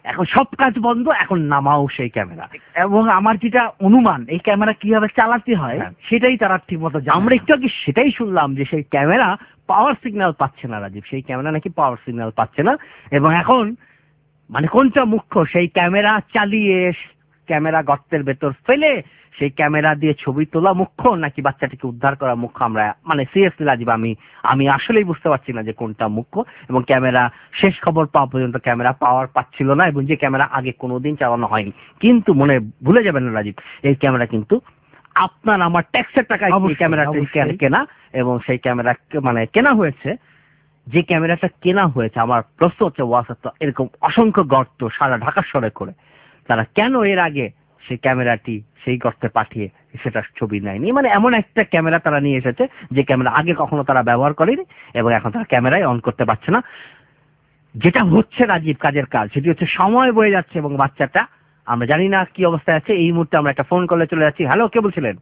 এখন সব কাজ বন্ধ, এখন নামাও সেই ক্যামেরা। এবং আমার যেটা অনুমান এই ক্যামেরা কিভাবে চালাতে হয় সেটাই তারা ঠিক মতো জানে। আমরা একটু আগে সেটাই শুনলাম যে সেই ক্যামেরা পাওয়ার সিগন্যাল পাচ্ছে না রাজীব, সেই ক্যামেরা নাকি পাওয়ার সিগন্যাল পাচ্ছে না। এবং এখন মানে কোনটা মুখ্য, সেই ক্যামেরা চালিয়ে ক্যামেরা গর্তের ভেতর ফেলে সেই ক্যামেরা দিয়ে ছবি তোলা মুখ্য নাকি বাচ্চাটিকে উদ্ধার করা মুখ্য? আমরা মানে সিরিয়াসলি রাজীব আমি আমি আসলেই বুঝতে পারছি না যে কোনটা মুখ্য। এবং ক্যামেরা শেষ খবর পাওয়া পর্যন্ত ক্যামেরা পাওয়ার পাচ্ছিল না, এবং যে ক্যামেরা আগে কোনোদিন চালানো হয়নি। কিন্তু মনে ভুলে যাবেন না রাজীব, এই ক্যামেরা কিন্তু আপনার আমার ট্যাক্সের টাকায় এই ক্যামেরাটা কেনা, এবং সেই ক্যামেরা মানে কেনা হয়েছে। যে ক্যামেরাটা কেনা হয়েছে, আমার প্রশ্ন হচ্ছে ওয়াসার এরকম অসংখ্য গর্ত সারা ঢাকা শহরে করে তারা কেন এর আগে সেই ক্যামেরাটি সেই গর্তে পাঠিয়ে সেটা ছবি নেয়নি? মানে এমন একটা ক্যামেরা তারা নিয়ে এসেছে যে ক্যামেরা আগে কখনো তারা ব্যবহার করেনি, এবং এখন তারা ক্যামেরাই অন করতে পারছে না। যেটা হচ্ছে রাজীব কাজের কাজ, সেটি হচ্ছে সময় বয়ে যাচ্ছে এবং বাচ্চাটা আমরা জানি না কি অবস্থায় আছে। এই মুহূর্তে আমরা একটা ফোন কলে চলে যাচ্ছি। হ্যালো, কে বলছিলেন?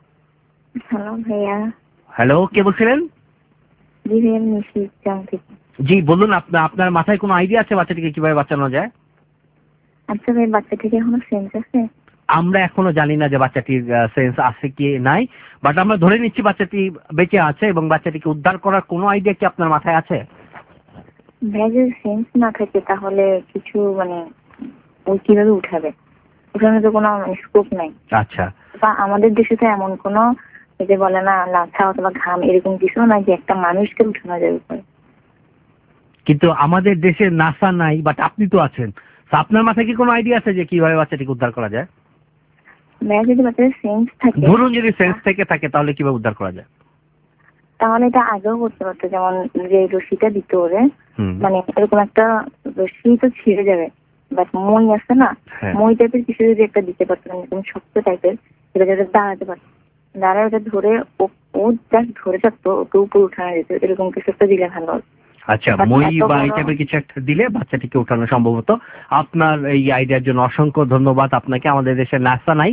হ্যালো ভাইয়া। হ্যালো, কে বলছিলেন? জি ভাইয়া, মিষ্টি থেকে। জি বলুন, আপনার আপনার মাথায় কোনো আইডিয়া আছে বাচ্চাটিকে কিভাবে বাঁচানো যায়? আচ্ছা ভাই, বাচ্চাটিকে এখনো সেন্স আছে? আমরা এখনো জানি না যে বাচ্চাটির সেন্স আছে কি নাই, বাট আমরা ধরে নিচ্ছি বাচ্চাটি বেঁচে আছে। এবং বাচ্চাটিকে উদ্ধার করার কোনো আইডিয়া কি আপনার মাথায় আছে? ভাই যদি সেন্স না থাকে তাহলে কিছু মানে ওই কিভাবে উঠাবে? ওখানে তো কোনো স্কোপ নাই। আচ্ছা, বা আমাদের দেশে তো এমন কোনো যে বলে না লাছা অথবা ঘাম এরকম কিছু না যে একটা মানুষকে উঠানো যাবে পরে। কিন্তু আমাদের দেশে নাসা নাই, বাট আপনি তো আছেন। আপনার মাথায় কি কোনো আইডিয়া আছে যে কিভাবে বাচ্চাটিকে উদ্ধার করা যায়? ভাই যদি বাচ্চাদের সেন্স থাকে, ধরুন যদি সেন্স থেকে থাকে তাহলে কিভাবে উদ্ধার করা যায়? তাহলে এটা আগেও করতে পারতো। যেমন যে রশিটা দিত ওরে, মানে এরকম একটা রশি তো ছিঁড়ে যাবে, বাট মই আছে না, মই টাইপের কিছু যদি একটা দিতে পারতো, এরকম শক্ত টাইপের, সেটা যাতে দাঁড়াতে পারতো, দাঁড়ায় ওটা ধরে ও জাস্ট ধরে থাকতো, ওকে উপরে উঠানো যেত, এরকম কিছু একটা দিলে ভালো। আচ্ছা, মই বা এই টাইপের কিছু একটা দিলে বাচ্চাটিকে উঠানো সম্ভবত। আপনার এই আইডিয়ার জন্য অসংখ্য ধন্যবাদ আপনাকে। আমাদের দেশে নাসা নাই,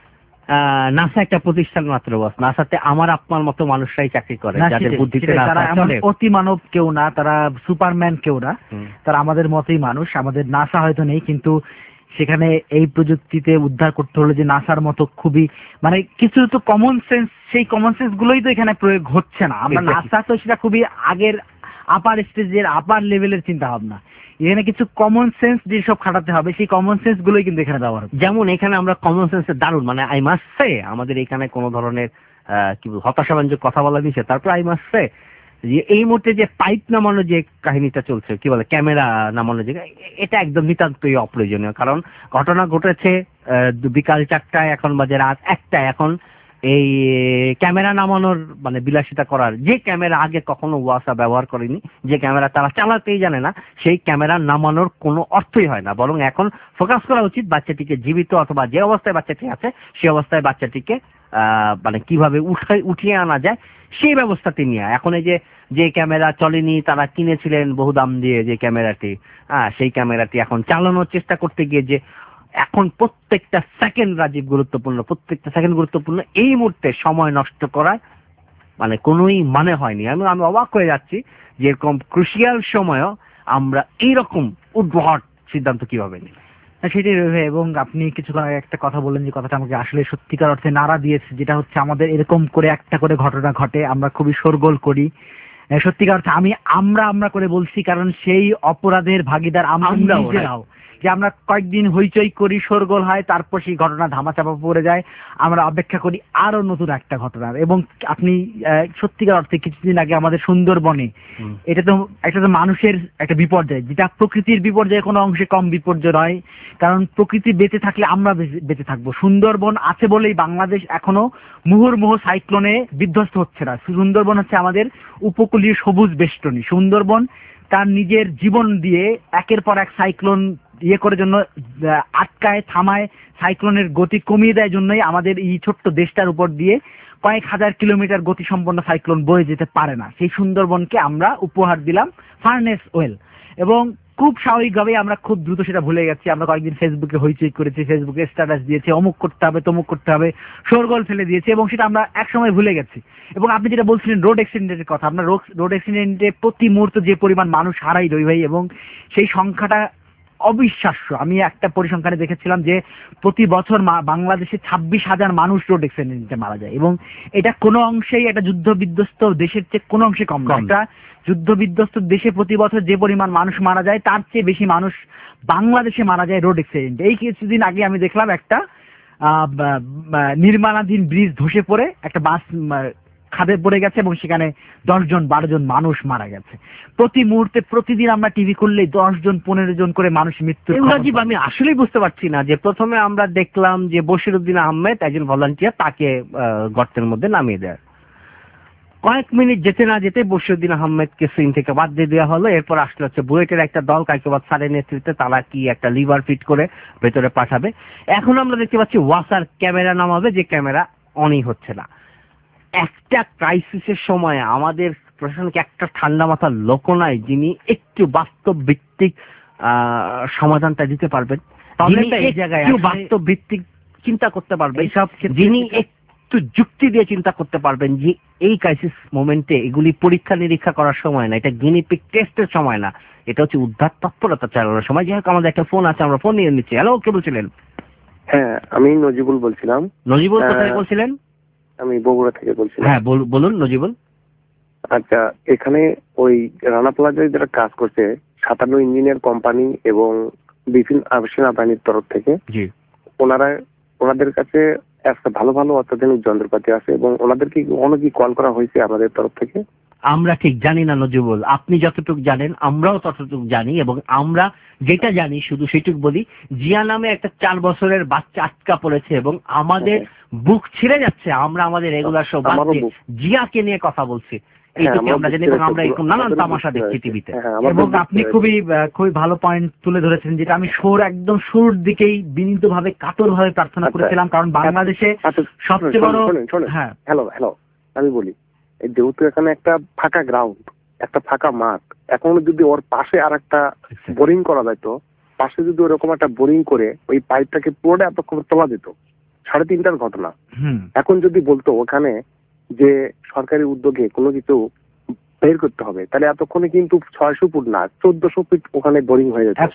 নাসা একটা প্রতিষ্ঠান মাত্র বস। নাসাতে আমার আপনার মতো মানুষরাই চাকরি করে, যাদের বুদ্ধিতে অতি মানব কেউ না, তারা সুপারম্যান কেউ না, তারা আমাদের মতোই মানুষ। আমাদের নাসা হয়তো নেই, কিন্তু সেখানে এই প্রযুক্তিতে উদ্ধার করতে হলে যে নাসার মতো খুবই মানে কিছু তো কমন সেন্স, সেই কমন সেন্স গুলোই তো এখানে প্রয়োগ হচ্ছে না। আমরা নাসা তো সেটা খুবই আগের আপার স্টেজের আপার লেভেলের চিন্তা ভাবনা। এখানে কিছু কমন সেন্স যেসব খাটাতে হবে সেই কমন সেন্স গুলোই কিন্তু এখানে দেওয়া হবে। যেমন এখানে আমরা কমন সেন্সের দারুণ মানে আই মাস্ট সে আমাদের এখানে কোনো ধরনের কি হতাশাবাঞ্জক কথা বলা দিচ্ছে। তারপর আই মাস্ট সে যে এই মুহূর্তে যে পাইপ নামানো যে কাহিনীটা চলছে, কি বলে ক্যামেরা নামানো যে, এটা একদম নিতান্তই অপ্রয়োজনীয়। কারণ ঘটনা ঘটেছে বিকাল চারটায়, এখন বাজে রাত একটায়। এখন এই ক্যামেরা নামানোর মানে বিলাসিতা করার, যে ক্যামেরা আগে কখনো ওয়াসা ব্যবহার করেনি, যে ক্যামেরা তারা চালাতেই জানে না, সেই ক্যামেরা নামানোর কোনো অর্থই হয় না। বরং এখন ফোকাস করা উচিত বাচ্চাটিকে জীবিত অথবা যে অবস্থায় বাচ্চাটি আছে সেই অবস্থায় বাচ্চাটিকে আহ মানে কিভাবে উঠাই উঠিয়ে আনা যায় সেই ব্যবস্থাটি নিয়ে। এখন এই যে যে ক্যামেরা চলেনি, তারা কিনেছিলেন বহু দাম দিয়ে যে ক্যামেরাটি, হ্যাঁ সেই ক্যামেরাটি এখন চালানোর চেষ্টা করতে গিয়ে যে এখন প্রত্যেকটা সেকেন্ড রাজীব গুরুত্বপূর্ণ, প্রত্যেকটা সেকেন্ড গুরুত্বপূর্ণ। এই মুহূর্তে সময় নষ্ট করার মানে কোনোই মানে হয়নি। আমি আমি অবাক হয়ে যাচ্ছি যে এরকম ক্রুশিয়াল সময়ও আমরা এইরকম উদ্ভট সিদ্ধান্ত কিভাবে নিই। সেটাই রয়েছে। এবং আপনি কিছুক্ষণ আগে একটা কথা বললেন যে কথাটা আমাকে আসলে সত্যিকার অর্থে নাড়া দিয়েছে, যেটা হচ্ছে আমাদের এরকম করে একটা করে ঘটনা ঘটে আমরা খুবই শোরগোল করি। সত্যিকার অর্থে আমি আমরা আমরা করে বলছি, কারণ সেই অপরাধের ভাগিদার আমরা নিজেরাও। যে আমরা কয়েকদিন হইচই করি, শোরগোল হয়, তারপর সেই ঘটনা ধামাচাপা পড়ে যায়, আমরা অপেক্ষা করি আরো নতুন একটা ঘটনার। এবং আপনি সত্যিকার অর্থে কিছুদিন আগে আমাদের সুন্দরবনে, এটা তো একটা তো মানুষের একটা বিপর্যয়, যেটা প্রকৃতির বিপর্যয়ের কোনো অংশে কম বিপর্যয় নয়। কারণ প্রকৃতি বেঁচে থাকলে আমরা বেঁচে থাকবো। সুন্দরবন আছে বলেই বাংলাদেশ এখনো মুহুর্মুহ সাইক্লোনে বিধ্বস্ত হচ্ছে না। সুন্দরবন হচ্ছে আমাদের উপকূলীয় সবুজ বেষ্টনী। সুন্দরবন তার নিজের জীবন দিয়ে একের পর এক সাইক্লোন ইয়ে করে জন্য আটকায়, থামায়, সাইক্লোনের গতি কমিয়ে দেয় জন্যই আমাদের এই ছোট্ট দেশটার উপর দিয়ে কয়েক হাজার কিলোমিটার গতিসম্পন্ন সাইক্লোন বয়ে যেতে পারে না। সেই সুন্দরবনকে আমরা উপহার দিলাম ফার্নেস ওয়েল। এবং খুব স্বাভাবিকভাবেই আমরা খুব দ্রুত সেটা ভুলে গেছি। আমরা কয়েকদিন ফেসবুকে হইচই করেছি, ফেসবুকে স্ট্যাটাস দিয়েছি, অমুক করতে হবে তমুক করতে হবে, শোরগোল ফেলে দিয়েছি, এবং সেটা আমরা একসময় ভুলে গেছি। এবং আপনি যেটা বলছিলেন রোড অ্যাক্সিডেন্টের কথা, আমরা রোড অ্যাক্সিডেন্টে প্রতি মুহূর্তে যে পরিমাণ মানুষ হারাই রই ভাই, এবং সেই সংখ্যাটা অবিশ্বাস্য। আমি একটা পরিসংখ্যানে দেখেছিলাম যে প্রতি বছর বাংলাদেশে ছাব্বিশ হাজার মানুষ রোড অ্যাক্সিডেন্টে মারা যায়, এবং এটা কোনো অংশেই একটা যুদ্ধ বিধ্বস্ত দেশের চেয়ে কোনো অংশে কম না। একটা যুদ্ধ বিধ্বস্ত দেশে প্রতি বছর যে পরিমাণ মানুষ মারা যায় তার চেয়ে বেশি মানুষ বাংলাদেশে মারা যায় রোড অ্যাক্সিডেন্ট। এই কিছুদিন আগে আমি দেখলাম একটা নির্মাণাধীন ব্রিজ ধসে পড়ে একটা বাস খাদে পড়ে গেছে এবং সেখানে দশ জন বারো জন মানুষ মারা গেছে। প্রতি মুহূর্তে প্রতিদিন আমরা টিভি খুললেই দশ জন পনেরো জন করে মানুষ মৃত্যু। রাজীব, আমি আসলেই বুঝতে পারছি না যে প্রথমে আমরা দেখলাম যে বশিরউদ্দিন আহমেদ একজন ভলান্টিয়ার, তাকে গর্তের মধ্যে নামিয়ে দেয়। কয়েক মিনিট যেতে না যেতে বশিরউদ্দিন আহমেদকে সিন থেকে বাদ দিয়ে দেওয়া হলো। এরপর আসলে হচ্ছে বুয়েটের একটা দল কাইকোবাদ স্যারের নেতৃত্বে তারা কি একটা লিভার ফিট করে ভেতরে পাঠাবে। এখন আমরা দেখতে পাচ্ছি ওয়াসার ক্যামেরা নামাবে, যে ক্যামেরা অনই হচ্ছে না। একটা ক্রাইসিসের সময় আমাদের প্রশাসনকে একটা ঠান্ডা মাথার লোক নাই যিনি একটু বাস্তব ভিত্তিক সমাধানটা দিতে পারবেন, একটু বাস্তব ভিত্তিক চিন্তা করতে পারবেন, যিনি একটু যুক্তি দিয়ে চিন্তা করতে পারবেন যে এই ক্রাইসিস মোমেন্টে এগুলি পরীক্ষা নিরীক্ষা করার সময় না, এটা গিনিপিক টেস্টের সময় না, এটা হচ্ছে উদ্ধার তৎপরতা চালানোর সময়। যাই হোক, আমাদের একটা ফোন আছে, আমরা ফোন নিয়ে নিচ্ছি। হ্যালো, কে বলছিলেন? হ্যাঁ, আমি নজিবুল বলছিলাম। নজিবুল, কোথায় বলছিলেন? আমি বগুড়া থেকে বলছি। হ্যাঁ বলুন নজিবুল। আচ্ছা, এখানে ওই রানা প্লাজায় যারা কাজ করছে সাতান্ন ইঞ্জিনিয়ার কোম্পানি এবং বিভিন্ন সেনাবাহিনীর তরফ থেকে, জি, ওনারা ওনাদের কাছে একটা ভালো ভালো অত্যাধুনিক যন্ত্রপাতি আছে এবং ওনাদেরকে অনেক কি কল করা হয়েছে আমাদের তরফ থেকে? আমরা ঠিক জানি না নজিবুল, আপনি যতটুকু জানেন আমরাও ততটুকু জানি, এবং আমরা যেটা জানি শুধু সেটুকু বলি। জিয়া নামে একটা চার বছরের বাচ্চা আটকা পড়েছে এবং আমাদের বুক ছিঁড়ে যাচ্ছে। আমরা আমাদের রেগুলার শো বাদে জিয়াকে নিয়ে কথা বলছি, এইটুকু আমরা জানি, এবং আমরা এরকম নানান তামাশা দেখছি টিভিতে। এবং আপনি খুবই খুবই ভালো পয়েন্ট তুলে ধরেছেন, যেটা আমি সুর একদম শুরুর দিকেই বিনীত ভাবে কাতর ভাবে প্রার্থনা করেছিলাম, কারণ বাংলাদেশে সবচেয়ে বড়। হ্যাঁ, হ্যালো হ্যালো আমি বলি, যেহেতু এখানে একটা ফাঁকা গ্রাউন্ড, একটা ফাঁকা মাঠ, এখন যদি ওর পাশে আর একটা বোরিং করা যেত, পাশে যদি ওরকম একটা বোরিং করে ওই পাইপটাকে পুরোটা এতক্ষণ তোলা যেত, সাড়ে তিনটার ঘটনা। এখন যদি বলতো ওখানে যে সরকারি উদ্যোগে কোনো কিছু বের করতে হবে, তাহলে এতক্ষণে কিন্তু ছয়শো ফুট না চোদ্দশো ফিট ওখানে বোরিং হয়ে যেত।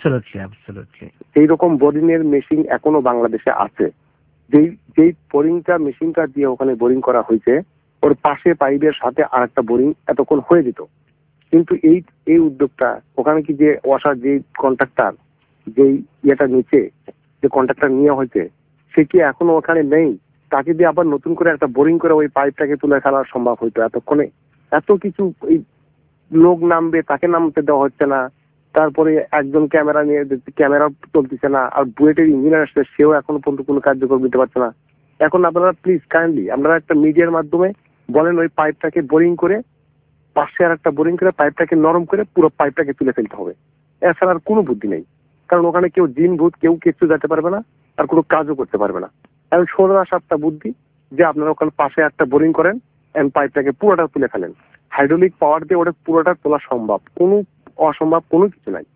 সেই রকম বোরিং এর মেশিন এখনো বাংলাদেশে আছে। যেই যেই বোরিংটা মেশিনটা দিয়ে ওখানে বোরিং করা হয়েছে, ওর পাশে পাইপের সাথে আর একটা বোরিং এতক্ষণ হয়ে যেত। কিন্তু এই এই উদ্যোগটা ওখানে কি যে ওয়াসার যে কন্ট্রাক্টর যেই ইয়েটা নিচে যে কন্ট্রাক্টর নিয়ে হয়েছে, সে কি এখনো ওখানে নেই? তাকে দিয়ে আবার নতুন করে একটা বোরিং করে ওই পাইপটাকে তুলে ফেলা সম্ভব হইতো এতক্ষণে? এত কিছু এই লোক নামবে, তাকে নামতে দেওয়া হচ্ছে না। তারপরে একজন ক্যামেরা নিয়ে ক্যামেরা চলতেছে না, আর বুয়েটের ইঞ্জিনিয়ার আসছে, সেও এখনো পর্যন্ত কোনো কার্যক্রম দিতে পারছে না। এখন আপনারা প্লিজ কাইন্ডলি আপনারা একটা মিডিয়ার মাধ্যমে বলেন ওই পাইপটাকে বোরিং করে পাশে আর একটা বোরিং করে পাইপটাকে নরম করে পুরো পাইপটাকে তুলে ফেলতে হবে। এছাড়া আর কোনো বুদ্ধি নেই, কারণ ওখানে কেউ জিন ভূত কেউ কিছু যেতে পারবে না, আর কোনো কাজও করতে পারবে না। এখন সোজা সাতটা বুদ্ধি যে আপনারা ওখানে পাশে একটা বোরিং করেন এন্ড পাইপটাকে পুরোটা তুলে ফেলেন। হাইড্রোলিক পাওয়ার দিয়ে ওটা পুরোটা তোলা সম্ভব, কোনো অসম্ভব কোনো কিছু নাই।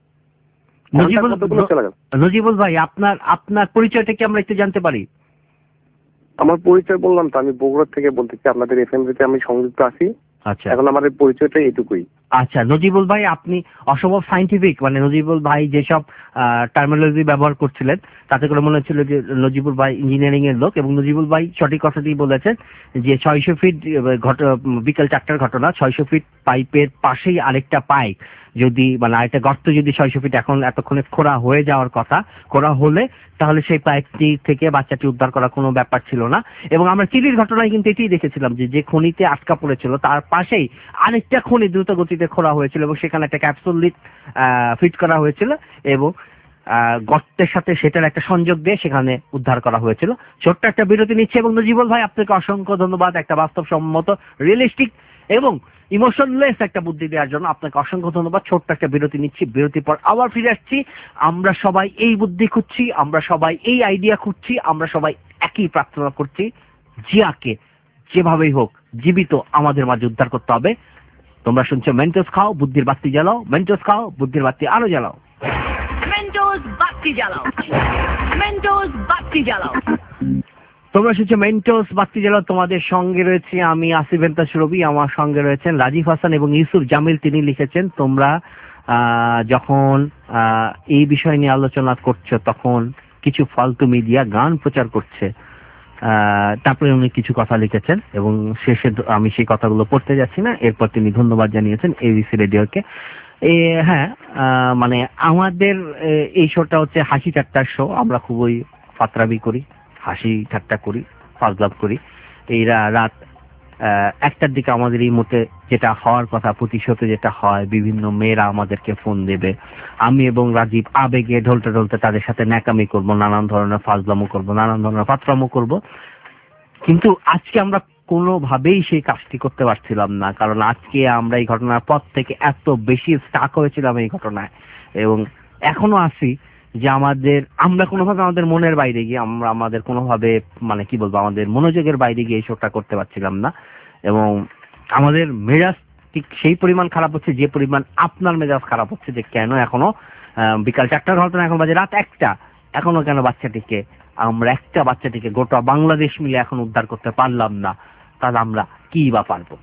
নজিবুল ভাই, আপনার আপনার পরিচয়টা কি আমরা একটু জানতে পারি? আমার পরিচয় বললাম তো, আমি বগুড়া থেকে বলতেছি, আপনাদের এফএমতে আমি সংযুক্ত আছি। আচ্ছা, এখন আমার পরিচয়টা এইটুকুই। আচ্ছা নজিবুল ভাই, আপনি অসম্ভব সাইন্টিফিক, মানে নজিবুল ভাই যেসব টার্মিনোলজি ব্যবহার করছিলেন তাতে করে মনে হচ্ছিল যে নজিবুল ভাই ইঞ্জিনিয়ারিং এর লোক, এবং নজিবুল ভাই সঠিক কথাটি বলেছেন যে ছয়শো ফিট বিকেল চারটার ঘটনা, ছয়শো ফিট পাইপের পাশেই আরেকটা পাইপ যদি মানে আরেকটা গর্ত যদি ছয়শো ফিট এখন এতক্ষণে খোঁড়া হয়ে যাওয়ার কথা, খোঁড়া হলে তাহলে সেই পাইপটি থেকে বাচ্চাটি উদ্ধার করা কোনো ব্যাপার ছিল না। এবং আমরা চিলির ঘটনায় কিন্তু এটাই দেখেছিলাম যে যে খনিতে আটকা পড়েছিল তার পাশেই আরেকটা খনি দ্রুত গতিতে খোঁড়া হয়েছিল এবং সেখানে একটা ক্যাপসুল লিড ফিট করা হয়েছিল এবং গর্তের সাথে সেটার একটা সংযোগ দিয়ে সেখানে উদ্ধার করা হয়েছিল। ছোট্ট একটা বিরতি নিচ্ছে, এবং নজিবুল ভাই আপনাকে অসংখ্য ধন্যবাদ একটা বাস্তবসম্মত রিয়েলিস্টিক এবং ইমোশনলেস একটা বুদ্ধি দেওয়ার জন্য। আপনাকে অসংখ্য ধন্যবাদ। ছোট্ট একটা বিরতি নিচ্ছি, বিরতির পর আবার ফিরে আসছি। আমরা সবাই এই বুদ্ধি খুঁজছি, আমরা সবাই এই আইডিয়া খুঁজছি, আমরা সবাই একই প্রার্থনা করছি, জিয়াকে যেভাবেই হোক জীবিত আমাদের মাঝে উদ্ধার করতে হবে। তোমরা শুনছো মেন্টোস খাও বুদ্ধির বাতি জ্বালাও, মেন্টোস খাও বুদ্ধির বাতি আরো জ্বালাও, মেন্টোস বাতি জ্বালাও, মেন্টোস বাতি জ্বালাও। তোমরা শুনছো মেন্টোস বাতি জ্বালাও। তোমাদের সঙ্গে রয়েছে আমি আসিফ এন্তাস রবি, আমার সঙ্গে রয়েছেন রাজীব হাসান এবং ইউসুফ জামিল, তিনি লিখেছেন তোমরা যখন এই বিষয় নিয়ে আলোচনা করছে তখন কিছু ফালতু মিডিয়া গান প্রচার করছে। তারপরে উনি কিছু কথা লিখেছেন এবং শেষে আমি সেই কথাগুলো পড়তে যাচ্ছি না, এরপর তিনি ধন্যবাদ জানিয়েছেন এবিসি রেডিওকে। হ্যাঁ, মানে আমাদের এই শোটা হচ্ছে হাসি ঠাট্টার শো, আমরা খুবই ফাতরাবি করি, হাসি ঠাট্টা করি, ফাজলাম করি। এই রাত একটার দিকে আমাদের এই মতে যেটা হওয়ার কথা, প্রতিশোধে যেটা হয়, বিভিন্ন মেয়েরা আমাদেরকে ফোন দেবে, আমি এবং রাজীব আবেগে ঢলতে ঢলতে তাদের সাথে ন্যাকামি করব, নানান ধরনের ফাজলামো করব, নানান ধরনের ফাতরামো করব। কিন্তু আজকে আমরা কোনোভাবেই সেই কাজটি করতে পারছিলাম না, কারণ আজকে আমরা এই ঘটনার পর থেকে এত বেশি স্টাক হয়েছিলাম এই ঘটনায় এবং এখনো আছি যে আমাদের আমরা কোনোভাবে আমাদের মনের বাইরে গিয়ে আমরা আমাদের কোনোভাবে মানে কি বলবো আমাদের মনোযোগের বাইরে গিয়ে এই শোটা করতে পারছিলাম না এবং আমাদের মেজাজ ঠিক সেই পরিমাণ খারাপ হচ্ছে যে পরিমাণ আপনার মেজাজ খারাপ হচ্ছে যে কেন এখনো বিকাল চারটার ঘটনা এখন বাজে রাত একটা, এখনো কেন বাচ্চাটিকে আমরা একটা বাচ্চাটিকে গোটা বাংলাদেশ মিলে এখন উদ্ধার করতে পারলাম না, তাহলে আমরা কি বা পারবো?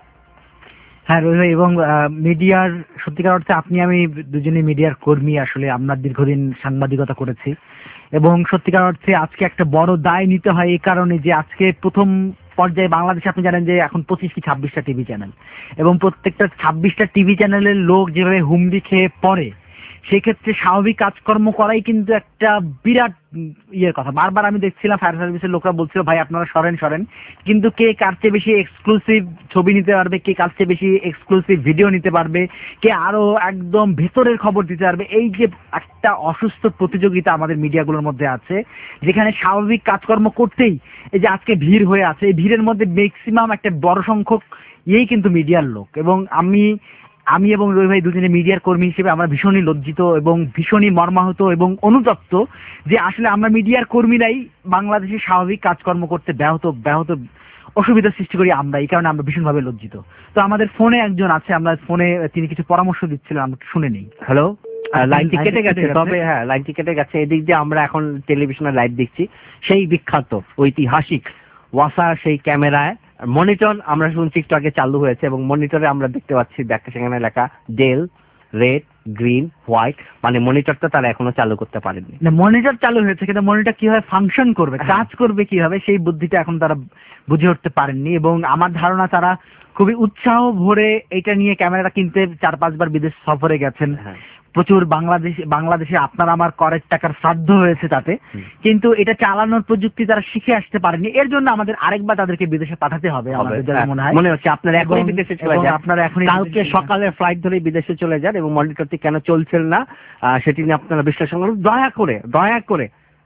হ্যাঁ রবি ভাই, এবং মিডিয়ার সত্যিকার অর্থে আপনি আমি দুজনে মিডিয়ার কর্মী, আসলে আমরা দীর্ঘদিন সাংবাদিকতা করেছি এবং সত্যিকার অর্থে আজকে একটা বড় দায় নিতে হয় এই কারণে যে আজকে প্রথম পর্যায়ে বাংলাদেশে আপনি জানেন যে এখন পঁচিশ কি ছাব্বিশটা টিভি চ্যানেল এবং প্রত্যেকটা ছাব্বিশটা টিভি চ্যানেলের লোক যেভাবে হুমড়ি খেয়ে পড়ে, সেক্ষেত্রে স্বাভাবিক কাজকর্ম করাই কিন্তু একটা বিরাট ইয়ের কথা। বারবার আমি দেখছিলাম ফায়ার সার্ভিসের লোকরা বলছিল ভাই আপনারা সরেন সরেন, কিন্তু কে কার চেয়ে বেশি এক্সক্লুসিভ ছবি নিতে পারবে, কে কার চেয়ে বেশি এক্সক্লুসিভ ভিডিও নিতে পারবে, কে আরো একদম ভেতরের খবর দিতে পারবে, এই যে একটা অসুস্থ প্রতিযোগিতা আমাদের মিডিয়াগুলোর মধ্যে আছে, যেখানে স্বাভাবিক কাজকর্ম করতেই এই যে আজকে ভিড় হয়ে আছে, এই ভিড়ের মধ্যে ম্যাক্সিমাম একটা বড় সংখ্যক ইয়েই কিন্তু মিডিয়ার লোক। এবং আমি আমি এবং রবি ভাই দুজনে মিডিয়ার কর্মী হিসেবে আমরা ভীষণই লজ্জিত এবং ভীষণই মর্মাহত এবং অনুতপ্ত যে আসলে আমরা মিডিয়ার কর্মীরাই বাংলাদেশে স্বাভাবিক কাজকর্ম করতে ব্যাহত ব্যাহত অসুবিধার সৃষ্টি করি আমরা, এই কারণে আমরা ভীষণভাবে লজ্জিত। তো আমাদের ফোনে একজন আছে, আমরা ফোনে তিনি কিছু পরামর্শ দিচ্ছিলেন, আমরা শুনে নেই। হ্যালো, লাইনটি কেটে গেছে, তবে হ্যাঁ লাইনটি কেটে গেছে। এদিক দিয়ে আমরা এখন টেলিভিশনে লাইভ দেখছি সেই বিখ্যাত ঐতিহাসিক ওয়াসা সেই ক্যামেরায় মনিটর আমরা শুনছি একটু আগে চালু হয়েছে এবং মনিটরে আমরা দেখতে পাচ্ছি ব্যাখ্যা সেখানে লেখা ডেল রেড গ্রিন হোয়াইট, মানে মনিটরটা তারা এখনো চালু করতে পারেনি। না, মনিটর চালু হয়েছে কিন্তু মনিটর কিভাবে ফাংশন করবে, কাজ করবে কিভাবে, সেই বুদ্ধিটা এখন তারা বুঝে উঠতে পারেননি। এবং আমার ধারণা তারা খুবই উৎসাহ ভরে এটা নিয়ে ক্যামেরাটা কিনতে চার পাঁচবার বিদেশ সফরে গেছেন, প্রচুর বাংলাদেশ বাংলাদেশে আপনার আমার করের টাকার শ্রাদ্ধ হয়েছে তাতে, কিন্তু এটা চালানোর প্রযুক্তি তারা শিখে আসতে পারেনি। এর জন্য আমাদের আরেকবার তাদেরকে বিদেশে পাঠাতে হবে মনে হয়। মনে হচ্ছে আপনারা এখনই বিদেশে চলে যান, আপনারা এখন কালকে সকালে ফ্লাইট ধরে বিদেশে চলে যান এবং মনিটরটি কেন চলছে না সেটি নিয়ে আপনারা বিশ্লেষণ করুন। দয়া করে দয়া করে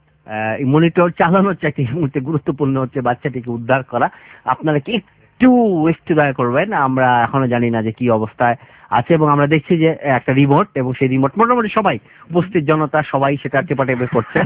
এই মনিটর চালানোর চাইতে এই মুহূর্তে গুরুত্বপূর্ণ হচ্ছে বাচ্চাটিকে উদ্ধার করা। আপনারা কি একটু একটু দয়া করবেন, আমরা এখনো জানি না যে কি অবস্থায় আছে এবং আমরা দেখছি যে একটা রিমোট এবং সেই রিমোট মোটামুটি সবাই উপস্থিত জনতা সবাই সেটা টেপাটেপি করছে।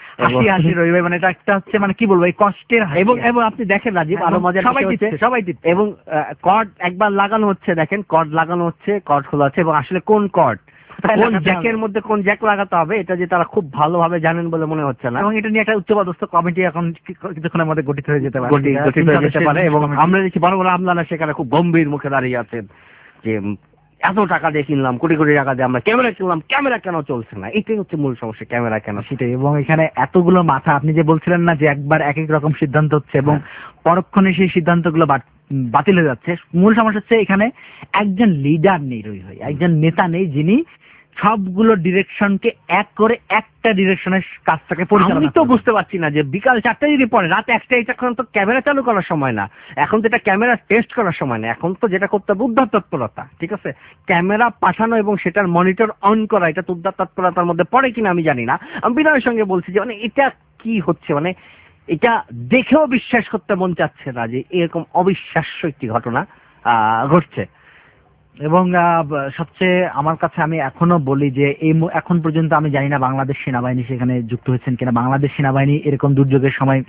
মানে এটা একটা হচ্ছে মানে কি বলবো এই কষ্টের, এবং এবং আপনি দেখেন রাজীব আরো মজা সবাই দিচ্ছে সবাই দিচ্ছে এবং কর্ড একবার লাগানো হচ্ছে, দেখেন কর্ড লাগানো হচ্ছে, কর্ড খোলা আছে এবং আসলে কোন কর্ড কোন জ্যাকের মধ্যে কোন জ্যাক লাগাতে হবে এটা যে তারা খুব ভালোভাবে জানেন বলে মনে হচ্ছে না। এবং এটা নিয়ে একটা উচ্চপদস্থ কমিটি এখন কিছুক্ষণের মধ্যে গঠিত হয়ে যেতে পারে গঠিত হয়ে যেতে পারে এবং আমরা দেখছি বড় বড় আমলারা সেখানে খুব গম্ভীর মুখে দাঁড়িয়ে আছেন যে এত টাকা দিয়ে কিনলাম, কোটি কোটি টাকা দিয়ে আমরা ক্যামেরা কিনলাম, ক্যামেরা কেন চলছে না, এটাই হচ্ছে মূল সমস্যা, ক্যামেরা কেন। সেটাই, এবং এখানে এতগুলো মাথা, আপনি যে বলছিলেন না যে একবার এক এক রকম সিদ্ধান্ত হচ্ছে এবং পরক্ষণে সেই সিদ্ধান্তগুলো বাতিল হয়ে যাচ্ছে। মূল সমস্যা হচ্ছে এখানে একজন লিডার নেই রই হয়, একজন নেতা নেই যিনি সবগুলো ডিরেকশনকে এক করে একটা ডিরেকশনের কাজটাকে পরিচালনা। আমি তো বুঝতে পারছি না যে বিকাল চারটায় যদি পরে রাত একটা, এটা এখন তো ক্যামেরা চালু করার সময় না, এখন তো এটা ক্যামেরা টেস্ট করার সময় না, এখন তো যেটা করতে হবে উদ্ধার তৎপরতা। ঠিক আছে, ক্যামেরা পাঠানো এবং সেটার মনিটর অন করা, এটা তো উদ্ধার তৎপরতার মধ্যে পড়ে কিনা আমি জানি না। আমি বিনয়ের সঙ্গে বলছি যে মানে এটা কি হচ্ছে, মানে এটা দেখেও বিশ্বাস করতে মন চাচ্ছে না যে এরকম অবিশ্বাস্য একটি ঘটনা ঘটছে। এবং সবচেয়ে আমার কাছে আমি এখনো বলি যে এই এখন পর্যন্ত আমি জানি না বাংলাদেশ সেনাবাহিনী সেখানে যুক্ত হয়েছেন কিনা, বাংলাদেশ সেনাবাহিনী এরকম দুর্যোগের সময়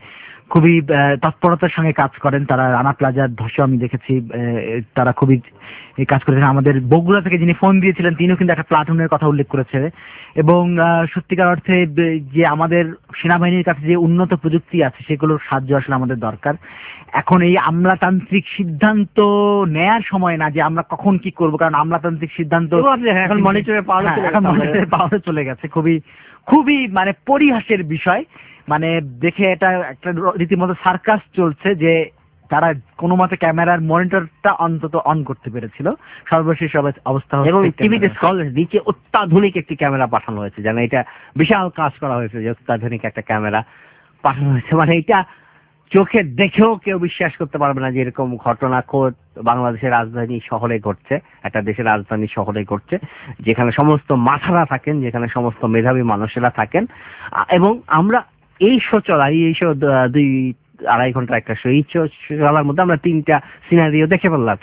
খুবই তৎপরতার সঙ্গে কাজ করেন। তারা রানা প্লাজার ধসে আমি দেখেছি তারা খুবই কাজ করেছেন। আমাদের বগুড়া থেকে যিনি ফোন দিয়েছিলেন তিনিও কিন্তু একটা প্লাটুনের কথা উল্লেখ করেছে। এবং সত্যিকার অর্থে যে আমাদের সেনাবাহিনীর কাছে যে উন্নত প্রযুক্তি আছে সেগুলোর সাহায্য আসলে আমাদের দরকার। এখন এই আমলাতান্ত্রিক সিদ্ধান্ত নেয়ার সময় না যে আমরা কখন কি করব, কারণ আমলাতান্ত্রিক সিদ্ধান্ত এখন মনিটরে পাওয়ারে চলে গেছে। খুবই খুবই মানে পরিহাসের বিষয়। মানে দেখে এটা একটা রীতিমতো সার্কাস চলছে যে তারা কোনো মতে ক্যামেরার মনিটরটা অন্তত অন করতে পেরেছিল। সর্বশেষ অবস্থা এবং টিভিতে নিচে অত্যাধুনিক একটি ক্যামেরা পাঠানো হয়েছে, যেন এটা বিশাল কাজ করা হয়েছে যে অত্যাধুনিক একটা ক্যামেরা পাঠানো হয়েছে। মানে এটা চোখে দেখেও কেউ বিশ্বাস করতে পারবে না যে এরকম ঘটনা খোদ বাংলাদেশের রাজধানী শহরে ঘটছে, একটা দেশের রাজধানী শহরে ঘটছে, যেখানে সমস্ত মাথারা থাকেন, যেখানে সমস্ত মেধাবী মানুষেরা থাকেন। এবং আমরা এই শো চলা এই শো দুই আড়াই ঘন্টা একটা শো, এই শো চলার মধ্যে আমরা তিনটা সিনারিও দেখে ফেললাম।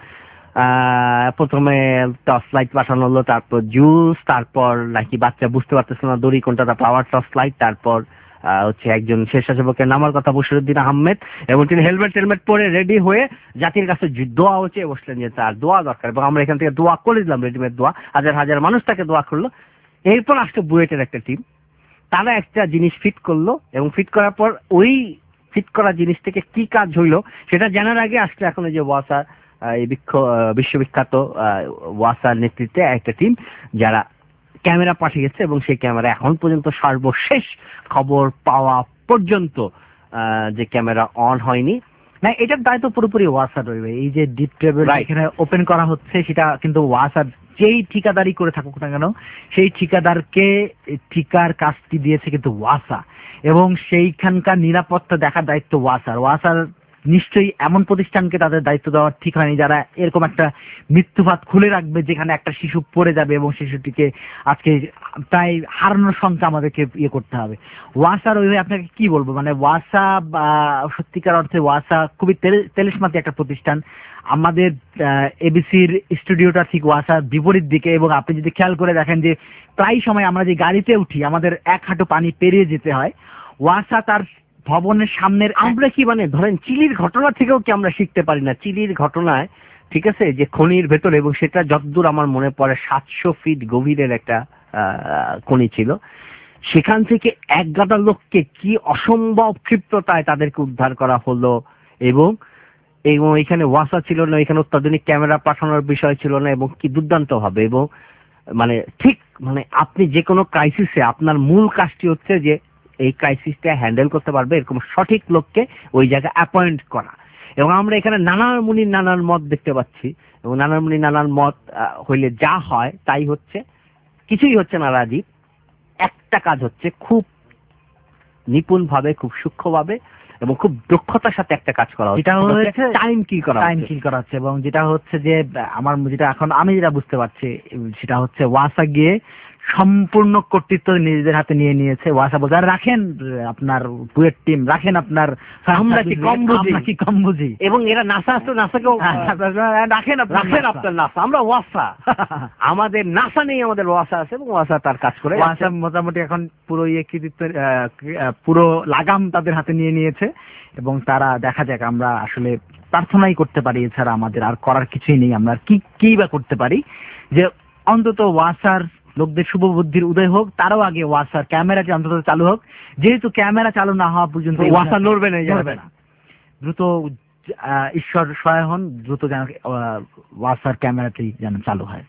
আহ প্রথমে টর্চ লাইট পাঠানো হলো, তারপর জুস, তারপর নাকি বাচ্চা বুঝতে পারতেছে না দড়ি কোনটা, পাওয়ার টর্চ লাইট, তারপর হচ্ছে একজন স্বেচ্ছাসেবকের নামার কথা বশিরউদ্দিন আহমেদ, এবং তিনি হেলমেট টেলমেট পরে রেডি হয়ে জাতির কাছে দোয়া হচ্ছে বসলেন যে তার দোয়া দরকার, এবং আমরা এখান থেকে দোয়া করে দিলাম, রেডিমেড দোয়া, হাজার হাজার মানুষ তাকে দোয়া করলো। এরপর আসতো বুয়েটের একটা টিম, তারা একটা জিনিস ফিট করলো, এবং ফিট করার পর ওই ফিট করা জিনিস থেকে কি কাজ হইলো সেটা জানার আগে আসলে এখন যে ওয়াসা এই বিশ্ববিখ্যাত ওয়াসার নেতৃত্বে একটা টিম যারা ক্যামেরা পাঠিয়েছে, এবং সেই ক্যামেরা এখন পর্যন্ত সর্বশেষ খবর পাওয়া পর্যন্ত যে ক্যামেরা অন হয়নি। না, এটার দায়িত্ব পুরোপুরি ওয়াসার রইবে। এই যে ডিপ ট্রেবল এখানে ওপেন করা হচ্ছে সেটা কিন্তু ওয়াসার, যেই ঠিকাদারি করে থাকুক না কেন সেই ঠিকাদারকে ঠিকার কাজটি দিয়েছে কিন্তু ওয়াসা, এবং সেইখানকার নিরাপত্তা দেখার দায়িত্ব ওয়াসার। ওয়াসার নিশ্চয়ই এমন প্রতিষ্ঠানকে তাদের দায়িত্ব দেওয়া ঠিক হয়নি যারা এরকম একটা মৃত্যুফাত খুলে রাখবে যেখানে একটা শিশু পড়ে যাবে এবং শিশুটিকে আজকে প্রায় হারানোর সংখ্যা আমাদেরকে ইয়ে করতে হবে। ওয়াসার ওইভাবে আপনাকে কি বলবো, মানে ওয়াসা বা সত্যিকার অর্থে ওয়াসা খুবই তেলেশমাতি একটা প্রতিষ্ঠান। আমাদের এবিসির স্টুডিওটা ঠিক ওয়াসার বিপরীত দিকে, এবং আপনি যদি খেয়াল করে দেখেন যে প্রায় সময় আমরা যে গাড়িতে উঠি আমাদের এক হাঁটু পানি পেরিয়ে যেতে হয়। ওয়াসা তার ভবনের সামনের, আমরা কি মানে ধরেন চিলির ঘটনা থেকেও কি আমরা শিখতে পারি না? চিলির ঘটনায় ঠিক আছে যে খনির ভেতরে, এবং সেটা যতদূর আমার মনে পড়ে সাতশো ফিট গভীরের একটা খনি ছিল, সেখান থেকে এক গাদা লোককে কি অসম্ভব ক্ষিপ্রতায় তাদেরকে উদ্ধার করা হলো। এবং এবং এখানে ওয়াসা ছিল না, এখানে অত্যাধুনিক ক্যামেরা পাঠানোর বিষয় ছিল না, এবং কি দুর্দান্ত হবে। এবং মানে ঠিক মানে আপনি যে কোনো ক্রাইসিসে আপনার মূল কাজটি হচ্ছে যে এই ক্রাইসিসটা হ্যান্ডেল করতে পারবে এরকম সঠিক লোককে ওই জায়গায় অ্যাপয়েন্ট করা। এবং আমরা এখানে নানান মুনির নানান মত দেখতে পাচ্ছি, এবং নানান মুনির নানান মত হইলে যা হয় তাই হচ্ছে, কিছুই হচ্ছে না রাজীব। একটা কাজ হচ্ছে খুব নিপুণ ভাবে, খুব সূক্ষ্ম ভাবে এবং খুব দক্ষতার সাথে একটা কাজ করা হচ্ছে, যেটা হচ্ছে টাইম কিল করা টাইম কিল করা হচ্ছে। এবং যেটা হচ্ছে যে আমার যেটা এখন আমি যেটা বুঝতে পারছি সেটা হচ্ছে ওয়াসা গিয়ে সম্পূর্ণ কর্তৃত্ব নিজেদের হাতে নিয়ে নিয়েছে। ওয়াসা বলতে রাখেন আপনার বুয়েট টিম, রাখেন আপনার, আমরা কি কম বুঝি, কি কম বুঝি। এবং এরা নাসা আসতো, নাসাকেও রাখেন রাখেন আপনার নাসা, আমরা ওয়াসা আমাদের নাসা নেই, আমাদের ওয়াসা আছে, এবং ওয়াসা তার কাজ করে। ওয়াসা মোটামুটি এখন পুরো ইয়ে কৃতিত্ব পুরো লাগাম তাদের হাতে নিয়ে নিয়েছে, এবং তারা দেখা যাক, আমরা আসলে প্রার্থনাই করতে পারি, এছাড়া আমাদের আর করার কিছুই নেই। আমরা কি কি বা করতে পারি যে অন্তত ওয়াসার লোকদের শুভ বুদ্ধির উদয় হোক, তারও আগে ওয়াসার ক্যামেরাটি অন্তত চালু হোক। যেহেতু ক্যামেরা চালু না হওয়া পর্যন্ত ওয়াসা নড়বে না, নড়বে না। দ্রুত ঈশ্বর সহায় হন, দ্রুত যেন ওয়াসার ক্যামেরাটি যেন চালু হয়।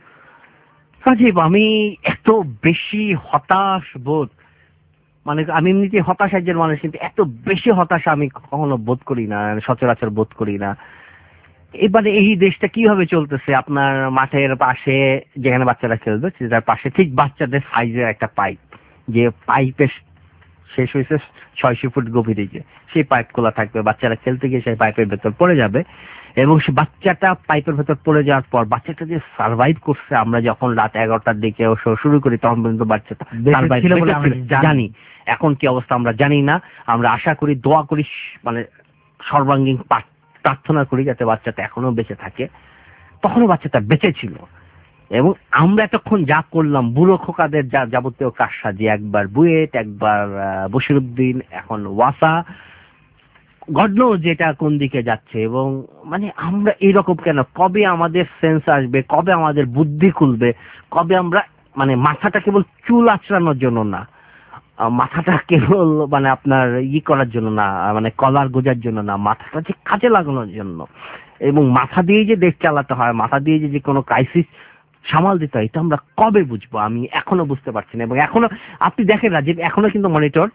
রাজীব, আমি এত বেশি হতাশ বোধ, মানে আমি এমনিতে হতাশ একজন মানুষ, কিন্তু এত বেশি হতাশা আমি কখনো বোধ করি না, সচরাচর বোধ করি না। এবারে এই দেশটা কিভাবে চলতেছে, আপনার মাঠের পাশে যেখানে বাচ্চারা খেলবে তার পাশে ঠিক বাচ্চাদের সাইজের একটা পাইপ, যে পাইপের শেষ হয়েছে ছয়শো ফুট গভীরে, যে সেই পাইপ খোলা থাকবে, বাচ্চারা খেলতে গিয়ে সেই পাইপের ভেতর পড়ে যাবে, এবং সে বাচ্চাটা পাইপের ভেতর পড়ে যাওয়ার পর বাচ্চাটা যে সার্ভাইভ করছে, আমরা যখন রাত এগারোটার দিকে শুরু করি তখন পর্যন্ত বাচ্চাটা জানি, এখন কি অবস্থা আমরা জানি না। আমরা আশা করি, দোয়া করি, মানে সর্বাঙ্গীন প্রার্থনা করি যাতে বাচ্চাটা এখনো বেঁচে থাকে। তখনও বাচ্চাটা বেঁচে ছিল, এবং আমরা এতক্ষণ যা করলাম বুড়ো খোকাদের যা যাবতীয় কারসাজি, একবার বুয়েট, একবার বশিরউদ্দিন, এখন ওয়াসা, গড নোজ যেটা কোন দিকে যাচ্ছে। এবং মানে আমরা এইরকম কেন, কবে আমাদের সেন্স আসবে, কবে আমাদের বুদ্ধি খুলবে, কবে আমরা মানে মাথাটা কেবল চুল আঁচড়ানোর জন্য না, মাথাটা কেবল মানে আপনার ই করার জন্য না, মানে কলার গোজার জন্য না, মাথাটা যে কাজে লাগানোর জন্য, এবং মাথা দিয়ে যে দেশ চালাতে হয়, মাথা দিয়ে যে কোনো ক্রাইসিস সামাল দিতে হয়, এটা আমরা কবে বুঝবো আমি এখনো বুঝতে পারছি না। এবং এখনো আপনি দেখেন না যে এখনো কিন্তু মনিটর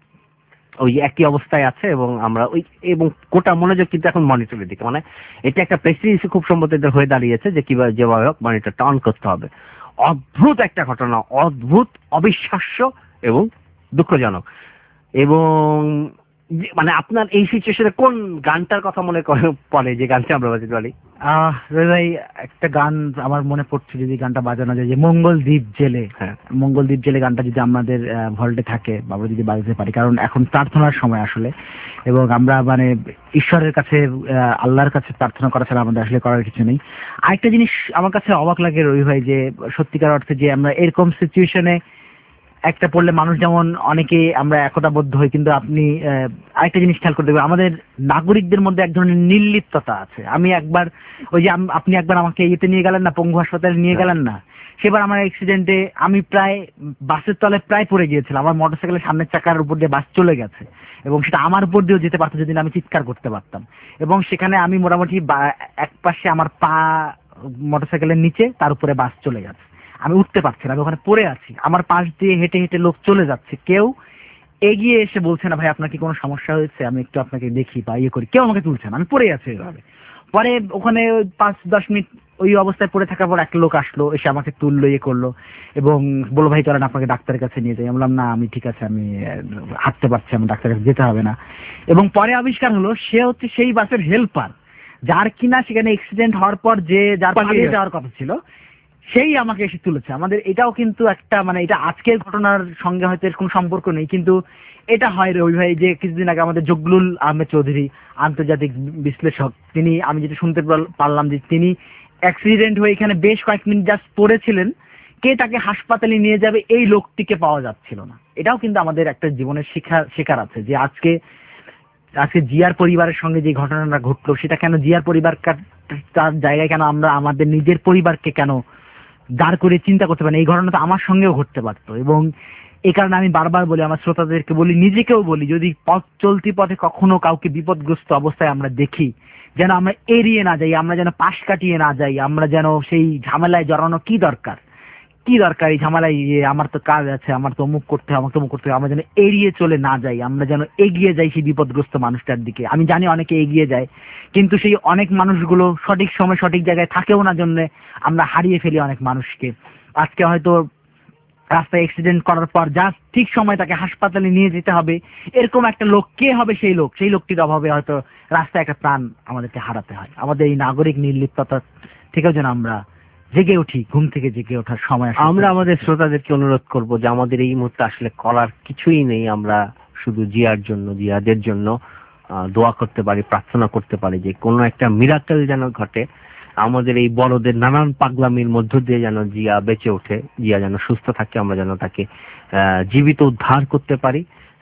ওই একই অবস্থায় আছে, এবং আমরা ওই এবং গোটা মনোযোগ কিন্তু এখন মনিটরের দিকে, মানে এটা একটা প্রেসিডেন্সি খুব সম্ভবত হয়ে দাঁড়িয়েছে যে কিভাবে যেভাবে হোক মনিটরটা অন করতে হবে। অদ্ভুত একটা ঘটনা, অদ্ভুত, অবিশ্বাস্য এবং দুঃখজনক। এবং মানে আপনার এই সিচুয়েশনে কোন গানটার কথা মনে পড়ে যে গানটা আমরা বাজাতে পারি? আহ ভাই একটা গান আমার মনে পড়ছে, যদি গানটা বাজানো যায়, যে মঙ্গল দ্বীপ জেলে। হ্যাঁ, মঙ্গল দ্বীপ জেলে গানটা যদি আমাদের ভল্টে থাকে বা আমরা যদি বাজাতে পারি, কারণ এখন প্রার্থনার সময় আসলে, এবং আমরা মানে ঈশ্বরের কাছে আল্লাহর কাছে প্রার্থনা করা ছাড়া আমাদের আসলে করার কিছু নেই। আরেকটা জিনিস আমার কাছে অবাক লাগে রবি ভাই, যে সত্যিকার অর্থে যে আমরা এরকম সিচুয়েশনে একটা পড়লে মানুষ যেমন অনেকে আমরা একতাবদ্ধ হই, কিন্তু আপনি আরেকটা জিনিস খেয়াল করে দেখবেন, আমাদের নাগরিকদের মধ্যে এক ধরনের নির্লিপ্ততা আছে। আমি একবার ওই যে আপনি একবার আমাকে ইয়েতে নিয়ে গেলেন না, পঙ্গু হাসপাতালে নিয়ে গেলেন না, সেবার আমার অ্যাক্সিডেন্টে আমি প্রায় বাসের তলে প্রায় পড়ে গিয়েছিলাম। আমার মোটরসাইকেলের সামনের চাকার উপর দিয়ে বাস চলে গেছে, এবং সেটা আমার উপর দিয়েও যেতে পারতো যদি আমি চিৎকার করতে পারতাম। এবং সেখানে আমি মোটামুটি এক পাশে আমার পা মোটরসাইকেলের নিচে, তার উপরে বাস চলে গেছে, আমি উঠতে পারছি না, আমি ওখানে পড়ে আছি। আমার পাশ দিয়ে হেঁটে হেঁটে লোক চলে যাচ্ছে, কেউ এগিয়ে এসে বলছে না ভাই আপনার কি কোনো সমস্যা হয়েছে, আমি একটু আপনাকে দেখি বা ইয়ে করি, কেউ আমাকে তুলছে না, আমি পড়ে আছি এভাবে। পরে ওখানে পাঁচ দশ মিনিট ওই অবস্থায় পড়ে থাকার পর একটা লোক আসলো, এসে আমাকে তুললো, ইয়ে করলো, এবং বললো ভাই চলেন আপনাকে ডাক্তারের কাছে নিয়ে যাই। আমি বললাম না আমি ঠিক আছে, আমি হাঁটতে পারছি, আমার ডাক্তারের কাছে যেতে হবে না। এবং পরে আবিষ্কার হলো সে হচ্ছে সেই বাসের হেল্পার, যার কিনা সেখানে অ্যাক্সিডেন্ট হওয়ার পর যে যার পালিয়ে যাওয়ার কথা ছিল, সেই আমাকে এসে তুলেছে। আমাদের এটাও কিন্তু একটা মানে এটা আজকের ঘটনার সঙ্গে হয়তো এর কোনো সম্পর্ক নেই, কিন্তু এটা হয় রবি ভাই, যে কিছুদিন আগে আমাদের জগলুল আহমেদ চৌধুরী আন্তর্জাতিক বিশ্লেষক, তিনি আমি যেটা শুনতে পারলাম যে তিনি অ্যাক্সিডেন্ট হয়ে এখানে বেশ কয়েক মিনিট জাস্ট পড়েছিলেন, কে তাকে হাসপাতালে নিয়ে যাবে এই লোকটিকে পাওয়া যাচ্ছিল না। এটাও কিন্তু আমাদের একটা জীবনের শিক্ষা শেখার আছে, যে আজকে আজকে জিয়ার পরিবারের সঙ্গে যে ঘটনাটা ঘটলো, সেটা কেন জিয়ার পরিবার তার জায়গায় কেন আমরা আমাদের নিজের পরিবারকে কেন দাঁড় করে চিন্তা করতে পারি? এই ঘটনা তো আমার সঙ্গেও ঘটতে পারতো। এবং এই কারণে আমি বারবার বলি, আমার শ্রোতাদেরকে বলি, নিজেকেও বলি, যদি পথ চলতি পথে কখনো কাউকে বিপদগ্রস্ত অবস্থায় আমরা দেখি, যেন আমরা এড়িয়ে না যাই, আমরা যেন পাশ কাটিয়ে না যাই, আমরা যেন সেই ঝামেলায় জড়ানো কি দরকার কি দরকার এই ঝামেলায়, আমার তো কাজ আছে, আমার তো অমুক করতে হবে, আমার তো অমুক করতে হবে, আমরা যেন এড়িয়ে চলে না যাই, আমরা যেন এগিয়ে যাই সেই বিপদগ্রস্ত মানুষটার দিকে। আমি জানি অনেকে এগিয়ে যায়, কিন্তু সেই অনেক মানুষগুলো সঠিক সময় সঠিক জায়গায় থাকেও না, জন্য আমরা হারিয়ে ফেলি অনেক মানুষকে। আজকে হয়তো রাস্তায় অ্যাক্সিডেন্ট করার পর যা ঠিক সময় তাকে হাসপাতালে নিয়ে যেতে হবে, এরকম একটা লোক কে হবে? সেই লোক সেই লোকটির অভাবে হয়তো রাস্তায় একটা প্রাণ আমাদেরকে হারাতে হয়। আমাদের এই নাগরিক নির্লিপ্ততা থেকেও যেন আমরা জেগে উঠি, ঘুম থেকে জেগে ওঠার সময়। আমরা আমাদের শ্রোতাদেরকে অনুরোধ করব যে আমাদের এই মুহূর্তে আসলে করার কিছুই নেই, আমরা শুধু জিয়ার জন্য, জিয়াদের জন্য দোয়া করতে পারি, প্রার্থনা করতে পারি যে কোনো একটা মিরাকেল যেন ঘটে, আমাদের এই বড়দের নানান পাগলামির মধ্য দিয়ে যেন জিয়া বেঁচে ওঠে, জিয়া যেন সুস্থ থাকে, আমরা যেন তাকে জীবিত উদ্ধার করতে পারি।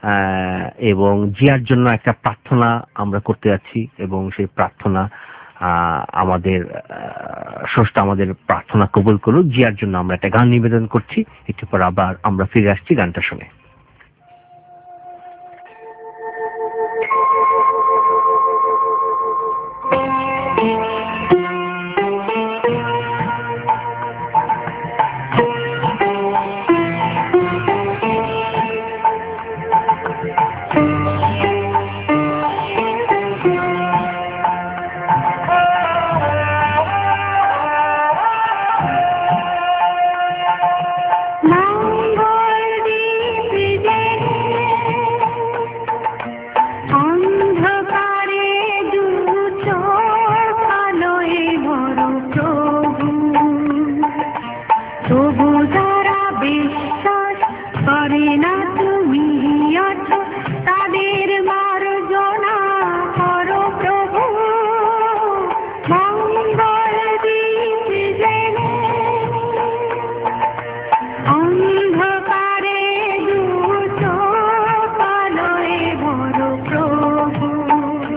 এবং জিয়ার জন্য একটা প্রার্থনা আমরা করতে যাচ্ছি, এবং সেই প্রার্থনা আমাদের স্রষ্টা আমাদের প্রার্থনা কবুল করুক। জিয়ার জন্য আমরা একটা গান নিবেদন করছি, একটু পর আবার আমরা ফিরে আসছি গানটা শুনে। অন্ধকারে দু চোখ আলোয় ভরো প্রভু।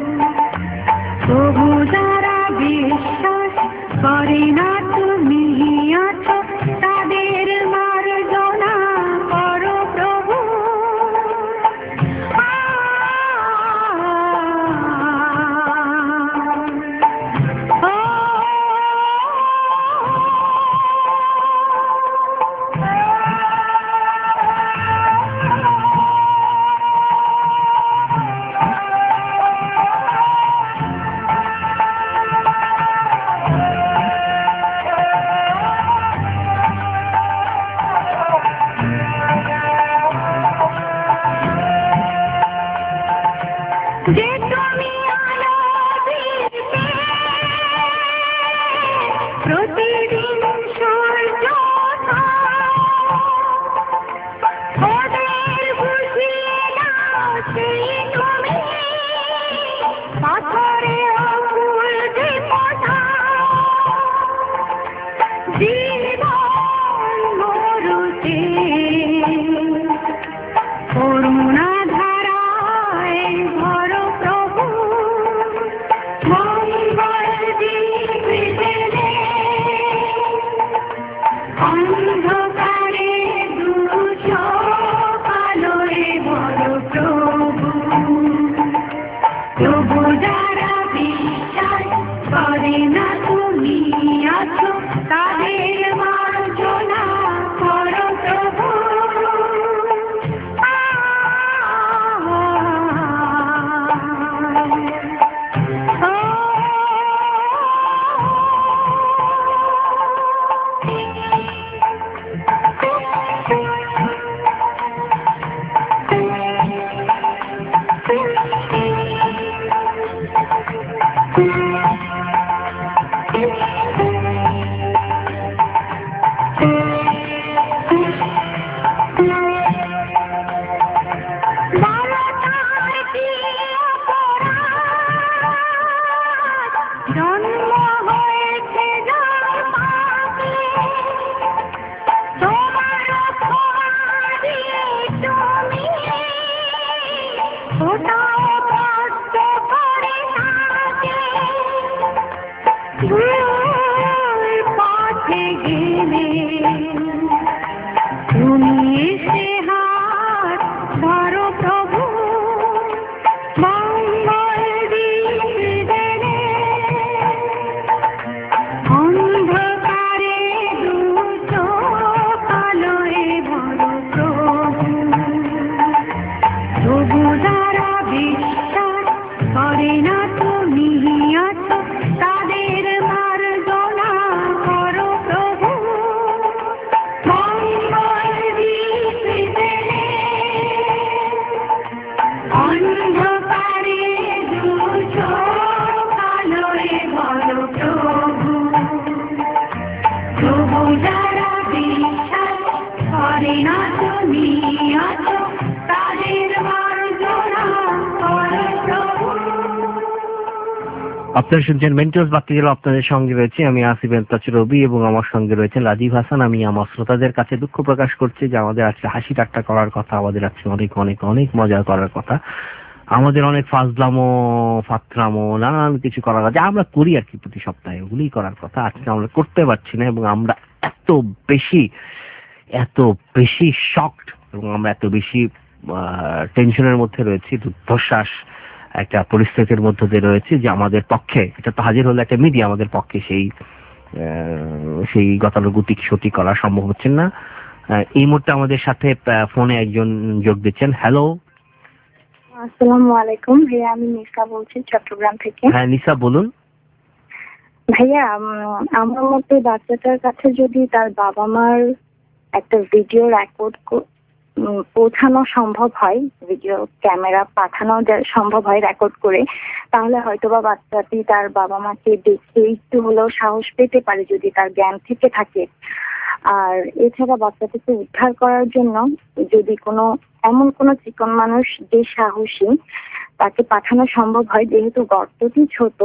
আপনারা শুনছেন মেন্টস বাক্য গেল, আপনাদের সঙ্গে রয়েছে আমি আসিফ এন্তাজ রবি এবং আমার সঙ্গে রয়েছেন রাজীব হাসান। আমি আমার শ্রোতাদের কাছে দুঃখ প্রকাশ করছি যে আমাদের আজকে হাসি ঠাট্টা করার কথা, আমাদের আজকে অনেক অনেক অনেক মজা করার কথা, আমাদের অনেক ফাজলামো ফাতরামো নানান কিছু করার কথা আমরা করি আর কি প্রতি সপ্তাহে, ওগুলি করার কথা আজকে আমরা করতে পারছি না। এবং আমরা এত বেশি এত বেশি শকড এবং আমরা এত বেশি টেনশনের মধ্যে রয়েছি, দুর্ধশ্বাস একটা পরিস্থিতির মধ্যে দিয়ে রয়েছে যে আমাদের পক্ষে, এটা তো হাজির হলো একটা মিডিয়া, আমাদের পক্ষে সেই সেই গতানুগতিক সতী করা সম্ভব হচ্ছে না। এই মুহূর্তে আমাদের সাথে ফোনে একজন যোগ দিচ্ছেন। হ্যালো, আসসালামু আলাইকুম ভাইয়া, আমি নিসা বলছি চট্টগ্রাম থেকে। হ্যাঁ নিসা বলুন। ভাইয়া, আমার মতে বাচ্চাটার কাছে যদি তার বাবা মার একটা ভিডিও রেকর্ড পৌঁছানো সম্ভব হয়, ভিডিও ক্যামেরা পাঠানো সম্ভব হয় রেকর্ড করে, তাহলে হয়তোবা বাচ্চাটি তার বাবা মাকে দেখে একটু হলেও সাহস পেতে পারে যদি তার জ্ঞান থেকে থাকে। আর এছাড়া বাচ্চাটিকে উদ্ধার করার জন্য যদি কোনো এমন কোনো চিকন মানুষ যে সাহসী তাকে পাঠানো সম্ভব হয়, যেহেতু গর্তটি ছোট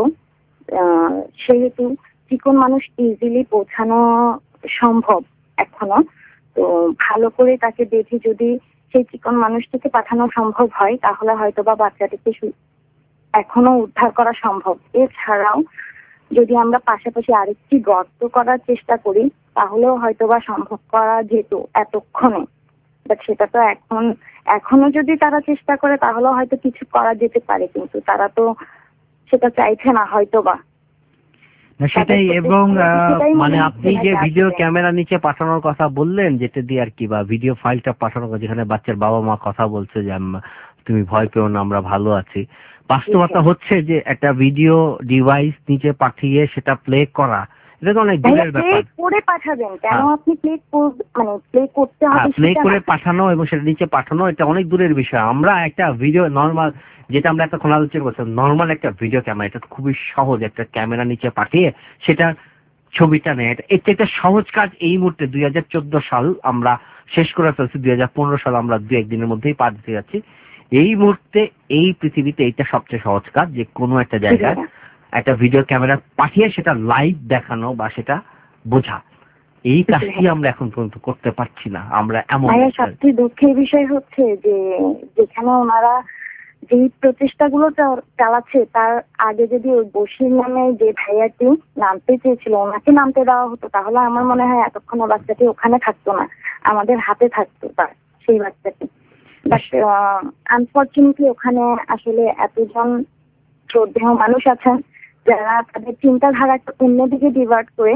সেহেতু চিকন মানুষ ইজিলি পৌঁছানো সম্ভব এখনো, তো ভালো করে তাকে দেখে যদি সেই চিকন মানুষটিকে পাঠানো সম্ভব হয় তাহলে হয়তোবা বাচ্চাটিকে এখনো উদ্ধার করা সম্ভব। এছাড়াও যদি আমরা পাশাপাশি আরেকটি গর্ত করার চেষ্টা করি তাহলেও হয়তোবা সম্ভব করা যেত এতক্ষণে, বাট সেটা তো এখন এখনো যদি তারা চেষ্টা করে তাহলে হয়তো কিছু করা যেতে পারে, কিন্তু তারা তো সেটা চাইছে না হয়তোবা। সেটাই। এবং মানে আপনি যে ভিডিও ক্যামেরা নিচে পাঠানোর কথা বললেন, যেটা দিয়ে আর কি, বা ভিডিও ফাইলটা পাঠানোর কথা যেখানে বাচ্চার বাবা মা কথা বলছে যে তুমি ভয় পেও না, আমরা ভালো আছি, বাস্তবতা হচ্ছে যে একটা ভিডিও ডিভাইস নিচে পাঠিয়ে সেটা প্লে করা, এটা তো অনেক দূরের ব্যাপার। করে পাঠাবেন কেন আপনি, প্লে মানে প্লে করতে হবে, প্লে করে পাঠানো এবং সেটা নিচে পাঠানো এটা অনেক দূরের বিষয়। আমরা একটা ভিডিও নর্মাল, যেটা আমরা একটা খোলা আলোচনা করছিলাম, নর্মাল একটা ভিডিও ক্যামেরা, এটা খুবই সহজ, একটা ক্যামেরা নিচে পাঠিয়ে সেটা ছবিটা নেয়। এটা একটা সহজ কাজ এই মুহূর্তে দুই হাজার চোদ্দ সাল আমরা শেষ করে ফেলছি, দুই হাজার পনেরো সাল আমরা দু একদিনের মধ্যেই পার দিতে যাচ্ছি। এই মুহূর্তে এই পৃথিবীতে এইটা সবচেয়ে সহজ কাজ, যে কোনো একটা জায়গায় একটা ভিডিও ক্যামেরা পাঠিয়ে সেটা লাইভ দেখানো বা সেটা বোঝা। এই কাজটি আমরা এখন পর্যন্ত করতে পারছি না। আমরা এমন সবচেয়ে দুঃখের বিষয় হচ্ছে যে যেখানে ওনারা যে প্রচেষ্টাগুলো চালাচ্ছে তার আগে যদি ওই বশির নামে যে ভাইয়াটি নামতে চেয়েছিল ওনাকে নামতে দেওয়া হতো, তাহলে আমার মনে হয় এতক্ষণ বাচ্চাটি ওখানে থাকতো না, আমাদের হাতে থাকতো তার সেই বাচ্চাটি। বাট আনফর্চুনেটলি ওখানে আসলে এতজন শ্রদ্ধেয় মানুষ আছেন যারা তাদের চিন্তাধারাটা অন্যদিকে ডিভার্ট করে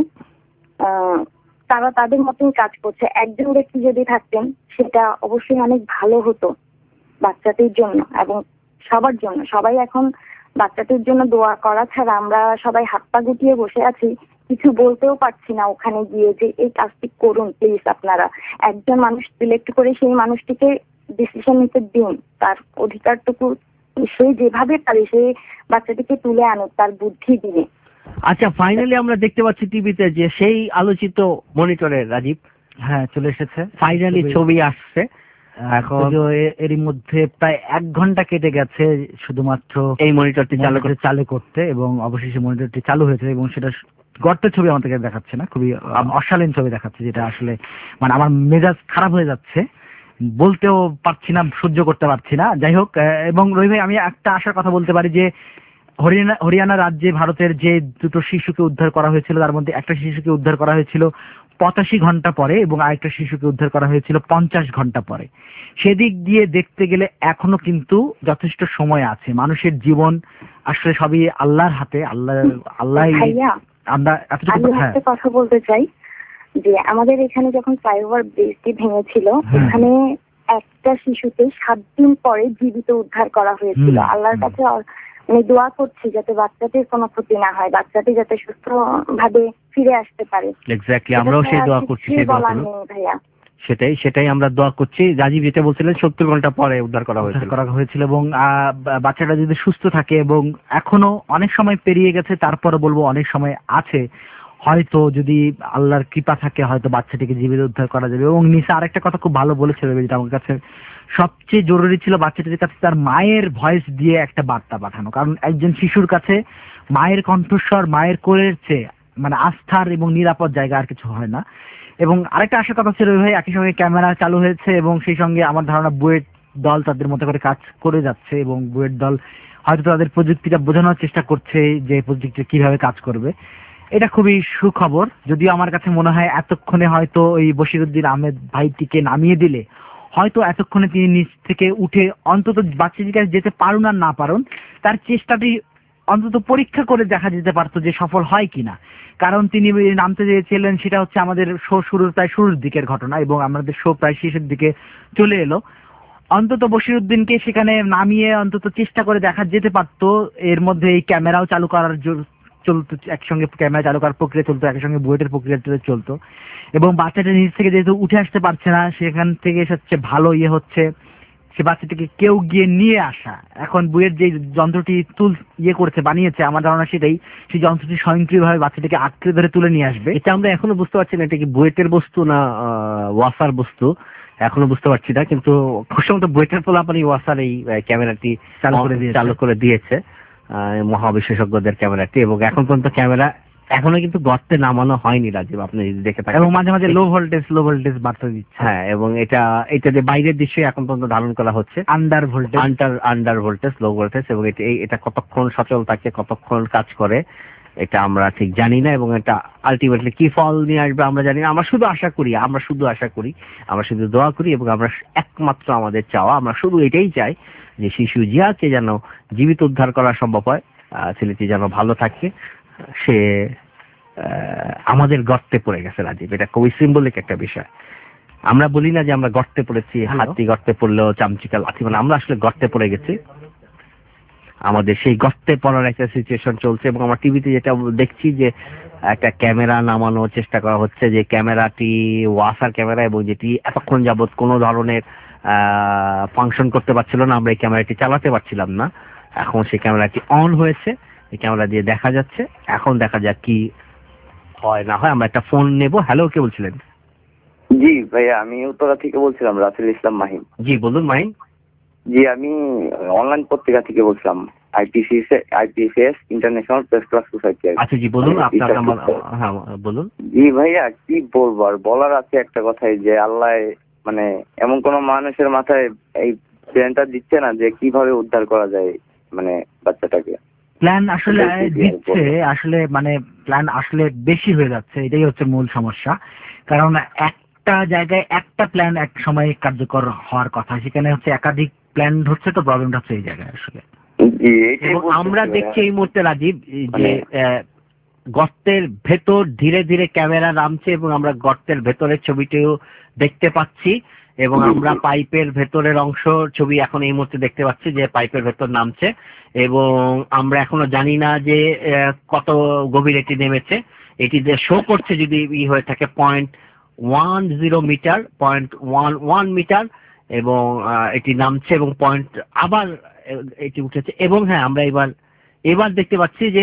তারা তাদের মতন কাজ করছে। একজন ব্যক্তি যদি থাকতেন সেটা অবশ্যই অনেক ভালো হতো বাচ্চাটির জন্য এবং সবার জন্য। সবাই এখন বাচ্চাটির জন্য দোয়া করা ছাড়া আমরা সবাই হাত পা গুটিয়ে বসে আছি, কিছু বলতেও পারছি না ওখানে গিয়ে যে এই কাজটি করুন প্লিজ আপনারা। একজন মানুষ সিলেক্ট করে সেই মানুষটিকে ডিসিশন নিতে দিন, তার অধিকারটুকু সে যেভাবে পারে সেই বাচ্চাটিকে তুলে আনুক তার বুদ্ধি দিয়ে। আচ্ছা, ফাইনালি আমরা দেখতে পাচ্ছি টিভিতে যে সেই আলোচিত মনিটরে রাজীব হ্যাঁ চলে এসেছে, ফাইনালি ছবি আসছে। এখন এরই মধ্যে প্রায় এক ঘন্টা কেটে গেছে শুধুমাত্র এই মনিটরটি চালু করে চালু করতে, এবং অবশেষে মনিটরটি চালু হয়েছে এবং সেটা গর্তের ছবি আমাদেরকে দেখাচ্ছে না, খুবই অশালীন ছবি দেখাচ্ছে, যেটা আসলে মানে আমার মেজাজ খারাপ হয়ে যাচ্ছে, বলতেও পারছি না, সহ্য করতে পারছি না। যাই হোক, এবং রবি ভাই আমি একটা আশার কথা বলতে পারি যে হরিয়ানা হরিয়ানা রাজ্যে ভারতের যে দুটো শিশুকে উদ্ধার করা হয়েছিল তার মধ্যে একটা শিশুকে উদ্ধার করা হয়েছিল পঁচাশি ঘন্টা পরে এবং আরেকটা শিশুকে উদ্ধার করা হয়েছিল পঞ্চাশ ঘন্টা পরে। সেদিক দিয়ে দেখতে গেলে এখনো কিন্তু যথেষ্ট সময় আছে। মানুষের জীবন আসলে সবই আল্লাহর হাতে। আল্লাহ আল্লাহ আমরা এতটুকু একটা কথা বলতে চাই যে আমাদের এখানে যখন ফ্লাইওভার ব্রিজটি ভেঙেছিল এখানে একটা শিশুকে সাত দিন পরে জীবিত উদ্ধার করা হয়েছিল। আল্লাহর কাছে আমি দোয়া করছি যাতে বাচ্চাটির কোনো ক্ষতি না হয়, বাচ্চাটি যাতে সুস্থ ভাবে ফিরে আসতে পারে। এক্স্যাক্টলি, আমরাও সেই দোয়া করছি। ভাইয়া সেটাই সেটাই আমরা দোয়া করছি। রাজীব যেটা বলছিলেন সত্তর ঘন্টা পরে উদ্ধার করা হয়েছিল করা হয়েছিল এবং বাচ্চাটা যদি সুস্থ থাকে, এবং এখনো অনেক সময় পেরিয়ে গেছে, তারপরে বলবো অনেক সময় আছে, হয়তো যদি আল্লাহর কৃপা থাকে হয়তো বাচ্চাটিকে জীবিত উদ্ধার করা যাবে। এবং নিসা আরেকটা কথা খুব ভালো বলেছিল, যেটা আমার কাছে সবচেয়ে জরুরি ছিল, বাচ্চাটির কাছে তার মায়ের ভয়েস দিয়ে একটা বার্তা পাঠানো। কারণ একজন শিশুর কাছে মায়ের কণ্ঠস্বর, মায়ের কোলের চেয়ে মানে আস্থার এবং নিরাপদ জায়গা আর কিছু হয় না। এবং আরেকটা আশার কথা ছিল ভাই, একই সঙ্গে ক্যামেরা চালু হয়েছে এবং সেই সঙ্গে আমার ধারণা বুয়েট দল তাদের মতো করে কাজ করে যাচ্ছে এবং বুয়েট দল হয়তো তাদের প্রযুক্তিটা বোঝানোর চেষ্টা করছে যে প্রযুক্তি কিভাবে কাজ করবে। এটা খুবই সুখবর। যদিও আমার কাছে মনে হয় এতক্ষণে হয়তো ওই বশিরউদ্দিন আহমেদ ভাইটিকে নামিয়ে দিলে হয়তো এতক্ষণে তিনি নিচ থেকে উঠে অন্তত বাচ্চাটির কাছে যেতে পারুন আর না পারুন তার চেষ্টাটি অন্তত পরীক্ষা করে দেখা যেতে পারতো যে সফল হয় কিনা। কারণ তিনি নামতে চেয়েছিলেন সেটা হচ্ছে আমাদের শো শুরুর প্রায় শুরুর দিকের ঘটনা এবং আমাদের শো প্রায় শেষের দিকে চলে এলো। অন্তত বশিরউদ্দিনকে সেখানে নামিয়ে অন্তত চেষ্টা করে দেখা যেতে পারতো। এর মধ্যে এই ক্যামেরাও চালু করার চলতো, একসঙ্গে ক্যামেরা চালু করার প্রক্রিয়া চলতো, একসঙ্গে বুয়েটের প্রক্রিয়া চলতো। এবং বাচ্চাটা নিচ থেকে যেহেতু উঠে আসতে পারছে না, সেখান থেকে সবচেয়ে ভালো ইয়ে হচ্ছে সে বাচ্চাটিকে কেউ গিয়ে নিয়ে আসা। এখন বুয়েট যে যন্ত্রটি তুল ইয়ে করেছে বানিয়েছে, আমার ধারণা সেটাই, সেই যন্ত্রটি স্বয়ংক্রিয়ভাবে বাচ্চাটিকে আঁকড়ে ধরে তুলে নিয়ে আসবে। এটা আমরা এখনো বুঝতে পারছি না এটা কি বুয়েটের বস্তু না ওয়াসার বস্তু, এখনো বুঝতে পারছি না। কিন্তু খুব সম্ভবত বুয়েটের পোলাপানি ওয়াসার এই ক্যামেরাটি চালু করে চালু করে দিয়েছে মহাবিশেষজ্ঞদের ক্যামেরাটি। এবং এখন পর্যন্ত ক্যামেরা এখনো কিন্তু গর্তে নামানো হয়নি রাজীব, আপনি দেখে থাকেন। এবং মাঝে মাঝে লো ভোল্টেজ লো ভোল্টেজ বার্তা দিচ্ছে। হ্যাঁ, এবং এটা এটা যে বাইরের দৃশ্য এখন পর্যন্ত ধারণ করা হচ্ছে under voltage under under voltage low voltage. এবং এটা এটা কতক্ষণ সচল থাকে, কতক্ষণ কাজ করে এটা আমরা ঠিক জানি না। এবং এটা আলটিমেটলি কি ফল নিয়ে আসবে আমরা জানি না। আমরা শুধু আশা করি আমরা শুধু আশা করি আমরা শুধু দোয়া করি এবং আমরা একমাত্র আমাদের চাওয়া, আমরা শুধু এটাই চাই যে শিশু জিয়াকে যেন জীবিত উদ্ধার করা সম্ভব হয়, ছেলেটি যেন ভালো থাকে। সে আমাদের গর্তে পড়ে গেছে রাজীব, এটা খুবই সিম্বলিক একটা বিষয়। আমরা বলি না যে আমরা গর্তে পড়েছি, হাতি গর্তে পড়লেও চামচিকা লাথি, মানে আমরা আসলে গর্তে পড়ে গেছি। আমাদের সেই গর্তে পড়ার একটা সিচুয়েশন চলছে। এবং আমরা টিভিতে যেটা দেখছি যে একটা ক্যামেরা নামানোর চেষ্টা করা হচ্ছে, যে ক্যামেরাটি ওয়াসার ক্যামেরা এবং যেটি এতক্ষণ যাবৎ কোনো ধরনের ফাংশন করতে পারছিল না, আমরা এই ক্যামেরাটি চালাতে পারছিলাম না। এখন সেই ক্যামেরাটি অন হয়েছে, এই ক্যামেরা দিয়ে দেখা যাচ্ছে। এখন দেখা যাক কি হয় না হয় আমরা একটা ফোন নেব। হ্যালো, কে বলছিলেন? জি ভাইয়া, আমি উত্তরা থেকে বলছিলাম, রাসেল ইসলাম মাহিম। জি বলুন মাহিম। জি, আমি অনলাইন পত্রিকা থেকে বলছিলাম, IPCS IPCS international press club society. আচ্ছা জি বলুন, আপনার নাম্বার। হ্যাঁ বলুন। জি ভাইয়া, কি বলবো আর, বলার আছে একটা কথাই যে আল্লাহ মানে এমন কোন মানুষের মাথায় এই প্ল্যানটা দিচ্ছে না যে কিভাবে উদ্ধার করা যায় মানে বাচ্চাটাকে। প্ল্যান আসলে দিচ্ছে, আসলে মানে প্ল্যান আসলে বেশি হয়ে যাচ্ছে, এটাই হচ্ছে মূল সমস্যা। কারণ একটা জায়গায় একটা প্ল্যান এক সময় কার্যকর হওয়ার কথা, সেখানে হচ্ছে একাধিক প্ল্যান হচ্ছে, তো প্রবলেমটা হচ্ছে এই জায়গায় আসলে। এবং আমরা দেখছি এই মুহূর্তে রাজীব যে গর্তের ভেতর ধীরে ধীরে ক্যামেরা নামছে এবং আমরা গর্তের ভেতরের ছবিটিও দেখতে পাচ্ছি এবং আমরা পাইপের ভেতরের অংশ ছবি এখন এই মুহূর্তে দেখতে পাচ্ছি যে পাইপের ভেতর নামছে এবং আমরা এখনো জানি না যে কত গভীর এটি নেমেছে। এটি যে শো করছে যদি ই হয়ে থাকে point one zero metre, point one one metre এবং এটি নামছে এবং পয়েন্ট আবার এটি উঠেছে। এবং হ্যাঁ আমরা এবার এবার দেখতে পাচ্ছি যে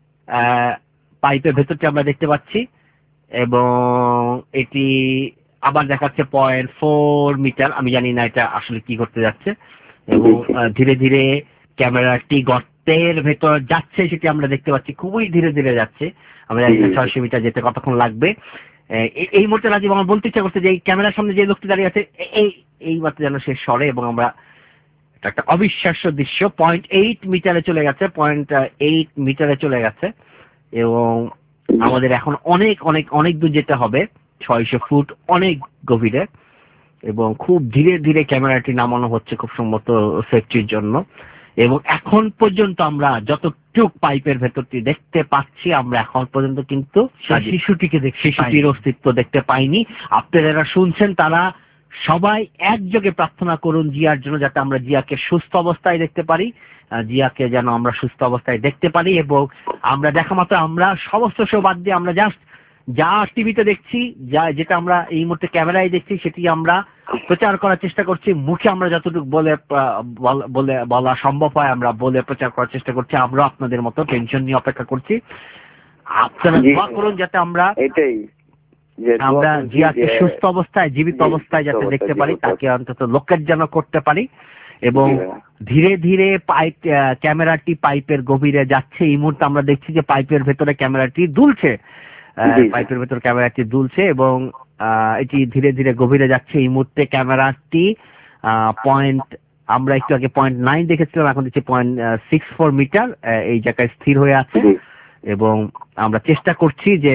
পাইপের ভেতরটা আমরা দেখতে পাচ্ছি এবং এটি আবার দেখাচ্ছে পয়েন্ট ফোর মিটার। আমি জানি না এটা আসলে কি করতে যাচ্ছে এবং ধীরে ধীরে ক্যামেরাটি গর্তের ভেতর যাচ্ছে সেটি আমরা দেখতে পাচ্ছি, খুবই ধীরে ধীরে যাচ্ছে। আমরা জানি না ছয়শো মিটার যেতে কতক্ষণ লাগবে। এই মুহূর্তে রাজীব আমার বলতে ইচ্ছা করছে যে এই ক্যামেরার সামনে যে লোকটি দাঁড়িয়ে আছে এই এই মাত্র যেন সে সরে এবং আমরা একটা অবিশ্বাস্য দৃশ্য, পয়েন্ট এইট মিটারে চলে গেছে, পয়েন্ট এইট মিটারে চলে গেছে এবং আমাদের এখন অনেক অনেক অনেক দূর যেতে হবে, ছয়শো ফুট, অনেক গভীরে এবং খুব ধীরে ধীরে ক্যামেরাটি নামানো হচ্ছে খুব সম্ভবত সেফটির জন্য। এবং এখন পর্যন্ত আমরা যতটুক পাইপের ভেতরটি দেখতে পাচ্ছি আমরা এখন পর্যন্ত কিন্তু শিশুটিকে শিশুটির অস্তিত্ব দেখতে পাইনি। আপনারা যারা শুনছেন তারা সবাই একযোগে প্রার্থনা করুন জিয়ার জন্য, যাতে আমরা জিয়াকে সুস্থ অবস্থায় দেখতে পারি, জিয়াকে যেন আমরা সুস্থ অবস্থায় দেখতে পারি এবং আমরা দেখা মাত্র আমরা সমস্ত শো বাদ দিয়ে আমরা জাস্ট যা টিভিতে দেখছি, যা যেটা আমরা এই মুহূর্তে ক্যামেরায় দেখছি সেটি আমরা প্রচার করার চেষ্টা করছি, মুখে আমরা যতটুকু বলে বলে বলা সম্ভব হয় আমরা বলে প্রচার করার চেষ্টা করছি। আমরা আপনাদের মতো টেনশন নিয়ে অপেক্ষা করছি, আপনারা দোয়া করুন যাতে আমরা এটাই আমরা জিয়াকে সুস্থ অবস্থায় জীবিত অবস্থায় যাতে দেখতে পারি, তাকে অন্তত লোকের যেন করতে পারি। এবং ধীরে ধীরে পাইপ ক্যামেরাটি পাইপের গভীরে যাচ্ছে। এই মুহূর্তে আমরা দেখছি যে পাইপের ভেতরে ক্যামেরাটি দুলছে, পাইপের ভেতর ক্যামেরাটি দুলছে এবং এটি ধীরে ধীরে গভীরে যাচ্ছে। এই মুহূর্তে ক্যামেরাটি পয়েন্ট আমরা একটু আগে পয়েন্ট নাইন দেখেছিলাম, এখন দেখছি পয়েন্ট সিক্স ফোর মিটার এই জায়গায় স্থির হয়ে আছে এবং আমরা চেষ্টা করছি যে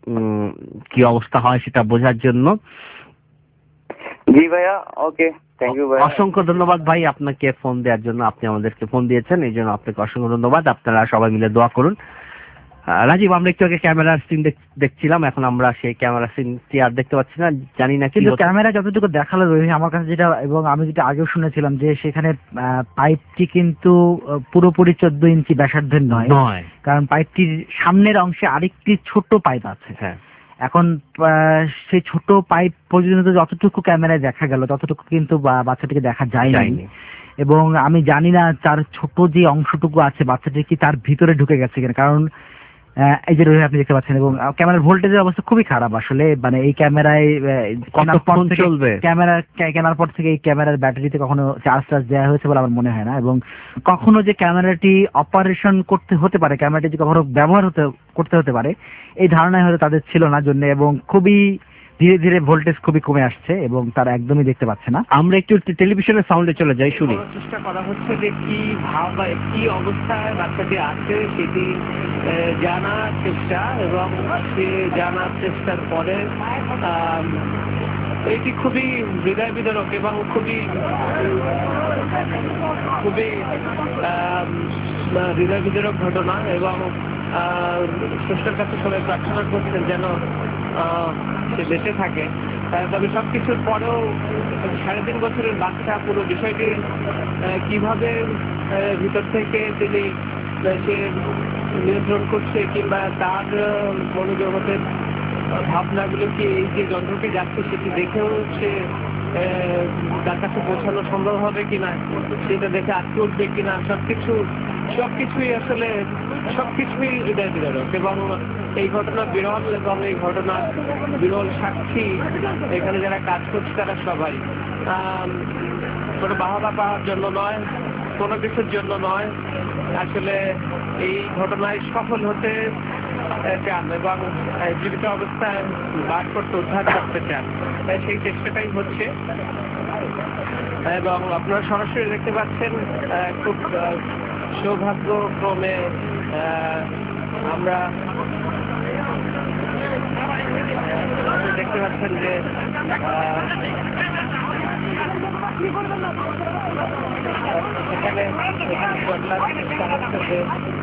কি অবস্থা হয় সেটা বোঝার জন্য। জি ভাইয়া, ওকে, থ্যাংক ইউ ভাইয়া। অসংখ্য ধন্যবাদ ভাই আপনাকে ফোন দেওয়ার জন্য, আপনি আমাদেরকে ফোন দিয়েছেন এই জন্য আপনাকে অসংখ্য ধন্যবাদ। আপনারা সবাই মিলে দোয়া করুন। রাজীব, আমরা একটু আগে ক্যামেরার সিন দেখছিলাম, এখন আমরা সেই ক্যামেরা সিনটি আর দেখতে পাচ্ছি না, জানি না কিন্তু ক্যামেরা যতটুকু দেখালো রয়েছে আমার কাছে যেটা, এবং আমি যেটা আগেও শুনেছিলাম যে সেখানে পাইপটি কিন্তু পুরোপুরি চোদ্দ ইঞ্চি ব্যাসার্ধের নয় নয় কারণ পাইপটির সামনের অংশে আরেকটি ছোট পাইপ আছে। হ্যাঁ, এখন সেই ছোট পাইপ পর্যন্ত যতটুকু ক্যামেরায় দেখা গেল ততটুকু কিন্তু বাচ্চাটিকে দেখা যায়নি এবং আমি জানি না তার ছোট যে অংশটুকু আছে বাচ্চাটি কি তার ভিতরে ঢুকে গেছে কিনা, কারণ এই যে রোহিত আপনি দেখতে পাচ্ছেন এবং ক্যামেরার ভোল্টেজের অবস্থা খুবই খারাপ আসলে। মানে এই ক্যামেরায় ক্যামেরা কেনার পর থেকে এই ক্যামেরার ব্যাটারিতে কখনো চার্জ টার্জ দেওয়া হয়েছে বলে আমার মনে হয় না এবং কখনো যে ক্যামেরাটি অপারেশন করতে হতে পারে, ক্যামেরাটি যে কখনো ব্যবহার হতে করতে হতে পারে এই ধারণায় হয়তো তাদের ছিল না জন্য এবং খুবই ধীরে ধীরে ভোল্টেজ খুবই কমে আসছে এবং তারা একদমই দেখতে পাচ্ছে না। আমরা একটু টেলিভিশনের সাউন্ডে চলে যাই, শুনি। চেষ্টা করা হচ্ছে যে কি ভাব কি অবস্থায় বাচ্চাটি আছে সেটি জানার চেষ্টা এবং সে জানার চেষ্টার পরে এটি খুবই হৃদয় বিদারক এবং খুবই খুবই হৃদয় বিদারক ঘটনা এবং স্রষ্টার কাছে সবাই প্রার্থনা করছেন যেন সে বেঁচে থাকে। তবে সবকিছুর পরেও সাড়ে তিন বছরের বাচ্চা পুরো বিষয়টি কিভাবে ভিতর থেকে তিনি সে নিয়ন্ত্রণ করছে কিংবা তার মনোজগতের ভাবনাগুলো কি এই যে যন্ত্রকে যাচ্ছে সেটি দেখেও সে তার কাছে পৌঁছানো সম্ভব হবে কিনা, সেটা দেখে আটকে উঠবে কিনা, সবকিছু সবকিছুই আসলে সবকিছুই হৃদয় বিদারক এবং এই ঘটনা বিরল এবং এই ঘটনা বিরল সাক্ষী এখানে যারা কাজ করছে তারা সবাই কোনো বাহবা পাওয়ার জন্য নয়, কোনো কিছুর জন্য নয়, আসলে এই ঘটনায় সফল হতে চান এবং জীবিত অবস্থায় বার করতে উদ্ধার করতে চান, তাই সেই চেষ্টাটাই হচ্ছে। এবং আপনারা সরাসরি দেখতে পাচ্ছেন খুব সৌভাগ্যক্রমে আমরা দেখতে পাচ্ছেন যে এখানে বদলার চেষ্টা হচ্ছে যে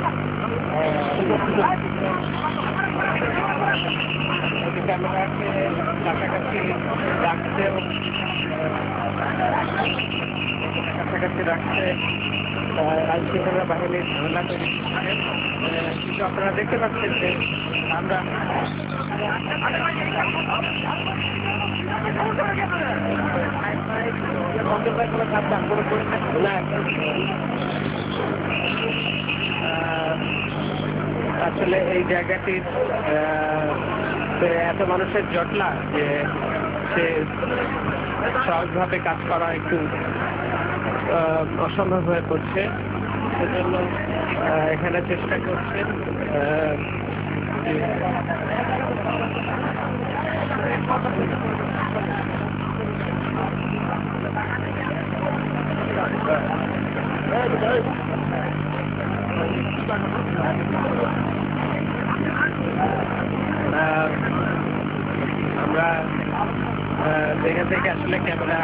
ক্যামেরাকে কাছাকাছি রাখতেও কাছাকাছি রাখতে আইনশৃঙ্খলা বাহিনীর ঝামেলা তৈরি করছে। কিন্তু আপনারা দেখতে পাচ্ছেন যে আমরা আসলে এই জায়গাটির এত মানুষের জটলা যে সে সহজভাবে কাজ করা একটু অসম্ভব হয়ে পড়ছে, সেজন্য এখানে চেষ্টা করছেন আমরা এখান থেকে আসলে ক্যামেরা,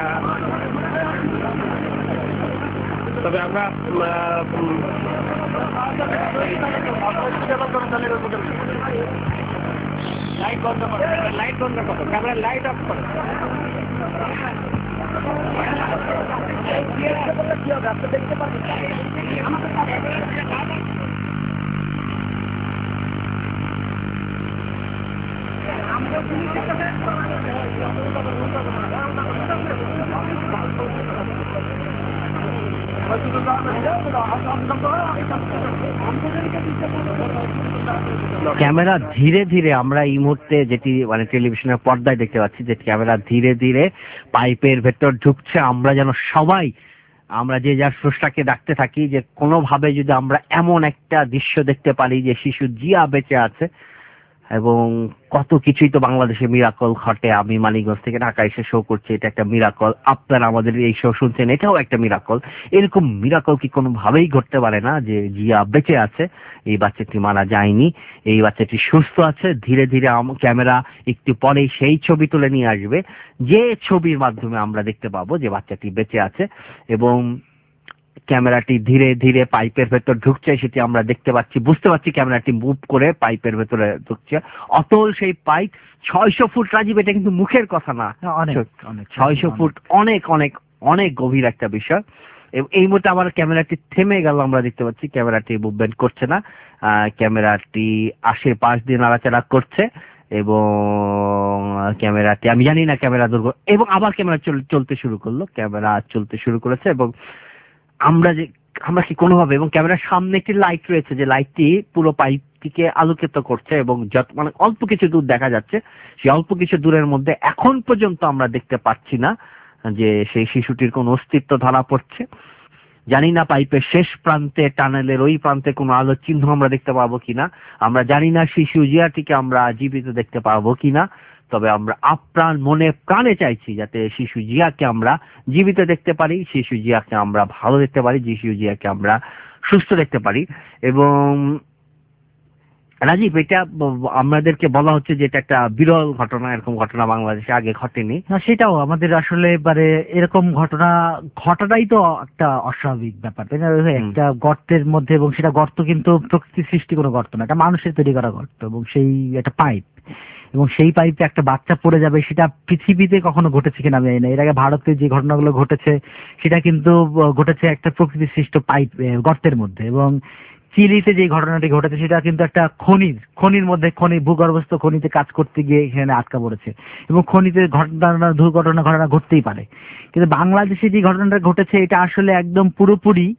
তবে আমরা লাইট বন্ধ করো, লাইট বন্ধ করো, ক্যামেরা লাইট অফ করো। দেখতে পাচ্ছি ক্যামেরা ধীরে ধীরে আমরা এই মুহূর্তে যেটি মানে টেলিভিশনের পর্দায় দেখতে পাচ্ছি যে ক্যামেরা ধীরে ধীরে পাইপের ভেতর ঢুকছে। আমরা যেন সবাই আমরা যে যার স্রষ্টাকে ডাকতে থাকি যে কোনোভাবে যদি আমরা এমন একটা দৃশ্য দেখতে পারি যে শিশু জিয়া বেঁচে আছে, এবং কত কিছুই তো বাংলাদেশে মিরাকল ঘটে। আমি মানিকগঞ্জ থেকে ঢাকা এসে শো করছি, এটা একটা মিরাকল। আপনারা আমাদের এই শো শুনছেন, এটাও একটা মিরাকল। এরকম মিরাকল কি কোনোভাবেই ঘটতে পারে না যে জিয়া বেঁচে আছে, এই বাচ্চাটি মারা যায়নি, এই বাচ্চাটি সুস্থ আছে। ধীরে ধীরে ক্যামেরা একটু পরেই সেই ছবি তুলে নিয়ে আসবে, যে ছবির মাধ্যমে আমরা দেখতে পাবো যে বাচ্চাটি বেঁচে আছে। এবং ক্যামেরাটি ধীরে ধীরে পাইপের ভেতর ঢুকছে, সেটি আমরা দেখতে পাচ্ছি, বুঝতে পারছি। ক্যামেরাটি মুভ করে পাইপের ভেতরে ঢুকছে। অতল সেই পাইপ, ছয়শো ফুট। রাজীব, এটা কিন্তু মুখের কথা না, ছয়শো ফুট অনেক অনেক অনেক গভীর একটা বিষয়। এই মুহূর্তে আবার ক্যামেরাটি থেমে গেল, আমরা দেখতে পাচ্ছি ক্যামেরাটি মুভমেন্ট করছে না। ক্যামেরাটি আশেপাশ দিয়ে নাড়াচাড়া করছে এবং ক্যামেরাটি, আমি জানি না ক্যামেরা দুর্গ, এবং আবার ক্যামেরা চলতে শুরু করলো, ক্যামেরা চলতে শুরু করেছে। এবং আমরা যে আমরা কি কোনোভাবে, এবং ক্যামেরার সামনে একটি লাইট রয়েছে, যে লাইটটি পুরো পাইপটিকে আলোকিত করছে এবং যত মানে অল্প কিছু দূর দেখা যাচ্ছে, সেই অল্প কিছু দূরের মধ্যে এখন পর্যন্ত আমরা দেখতে পাচ্ছি না যে সেই শিশুটির কোনো অস্তিত্ব ধরা পড়ছে। জানি না পাইপের শেষ প্রান্তে, টানেলের ওই প্রান্তে কোনো আলোর চিহ্ন আমরা দেখতে পাবো কিনা। আমরা জানি না শিশু জিয়াটিকে আমরা জীবিত দেখতে পাবো কিনা। তবে আমরা আপ্রাণ মনে প্রাণে চাইছি যাতে শিশু জিয়াকে আমরা জীবিত দেখতে পারি, শিশু জিয়াকে আমরা ভালো দেখতে পারি, শিশু জিয়াকে আমরা সুস্থ দেখতে পারি। এবং রাজীব, এটা আমাদেরকে বলা হচ্ছে যে এটা একটা বিরল ঘটনা, এরকম ঘটনা বাংলাদেশে আগে ঘটেনি। সেটাও আমাদের আসলে এবারে এরকম ঘটনা ঘটাটাই তো একটা অস্বাভাবিক ব্যাপার, তাই না? একটা গর্তের মধ্যে, এবং সেটা গর্ত কিন্তু প্রকৃতি সৃষ্টি কোনো গর্ত না, এটা মানুষের তৈরি করা গর্ত, এবং সেই একটা পাইপ, এবং সেই পাইপে একটা বাচ্চা পড়ে যাবে, সেটা পৃথিবীতে কখনো ঘটেছে কিনা আমি জানি না। এর আগে ভারতে যে ঘটনাগুলো ঘটেছে সেটা কিন্তু ঘটেছে একটা প্রকৃতি সৃষ্ট পাইপ গর্তের মধ্যে, এবং চিলিতে যে ঘটনাটি ঘটেছে সেটা কিন্তু একটা খনির খনির মধ্যে খনি ভূগর্ভস্থ খনিতে কাজ করতে গিয়ে এখানে আটকা পড়েছে, এবং খনিতে ঘটনা দুর্ঘটনা ঘটনা ঘটতেই পারে। কিন্তু বাংলাদেশে যে ঘটনাটা ঘটেছে এটা আসলে একদম পুরোপুরি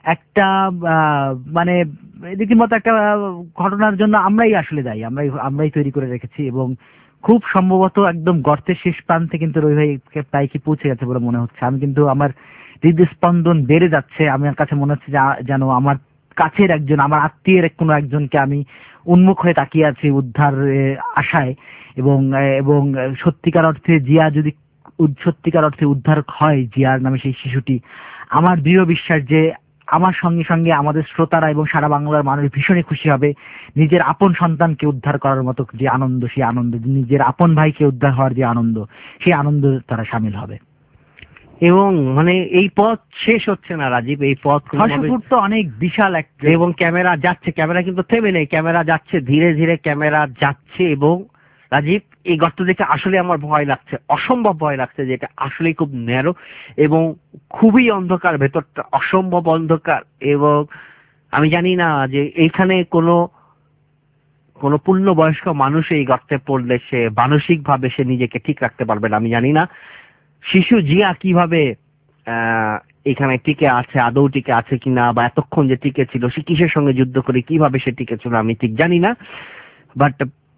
একটা মানে রীতিমতো একটা ঘটনার জন্য আমরাই আসলে দায়ী, আমরাই আমরাই তৈরি করে রেখেছি। এবং খুব সম্ভবত একদম গর্তের শেষ প্রান্তে কিন্তু রবি ভাই প্রায় কি পৌঁছে গেছে বলে মনে হচ্ছে। আমি কিন্তু আমার হৃদস্পন্দন বেড়ে যাচ্ছে, আমার কাছে মনে হচ্ছে যেন আমার কাছের একজন, আমার আত্মীয়ের কোনো একজনকে আমি উন্মুখ হয়ে তাকিয়ে আছি উদ্ধার আশায়। এবং এবং সত্যিকার অর্থে জিয়া যদি সত্যিকার অর্থে উদ্ধার হয়, জিয়ার নামে সেই শিশুটি, আমার দৃঢ় বিশ্বাস যে আমার সঙ্গে সঙ্গে আমাদের শ্রোতারা এবং সারা বাংলার মানুষ ভীষণই খুশি হবে। নিজের আপন সন্তানকে উদ্ধার করার মতো যে আনন্দ, সেই আনন্দ, নিজের আপন ভাইকে উদ্ধার হওয়ার যে আনন্দ, সেই আনন্দ তারা সামিল হবে। এবং মানে এই পথ শেষ হচ্ছে না রাজীব, এই পথ তো অনেক বিশাল একটা, এবং ক্যামেরা যাচ্ছে, ক্যামেরা কিন্তু থেমে নেই, ক্যামেরা যাচ্ছে ধীরে ধীরে, ক্যামেরা যাচ্ছে। এবং রাজীব এই গর্ত দেখে আসলে আমার ভয় লাগছে, অসম্ভব ভয় লাগছে, যে এটা আসলেই খুব ন্যারো এবং খুবই অন্ধকার, ভেতরটা অসম্ভব অন্ধকার। এবং আমি জানি না যে এইখানে কোনো কোনো পূর্ণবয়স্ক মানুষ এই গর্তে পড়লে সে মানসিক ভাবে সে নিজেকে ঠিক রাখতে পারবে না। আমি জানি না শিশু জিয়া কিভাবে আহ এখানে টিকে আছে, আদৌ টিকে আছে কিনা, বা এতক্ষণ যে টিকে ছিল সে কিসের সঙ্গে যুদ্ধ করে কিভাবে সে টিকে ছিল আমি ঠিক জানি না। বাট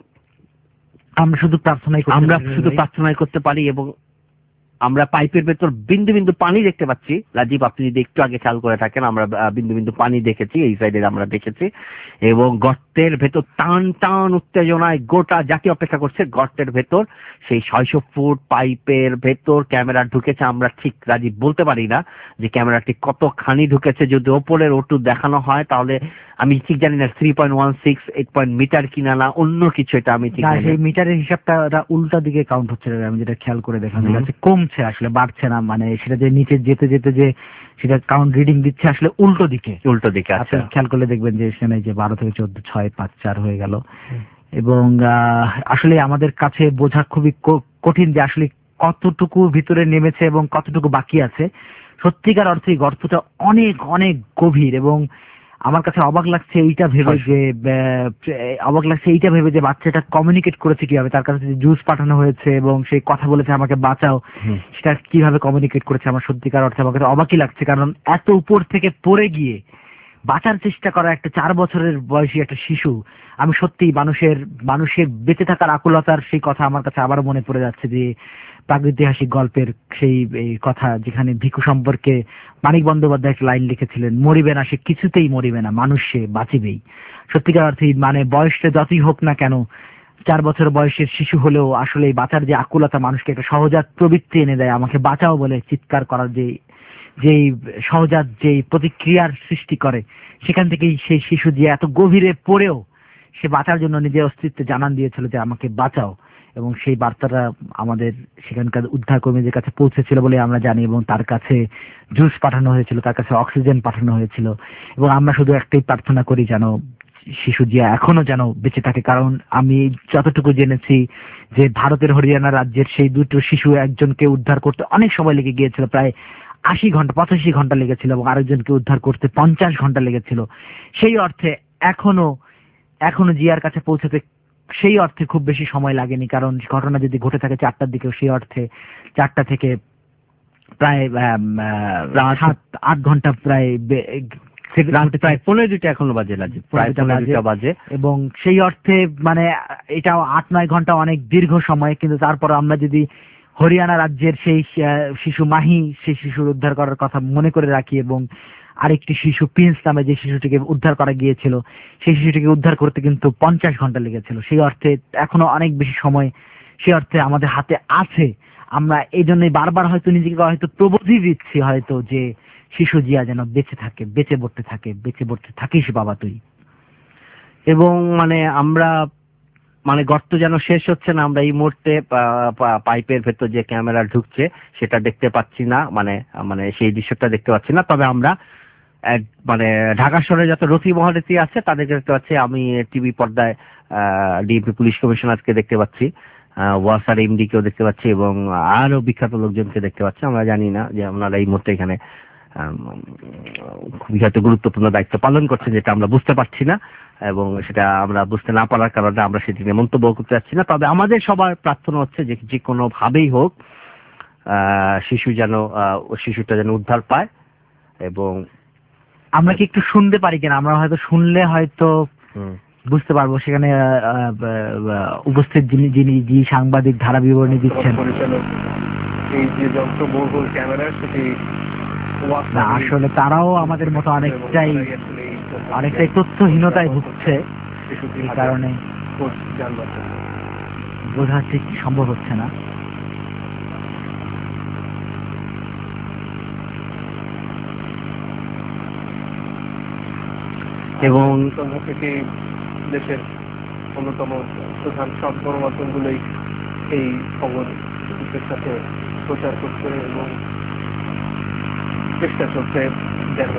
আমরা শুধু প্রার্থনাই আমরা শুধু প্রার্থনাই করতে পারি। এবং আমরা পাইপের ভেতর বিন্দু বিন্দু পানি দেখতে পাচ্ছি রাজীব, আপনি যদি একটু আগে খেয়াল করে থাকেন, আমরা বিন্দু বিন্দু পানি দেখেছি, এই সাইডে আমরা দেখেছি। এবং গর্তের ভেতর টান টান উত্তেজনায় গোটা জাতি অপেক্ষা করছে। গর্তের ভেতর সেই ছয়শো ফুট পাইপের ভেতর ক্যামেরা ঢুকেছে, আমরা ঠিক রাজীব বলতে পারি না যে ক্যামেরাটি কতখানি ঢুকেছে। যদি ওপরের ওটু দেখানো হয় তাহলে আমি ঠিক জানি না three point one six eight point metre কিনা না অন্য কিছু, এটা আমি ঠিক জানি। সেই মিটারের হিসাবটা উল্টা দিকে কাউন্ট হচ্ছে, আমি যেটা খেয়াল করে দেখলাম, কমছে আসলে, বাড়ছে না। মানে সেটা যে নিচে যেতে যেতে যে সেটা কাউন্ট রিডিং দিচ্ছে আসলে উল্টো দিকে, উল্টো দিকে। আপনি খেয়াল করলে দেখবেন যে সেখানে যে বারো থেকে চোদ্দ, ছয়, পাঁচ, চার হয়ে গেল। এবং আসলে আমাদের কাছে বোঝা খুবই কঠিন যে আসলে কতটুকু ভিতরে নেমেছে এবং কতটুকু বাকি আছে। সত্যিকার অর্থে গর্তটা অনেক অনেক গভীর। এবং আমার কাছে অবাক লাগছে এইটা ভেবে যে অবাক লাগছে এইটা ভেবে যে বাচ্চাটা কমিউনিকেট করেছে কিভাবে, তার কাছে যে জুস পাঠানো হয়েছে এবং সেই কথা বলেছে আমাকে বাঁচাও, সেটা কিভাবে কমিউনিকেট করেছে আমার সত্যিকার অর্থে আমার কাছে অবাকই লাগছে। কারণ এত উপর থেকে পড়ে গিয়ে বাঁচার চেষ্টা করা একটা চার বছরের বয়সী একটা শিশু, আমি সত্যি মানুষের মানুষের বেঁচে থাকার আকুলতার সেই কথা আমার কাছে আবারও মনে পড়ে যাচ্ছে। যে প্রাগৈতিহাসিক গল্পের সেই কথা, যেখানে ভিখু সম্পর্কে মানিক বন্দ্যোপাধ্যায় একটা লাইন লিখেছিলেন, মরিবে না সে কিছুতেই মরিবে না, মানুষ সে বাঁচিবেই। সত্যিকার অর্থে মানে বয়সটা যতই হোক না কেন, চার বছর বয়সের শিশু হলেও আসলে বাঁচার যে আকুলতা মানুষকে একটা সহজাত প্রবৃত্তি এনে দেয়, আমাকে বাঁচাও বলে চিৎকার করার যে যেই সহজাত যেই প্রতিক্রিয়ার সৃষ্টি করে, সেখান থেকেই সেই শিশু যে এত গভীরে পড়েও সে বাঁচার জন্য নিজের অস্তিত্বে জানান দিয়েছিল যে আমাকে বাঁচাও। এবং সেই বার্তাটা আমাদের সেখানকার উদ্ধার কর্মীদের কাছে পৌঁছেছিল বলে আমরা জানি। এবং তার কাছে জুস পাঠানো হয়েছিল, তার কাছে অক্সিজেন পাঠানো হয়েছিল। এবং আমরা শুধু একটাই প্রার্থনা করি যেন শিশু জিয়া এখনো যেন বেঁচে থাকে। কারণ আমি যতটুকু জেনেছি যে ভারতের হরিয়ানা রাজ্যের সেই দুটো শিশু, একজনকে উদ্ধার করতে অনেক সময় লেগে গিয়েছিল, প্রায় আশি ঘন্টা পঁচাশি ঘন্টা লেগেছিল, এবং আরেকজনকে উদ্ধার করতে পঞ্চাশ ঘন্টা লেগেছিল। সেই অর্থে এখনো এখনো জিয়ার কাছে পৌঁছাতে সেই অর্থে খুব বেশি সময় লাগেনি। কারণ ঘটনা যদি ঘটে থাকে চারটার দিকেও, সেই অর্থে চারটা থেকে প্রায় সাত আট ঘন্টা প্রায় প্রায় পনেরো দুইটা এখনো বাজে বাজে এবং সেই অর্থে মানে এটাও আট নয় ঘন্টা অনেক দীর্ঘ সময়। কিন্তু তারপর আমরা যদি হরিয়ানা রাজ্যের সেই শিশু মাহি, সেই শিশুর উদ্ধার করার কথা মনে করে রাখি, এবং আরেকটি শিশু প্রিন্স নামে যে শিশুটিকে উদ্ধার করা গিয়েছিল, সেই শিশুটিকে উদ্ধার করতে কিন্তু পঞ্চাশ ঘন্টা লেগেছিল। সেই অর্থে এখনো অনেক বেশি সময় সেই অর্থে আমাদের হাতে আছে। আমরা এই জন্যই বারবার হয়তো নিজেকে হয়তো প্রবোধই দিচ্ছি হয়তো যে শিশু জিয়া যেন বেঁচে থাকে, বেঁচে পড়তে থাকে, বেঁচে পড়তে থাকিস বাবা তুই। এবং মানে আমরা মানে গর্ত যেন শেষ হচ্ছে না, আমরা এই মুহূর্তে পাইপের ভেতর যে ক্যামেরা ঢুকছে সেটা দেখতে পাচ্ছি না, মানে মানে সেই দৃশ্যটা দেখতে পাচ্ছি না। তবে আমরা মানে ঢাকা শহরে যত রথী মহারথী আছে তাদেরকে দেখতে পাচ্ছি। আমি টিভি পর্দায় ডিএমপি পুলিশ কমিশনারকে দেখতে পাচ্ছি, ওয়াসার এমডি কেও দেখতে পাচ্ছি, এবং আরো বিখ্যাত লোকজনকে দেখতে পাচ্ছি। আমরা জানি না যে ওনারা এই মুহূর্তে এখানে খুবই হয়তো গুরুত্বপূর্ণ দায়িত্ব পালন করছেন, যেটা আমরা বুঝতে পারছি না, এবং সেটা আমরা বুঝতে না পারার কারণে আমরা সেটি নিয়ে মন্তব্য করতে চাচ্ছি না। তবে আমাদের সবার প্রার্থনা হচ্ছে যে যে কোনো ভাবেই হোক শিশু যেন শিশুটা যেন উদ্ধার পায়, এবং আমরা কি একটু শুনতে পারি কিনা? আমরা হয়তো শুনলে হয়তো বুঝতে পারবো সেখানে উপস্থিত যিনি যিনি যে সাংবাদিক ধারা বিবরণী দিচ্ছেন। এই যে যন্ত্র বোরহোল ক্যামেরা সেটি না, আসলে তারাও আমাদের মতো অনেকটাই অনেকটাই তথ্যহীনতায় ভুগছে, এই কারণে বোঝা ঠিক সম্ভব হচ্ছে না। এবং সন্ধ্যা থেকে দেশের অন্যতম প্রধান সব গণমাধ্যমগুলোই এই খবর দেশের সাথে প্রচার করছে এবং চেষ্টা চলছে যেন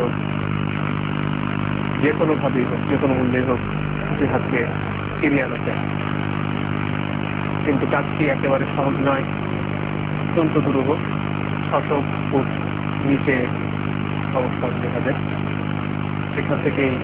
যে কোনো ভাবেই হোক, যে কোনো মূল্যেই হোক জিহাদকে ফিরিয়ে আনা যায়। কিন্তু কাজটি একেবারে সহজ নয়, অত্যন্ত দুরূহ। ছশো ফুট নিচে অবস্থান জিহাদের, সেখান থেকেই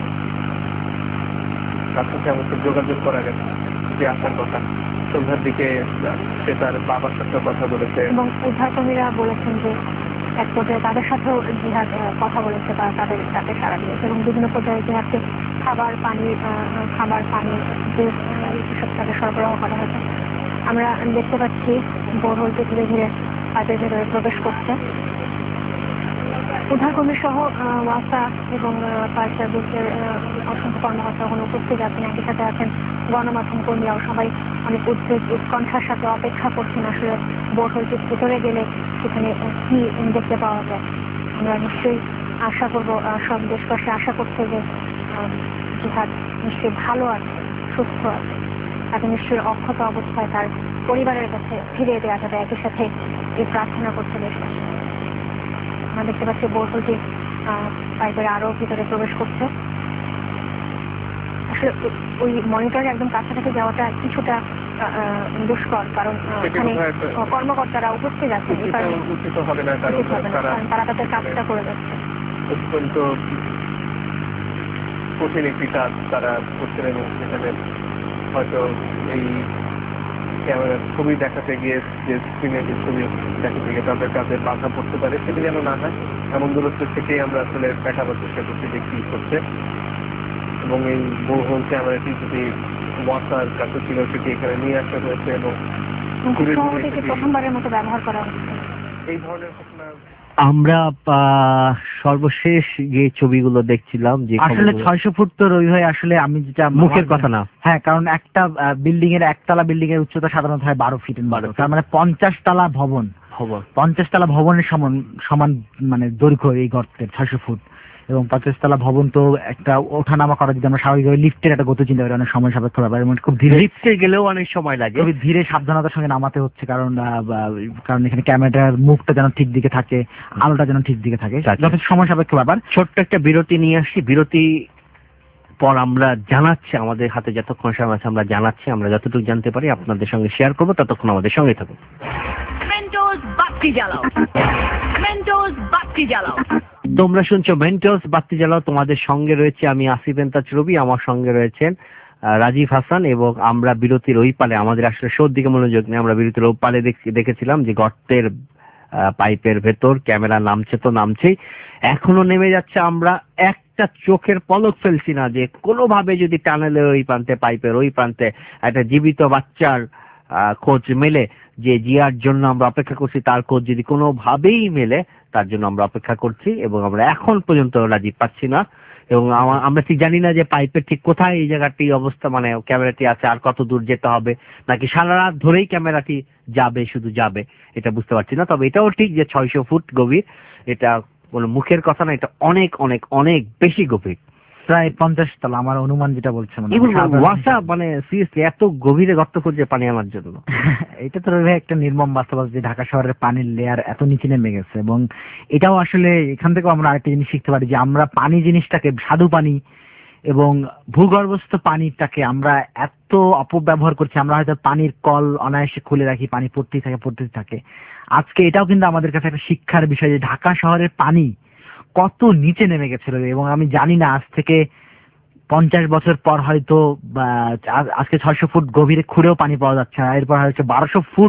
তার সাথে আমাকে যোগাযোগ করা গেছে যে আসার কথা। সন্ধ্যার দিকে সে তার বাবার সাথে কথা বলেছে এবং উদ্ধারকর্মীরা বলেছেন যে এক পর্যায়ে তাদের সাথেও জিহাদ কথা বলেছে বা তাদের সাথে সাড়া দিয়েছে এবং বিভিন্ন পর্যায়ে জিহাদকে খাবার পানি খাবার পানি সব তাকে সরবরাহ করা হয়েছে। আমরা দেখতে পাচ্ছি বোরহোলটি ধীরে ধীরে পাইপের ভেতরে প্রবেশ করছে। উদ্ধারকর্মী সহ ওয়াসা এবং ফায়ার সার্ভিসের অসংখ্য কর্মকর্তা ওখানে উপস্থিত আছেন, একই সাথে আছেন গণমাধ্যম কর্মীরাও। সবাই অনেক উদ্বেগ উৎকণ্ঠার সাথে অপেক্ষা করছেন আসলে বোরহোলটির ভিতরে গেলে সেখানে কি দেখতে পাওয়া যায়। আমরা নিশ্চয়ই আশা করবো, সব দেশবাসী আশা করছে যে জিহাদ নিশ্চয়ই ভালো আছে, সুস্থ আছে, তাকে নিশ্চয়ই অক্ষত অবস্থায় তার পরিবারের কাছে ফিরিয়ে দেওয়া যাবে। একই সাথে এই প্রার্থনা করছে দেশবাসী। আমরা দেখতে পাচ্ছি বোরহোলটি পাইপের আরো ভিতরে প্রবেশ করছে। আসলে ওই মনিটরে একদম কাছাকাছি যাওয়াটা কিছুটা দুষ্কর, কারণ ওখানে কর্মকর্তারা উপস্থিত আছেন, তারা তাদের কাজটা করে যাচ্ছে। অত্যন্ত কঠিন একটি কাজ তারা করছেন এবং সেখানে হয়তো এই ক্যামেরার ছবি দেখাতে গিয়ে যে স্ক্রিনে যে ছবি দেখাতে গিয়ে তাদের কাছে বাধা পড়তে পারে, সেটি যেন না হয় এমন দূরত্ব থেকেই আমরা আসলে দেখাবার চেষ্টা করছি যে কি করছে। এবং এই বোরহোল ক্যামেরাটি যদি ওয়াসার কাছে ছিল সেটি এখানে নিয়ে আসা হয়েছে এবং প্রথমবারের মতো ব্যবহার করা হচ্ছে। এই ধরনের ঘটনা আমরা সর্বশেষ যে ছবিগুলো দেখছিলাম যে আসলে ছয়শো ফুট তো রবি ভাই, আসলে আমি যেটা মুখের কথা না, হ্যাঁ, কারণ একটা বিল্ডিং এর একতলা বিল্ডিং এর উচ্চতা সাধারণত হয় বারো ফিট, বারো তার মানে পঞ্চাশ তলা ভবন পঞ্চাশ তলা ভবনের সমান সমান মানে দৈর্ঘ্য এই গর্তের ছয়শো ফুট। এবং পঞ্চাশ তলা ভবন তো একটা ওঠানামা করা, যদি আমরা স্বাভাবিকভাবে লিফটের একটা গতি চিন্তা করি অনেক সময় সাপেক্ষ ব্যাপার, এবং খুব ধীরে লিফটে গেলেও অনেক সময় লাগে, খুবই ধীরে সাবধানতার সঙ্গে নামাতে হচ্ছে, কারণ কারণ এখানে ক্যামেরার মুখটা যেন ঠিক দিকে থাকে, আলোটা যেন ঠিক দিকে থাকে, যথেষ্ট সময় সাপেক্ষ ব্যাপার। ছোট্ট একটা বিরতি নিয়ে আসছি, বিরতি পর আমরা জানাচ্ছি, আমাদের হাতে যতক্ষণ সময় আছে আমরা জানাচ্ছি, আমরা যতটুকু জানতে পারি আপনাদের সঙ্গে শেয়ার করবো, ততক্ষণ আমাদের সঙ্গে থাকুন। মেন্টোস বাতি জ্বালাও, মেন্টোস বাতি জ্বালাও। তোমরা শুনছো মেন্টোস বাতি জ্বালাও, তোমাদের সঙ্গে রয়েছে আমি আসিফ এন্তাজ রবি, আমার সঙ্গে রয়েছেন রাজীব হাসান। এবং আমরা বিরতির ওই পালে, আমাদের আসলে শোর দিকে মনোযোগ নেই, আমরা বিরতির ওই পালে দেখেছিলাম যে গর্তের পাইপের ভেতর ক্যামেরা নামছে তো নামছেই, এখনো নেমে যাচ্ছে। আমরা একটা চোখের পলক ফেলছি না যে কোনোভাবে যদি টানেলের ওই প্রান্তে, পাইপের ওই প্রান্তে একটা জীবিত বাচ্চার খোঁজ মেলে, যে জিয়ার জন্য আমরা অপেক্ষা করছি, তার খোঁজ যদি কোনোভাবেই মেলে, তার জন্য আমরা অপেক্ষা করছি। এবং আমরা এখন পর্যন্ত রাজি পাচ্ছি না, এবং আমরা ঠিক জানি না যে পাইপের ঠিক কোথায় এই জায়গাটি অবস্থা, মানে ক্যামেরাটি আছে, আর কত দূর যেতে হবে, নাকি সারা রাত ধরেই ক্যামেরাটি যাবে, শুধু যাবে, এটা বুঝতে পারছি না। তবে এটাও ঠিক যে ছয়শো ফুট গভীর, এটা কোনো মুখের কথা না, এটা অনেক অনেক অনেক বেশি গভীর, প্রায় পঞ্চাশ তলা আমার অনুমান যেটা বলছে। ওয়াসা মানে সিরিয়াসলি এত গভীরে গর্ত খুঁজে পানি আনার জন্য, এটা তো একটা নির্মম বাস্তবতা যে ঢাকা শহরের পানির লেয়ার এত নিচে নেমে গেছে। এবং এটাও আসলে এখান থেকেও আমরা আরেকটা জিনিস শিখতে পারি যে আমরা পানি জিনিসটাকে, স্বাদু পানি এবং ভূগর্ভস্থ পানিটাকে আমরা এত অপব্যবহার করছি। আমরা হয়তো পানির কল অনায়াসে খুলে রাখি, পানি পড়তেই থাকে পড়তেই থাকে। আজকে এটাও কিন্তু আমাদের কাছে একটা শিক্ষার বিষয় যে ঢাকা শহরের পানি কত নিচে নেমে গেছিল। এবং আমি জানি না আজ থেকে পঞ্চাশ বছর পর হয়তো আজকে ছয়শো ফুট গভীরে খুঁড়েও পানি পাওয়া যাচ্ছে না, এরপর হয়তো বারোশো ফুট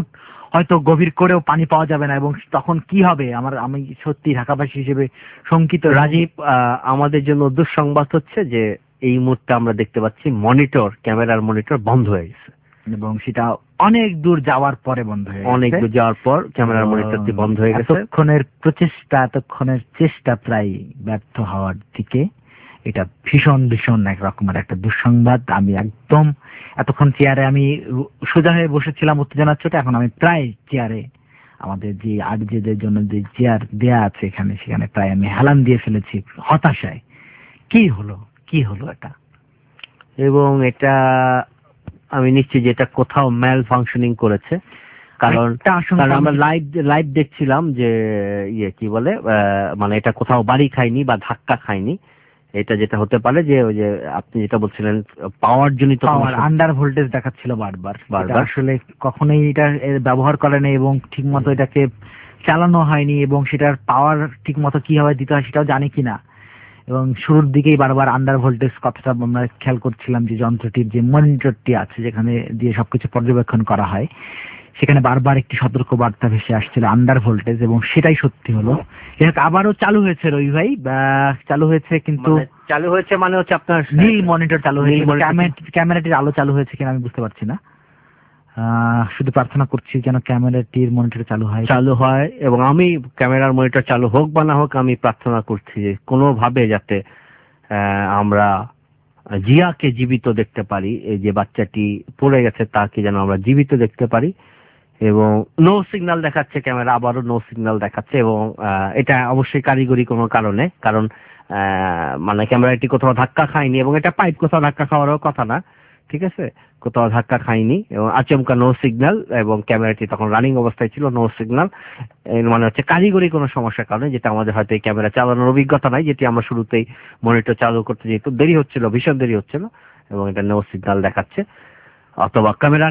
হয়তো গভীর করেও পানি পাওয়া যাবে না, এবং তখন কি হবে আমার আমি সত্যি ঢাকাবাসী হিসেবে শঙ্কিত। রাজীব, আমাদের জন্য দুঃসংবাদ হচ্ছে যে এই মুহূর্তে আমরা দেখতে পাচ্ছি মনিটর, ক্যামেরার মনিটর বন্ধ হয়ে গেছে, এবং সেটা অনেক দূর যাওয়ার পরে বন্ধ হয়ে গেছে। অনেক দূর যাওয়ার পর ক্যামেরার মনিটরটি বন্ধ হয়ে গেছে। এতক্ষণের প্রচেষ্টা, এতক্ষণের চেষ্টা প্রায় ব্যর্থ হওয়ার দিকে। এটা ভীষণ ভীষণ এক রকমের একটা দুঃসংবাদ। আমি একদম এতক্ষণ চেয়ারে আমি সোজা হয়ে বসেছিলাম উত্তেজনার চোটে, এখন আমি প্রায় চেয়ারে আমাদের যে আরজেদের জন্য যে চেয়ার দেয়া আছে এখানে, সেখানে প্রায় আমি হেলান দিয়ে ফেলেছি হতাশায়। কি হলো কি হলো এটা? এবং এটা আমি নিশ্চিত যে এটা কোথাও ম্যাল ফাংশনিং করেছে, কারণ কারণ আমরা লাইভ লাইভ দেখছিলাম যে ইয়ে কি বলে মানে এটা কোথাও বাড়ি খায়নি বা ধাক্কা খায়নি। এটা যেটা হতে পারে যে ওই যে আপনি যেটা বলছিলেন পাওয়ার জনিত পাওয়ার আন্ডার ভোল্টেজ দেখাচ্ছিল বারবার বারবার। আসলে কখনোই এটা ব্যবহার করে না এবং ঠিক মতো এটাকে চালানো হয়নি, এবং সেটার পাওয়ার ঠিক মতো কিভাবে দিতে হয় সেটাও জানি কিনা। এবং শুরুর দিকেই বারবার আন্ডার ভোল্টেজ কথাটা আমরা খেয়াল করছিলাম, যে যন্ত্রটির যে মনিটরটি আছে যেখানে দিয়ে সবকিছু পর্যবেক্ষণ করা হয়, সেখানে বারবার একটি সতর্ক বার্তা ভেসে আসছিল আন্ডার ভোল্টেজ, এবং সেটাই সত্যি হলো। আবারও চালু হয়েছে রবি ভাই, চালু হয়েছে, কিন্তু চালু হয়েছে মানে হচ্ছে আপনার নীল মনিটর চালু হয়েছে, ক্যামেরাটির আলো চালু হয়েছে কিনা আমি বুঝতে পারছি না। শুধু প্রার্থনা করছি যেন ক্যামেরাটির মনিটর চালু হয় চালু হয় এবং আমি ক্যামেরার মনিটর চালু হোক বা না হোক, আমি প্রার্থনা করছি যে কোনোভাবে যাতে আমরা জিয়াকে জীবিত দেখতে পারি, এই যে বাচ্চাটি পড়ে গেছে তাকে যেন আমরা জীবিত দেখতে পারি। এবং নো সিগন্যাল দেখাচ্ছে ক্যামেরা, আবারও নো সিগন্যাল দেখাচ্ছে, এবং এটা অবশ্যই কারিগরি কোনো কারণে, কারণ মানে ক্যামেরাটি কোথাও ধাক্কা খায়নি, এবং এটা পাইপ কোথাও ধাক্কা খাওয়ারও কথা না, ঠিক আছে, কোথাও ধাক্কা খায়নি, এবং আচমকা নো সিগন্যাল, এবং ক্যামেরাটি তখন রানিং অবস্থায় ছিল, নো সিগন্যাল। মানে হচ্ছে কারিগরি কোনো সমস্যার কারণে, যেটা আমাদের হয়তো এই ক্যামেরা চালানোর অভিজ্ঞতা নাই, যেটি আমরা শুরুতেই মনিটর চালু করতে যেহেতু দেরি হচ্ছিল, ভীষণ দেরি হচ্ছিল, এবং এটা নো সিগন্যাল দেখাচ্ছে, অথবা ক্যামেরা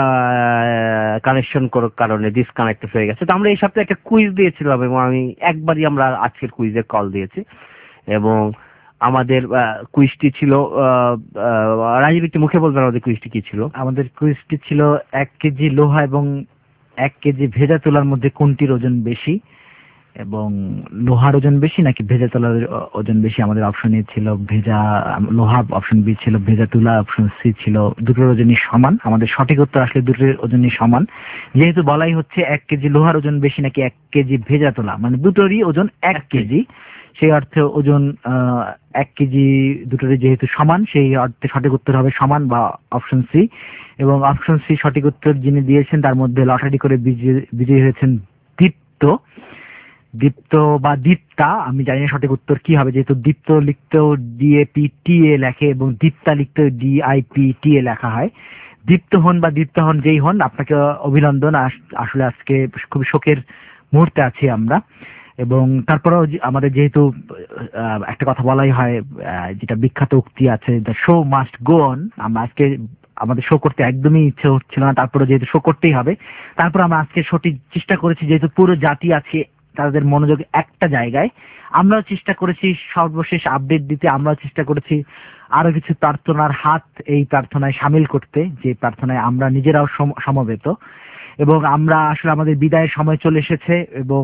কানেকশন করার কারণে ডিসকানেক্টেড হয়ে গেছে। তো আমরা এই সপ্তাহে একটা কুইজ দিয়েছিলাম, এবং আমি একবারই আমরা আজকের কুইজে কল দিয়েছি, এবং আমাদের কুইজটি ছিল, রাজীব একটু মুখে বলবেন আমাদের কুইজটি কি ছিল? আমাদের কুইজটি ছিল এক কেজি লোহা এবং এক কেজি ভেজা তোলার মধ্যে কোনটির ওজন বেশি, এবং লোহার ওজন বেশি নাকি ভেজা তোলার ওজন বেশি। আমাদের অপশনে ছিল ভেজা লোহা, অপশন বি ছিল ভেজা তোলা, অপশন সি ছিল দুটোর ওজনই সমান। আমাদের সঠিক উত্তর আসলে দুটোর ওজনই সমান, যেহেতু বলাই হচ্ছে এক কেজি লোহার ওজন বেশি নাকি এক কেজি ভেজা তোলা, মানে দুটোরই ওজন এক কেজি, সেই অর্থে ওজন এক কেজি দুটোরই যেহেতু সমান, সেই অর্থে সঠিক উত্তর হবে সমান বা অপশন সি। এবং অপশন সি সঠিক উত্তর যিনি দিয়েছেন তার মধ্যে লটারি করে বিজয়ী হয়েছেন দীপ্ত। দীপ্ত বা দীপ্তা, আমি জানি না সঠিক উত্তর কি হবে, যেহেতু দীপ্ত লিখতেও ডি এ পি টি এ লেখে এবং দীপ্তা লিখতেও D I P T A লেখা হয়। দীপ্ত হন বা দীপ্তা হন যেই হন, আপনাকে অভিনন্দন। আসলে আজকে খুব শোকের মুহূর্তে আছি আমরা, এবং তারপরেও আমাদের যেহেতু একটা কথা বলাই হয়, যেটা বিখ্যাত উক্তি আছে, the show must go on. আমরা আজকে আমাদের শো করতে একদমই ইচ্ছে হচ্ছিল না, তারপরে যেহেতু শো করতেই হবে, তারপর আমরা আজকে শোটি চেষ্টা করেছি, যেহেতু পুরো জাতি আছে তাদের মনোযোগ একটা জায়গায়, আমরাও চেষ্টা করেছি সর্বশেষ আপডেট দিতে, আমরাও চেষ্টা করেছি আরো কিছু প্রার্থনার হাত এই প্রার্থনায় সামিল করতে, যে প্রার্থনায় আমরা নিজেরাও সমবেত। এবং আমরা আসলে আমাদের বিদায়ের সময় চলে এসেছে, এবং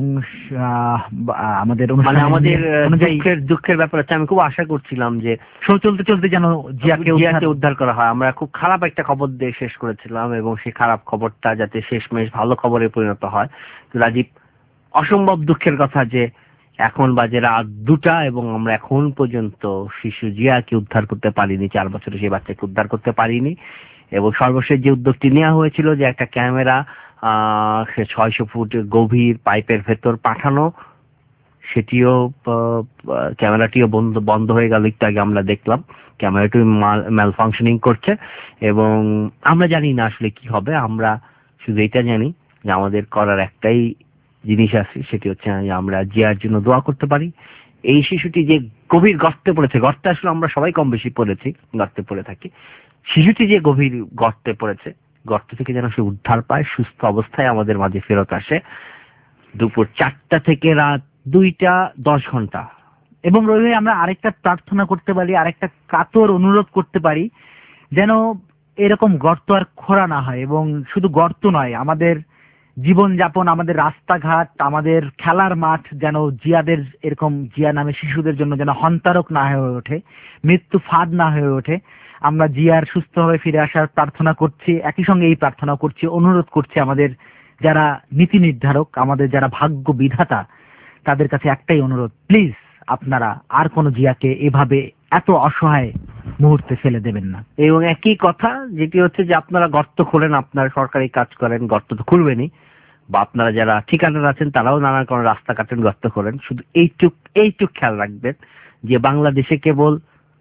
আমাদের আমাদের দুঃখের দুঃখের ব্যাপার হচ্ছে, আমি খুব আশা করছিলাম যে শো চলতে চলতে যেন জিয়াকে জিয়াকে উদ্ধার করা হয়। আমরা খুব খারাপ একটা খবর দিয়ে শেষ করেছিলাম, এবং সেই খারাপ খবরটা যাতে শেষমেশ ভালো খবরে পরিণত হয়। রাজীব, অসম্ভব দুঃখের কথা যে এখন বাজে রাত দুটা, এবং আমরা এখন পর্যন্ত শিশু জিয়াকে উদ্ধার করতে পারিনি, চার বছরের সেই বাচ্চাকে উদ্ধার করতে পারিনি। এবং সর্বশেষ যে উদ্যোগটি নেওয়া হয়েছিল যে একটা ক্যামেরা আহ ছয়শো ফুট গভীর পাইপের ভেতর পাঠানো, সেটিও ক্যামেরাটিও বন্ধ বন্ধ হয়ে গেল একটু আগে আমরা দেখলাম। ক্যামেরাটি ম্যাল ফাংশনিং করছে, এবং আমরা জানি না আসলে কি হবে। আমরা শুধু এটা জানি যে আমাদের করার একটাই জিনিস আছে, সেটি হচ্ছে আমরা জিয়ার জন্য দোয়া করতে পারি। এই শিশুটি যে গভীর গর্তে পড়েছে, গর্তে আসলে আমরা সবাই কম বেশি পড়েছি, গর্তে পড়ে থাকি, শিশুটি যে গভীর গর্তে পড়েছে, গর্ত থেকে যেন সে উদ্ধার পায়, সুস্থ অবস্থায় আমাদের মাঝে ফেরত আসে, দুপুর চারটা থেকে রাত দুইটা দশ ঘন্টা। এবং রবি আমরা আরেকটা প্রার্থনা করতে পারি, আরেকটা কাতর অনুরোধ করতে পারি, যেন এরকম গর্ত আর খোঁড়া না হয়। এবং শুধু গর্ত নয়, আমাদের জীবনযাপন, আমাদের রাস্তাঘাট, আমাদের খেলার মাঠ যেন জিয়াদের এরকম জিয়া নামে শিশুদের জন্য যেন হন্তারক না হয়ে ওঠে, মৃত্যু ফাঁদ না হয়ে ওঠে। আমরা জিয়ার সুস্থভাবে ফিরে আসার প্রার্থনা করছি, একই সঙ্গে এই প্রার্থনা করছি, অনুরোধ করছি আমাদের যারা নীতি নির্ধারক, আমাদের যারা ভাগ্য বিধাতা, তাদের কাছে একটাই অনুরোধ, প্লিজ আপনারা আর কোনো জিয়াকে এভাবে এত অসহায় মুহূর্তে ফেলে দেবেন না। এবং একই কথা যেটি হচ্ছে যে আপনারা গর্ত খোলেন, আপনারা সরকারি কাজ করেন, গর্ত তো খুলবেনই, বা আপনারা যারা ঠিকাদার আছেন তারাও নানা কোনো রাস্তা কাটেন, গর্ত করেন, শুধু এইটুক এইটুক খেয়াল রাখবেন যে বাংলাদেশে কেবল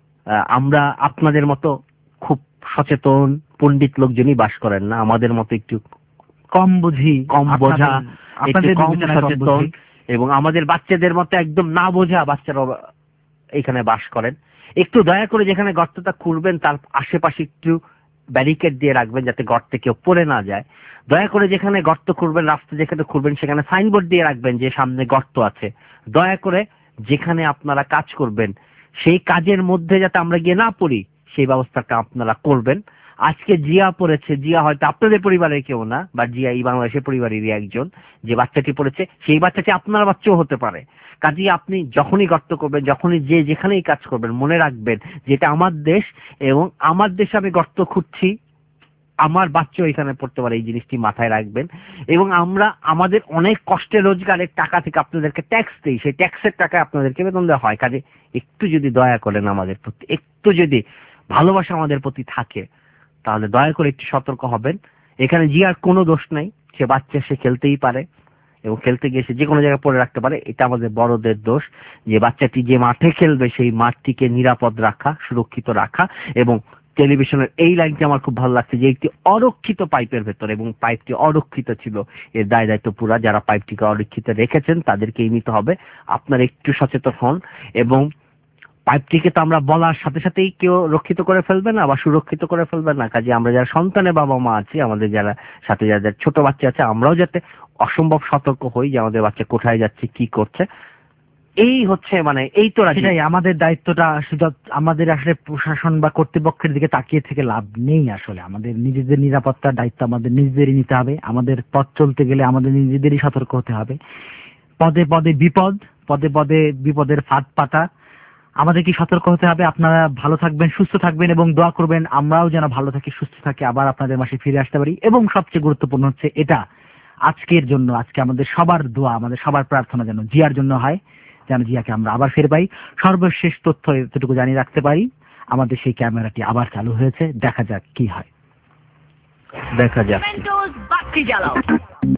আমরা আপনাদের মতো খুব সচেতন পণ্ডিত লোকজনই বাস করেন না, আমাদের মতো একটু কম বুঝি, কম বোঝা, একটু কম সচেতন এবং আমাদের বাচ্চাদের মতো একদম না বোঝা বাচ্চারা এখানে বাস করেন। একটু দয়া করে যেখানে গর্তটা খুঁড়বেন তার আশেপাশে একটু ব্যারিকেড দিয়ে রাখবেন যাতে গর্তে কেউ পড়ে না যায়। দয়া করে যেখানে গর্ত খুঁড়বেন, রাস্তা যেখানে খুঁড়বেন সেখানে সাইনবোর্ড দিয়ে রাখবেন যে সামনে গর্ত আছে। দয়া করে যেখানে আপনারা কাজ করবেন সেই কাজের মধ্যে যাতে আমরা গিয়ে না পড়ি সেই ব্যবস্থাটা আপনারা করবেন। আজকে জিয়া পড়েছে, জিয়া হয়তো আপনাদের পরিবারের কেউ না, বা জিয়া এই বাংলাদেশের পরিবারেরই একজন, যে বাচ্চাটি পড়েছে সেই বাচ্চাটি আপনার বাচ্চাও হতে পারে। কাজেই আপনি যখনই গর্ত করবেন, যখনই যে যেখানেই কাজ করবেন, মনে রাখবেন যেটা আমার দেশ এবং আমার দেশে আমি গর্ত খুঁড়ছি, আমার বাচ্চাও এখানে পড়তে পারে, এই জিনিসটি মাথায় রাখবেন। এবং আমরা আমাদের অনেক কষ্টে রোজগারের টাকা থেকে আপনাদেরকে ট্যাক্স দিই, সেই ট্যাক্সের টাকায় আপনাদেরকে বেতন দেওয়া হয়। কাজে একটু যদি দয়া করেন আমাদের প্রতি, একটু যদি ভালোবাসা আমাদের প্রতি থাকে, তাহলে দয়া করে একটু সতর্ক হবেন। এখানে জিয়ার কোনো দোষ নাই, সে বাচ্চা, সে খেলতেই পারে এবং খেলতে গিয়ে সে যে কোনো জায়গায় পড়ে রাখতে পারে। এটা আমাদের বড়দের দোষ যে বাচ্চাটি যে মাঠে খেলবে সেই মাঠটিকে নিরাপদ রাখা, সুরক্ষিত রাখা। এবং টেলিভিশনের এই লাইনটি আমার খুব ভালো লাগছে যে একটি অরক্ষিত পাইপের ভেতর, এবং পাইপটি অরক্ষিত ছিল, এর দায় দায়িত্ব পুরা যারা পাইপটিকে অরক্ষিত রেখেছেন তাদেরকেই নিতে হবে। আপনারা একটু সচেতন হন এবং পাইপটিকে তো আমরা বলার সাথে সাথেই কেউ রক্ষিত করে ফেলবে না বা সুরক্ষিত করে ফেলবে না। কাজে আমরা যারা সন্তানের বাবা মা আছি, আমাদের যারা সাথে যাদের ছোট বাচ্চা আছে, আমরাও যাতে অসম্ভব সতর্ক হই যে আমাদের বাচ্চা কোথায় যাচ্ছে, কি করছে। এই হচ্ছে মানে এই তো সেটাই আমাদের দায়িত্বটা। শুধু আমাদের আসলে প্রশাসন বা কর্তৃপক্ষের দিকে তাকিয়ে থেকে লাভ নেই। আসলে আমাদের নিজেদের নিরাপত্তার দায়িত্ব আমাদের নিজেদেরই নিতে হবে। আমাদের পথ চলতে গেলে আমাদের নিজেদেরই সতর্ক হতে হবে। পদে পদে বিপদ, পদে পদে বিপদের ফাঁদ পাতা, আমাদের কি সতর্ক হতে হবে। আপনারা ভালো থাকবেন, সুস্থ থাকবেন এবং দোয়া করবেন আমরাও যেন ভালো থাকি, সুস্থ থাকি, আবার আপনাদের মাসে ফিরে আসতে পারি। এবং সবচেয়ে গুরুত্বপূর্ণ হচ্ছে এটা, আজকের জন্য, আজকে আমাদের সবার দোয়া, আমাদের সবার প্রার্থনা যেন জিয়ার জন্য হয়, যেন জিয়াকে আমরা আবার ফিরে পাই। সর্বশেষ তথ্য এতটুকু জানিয়ে রাখতে পারি, আমাদের সেই ক্যামেরাটি আবার চালু হয়েছে, দেখা যাক কি হয়, দেখা যাক।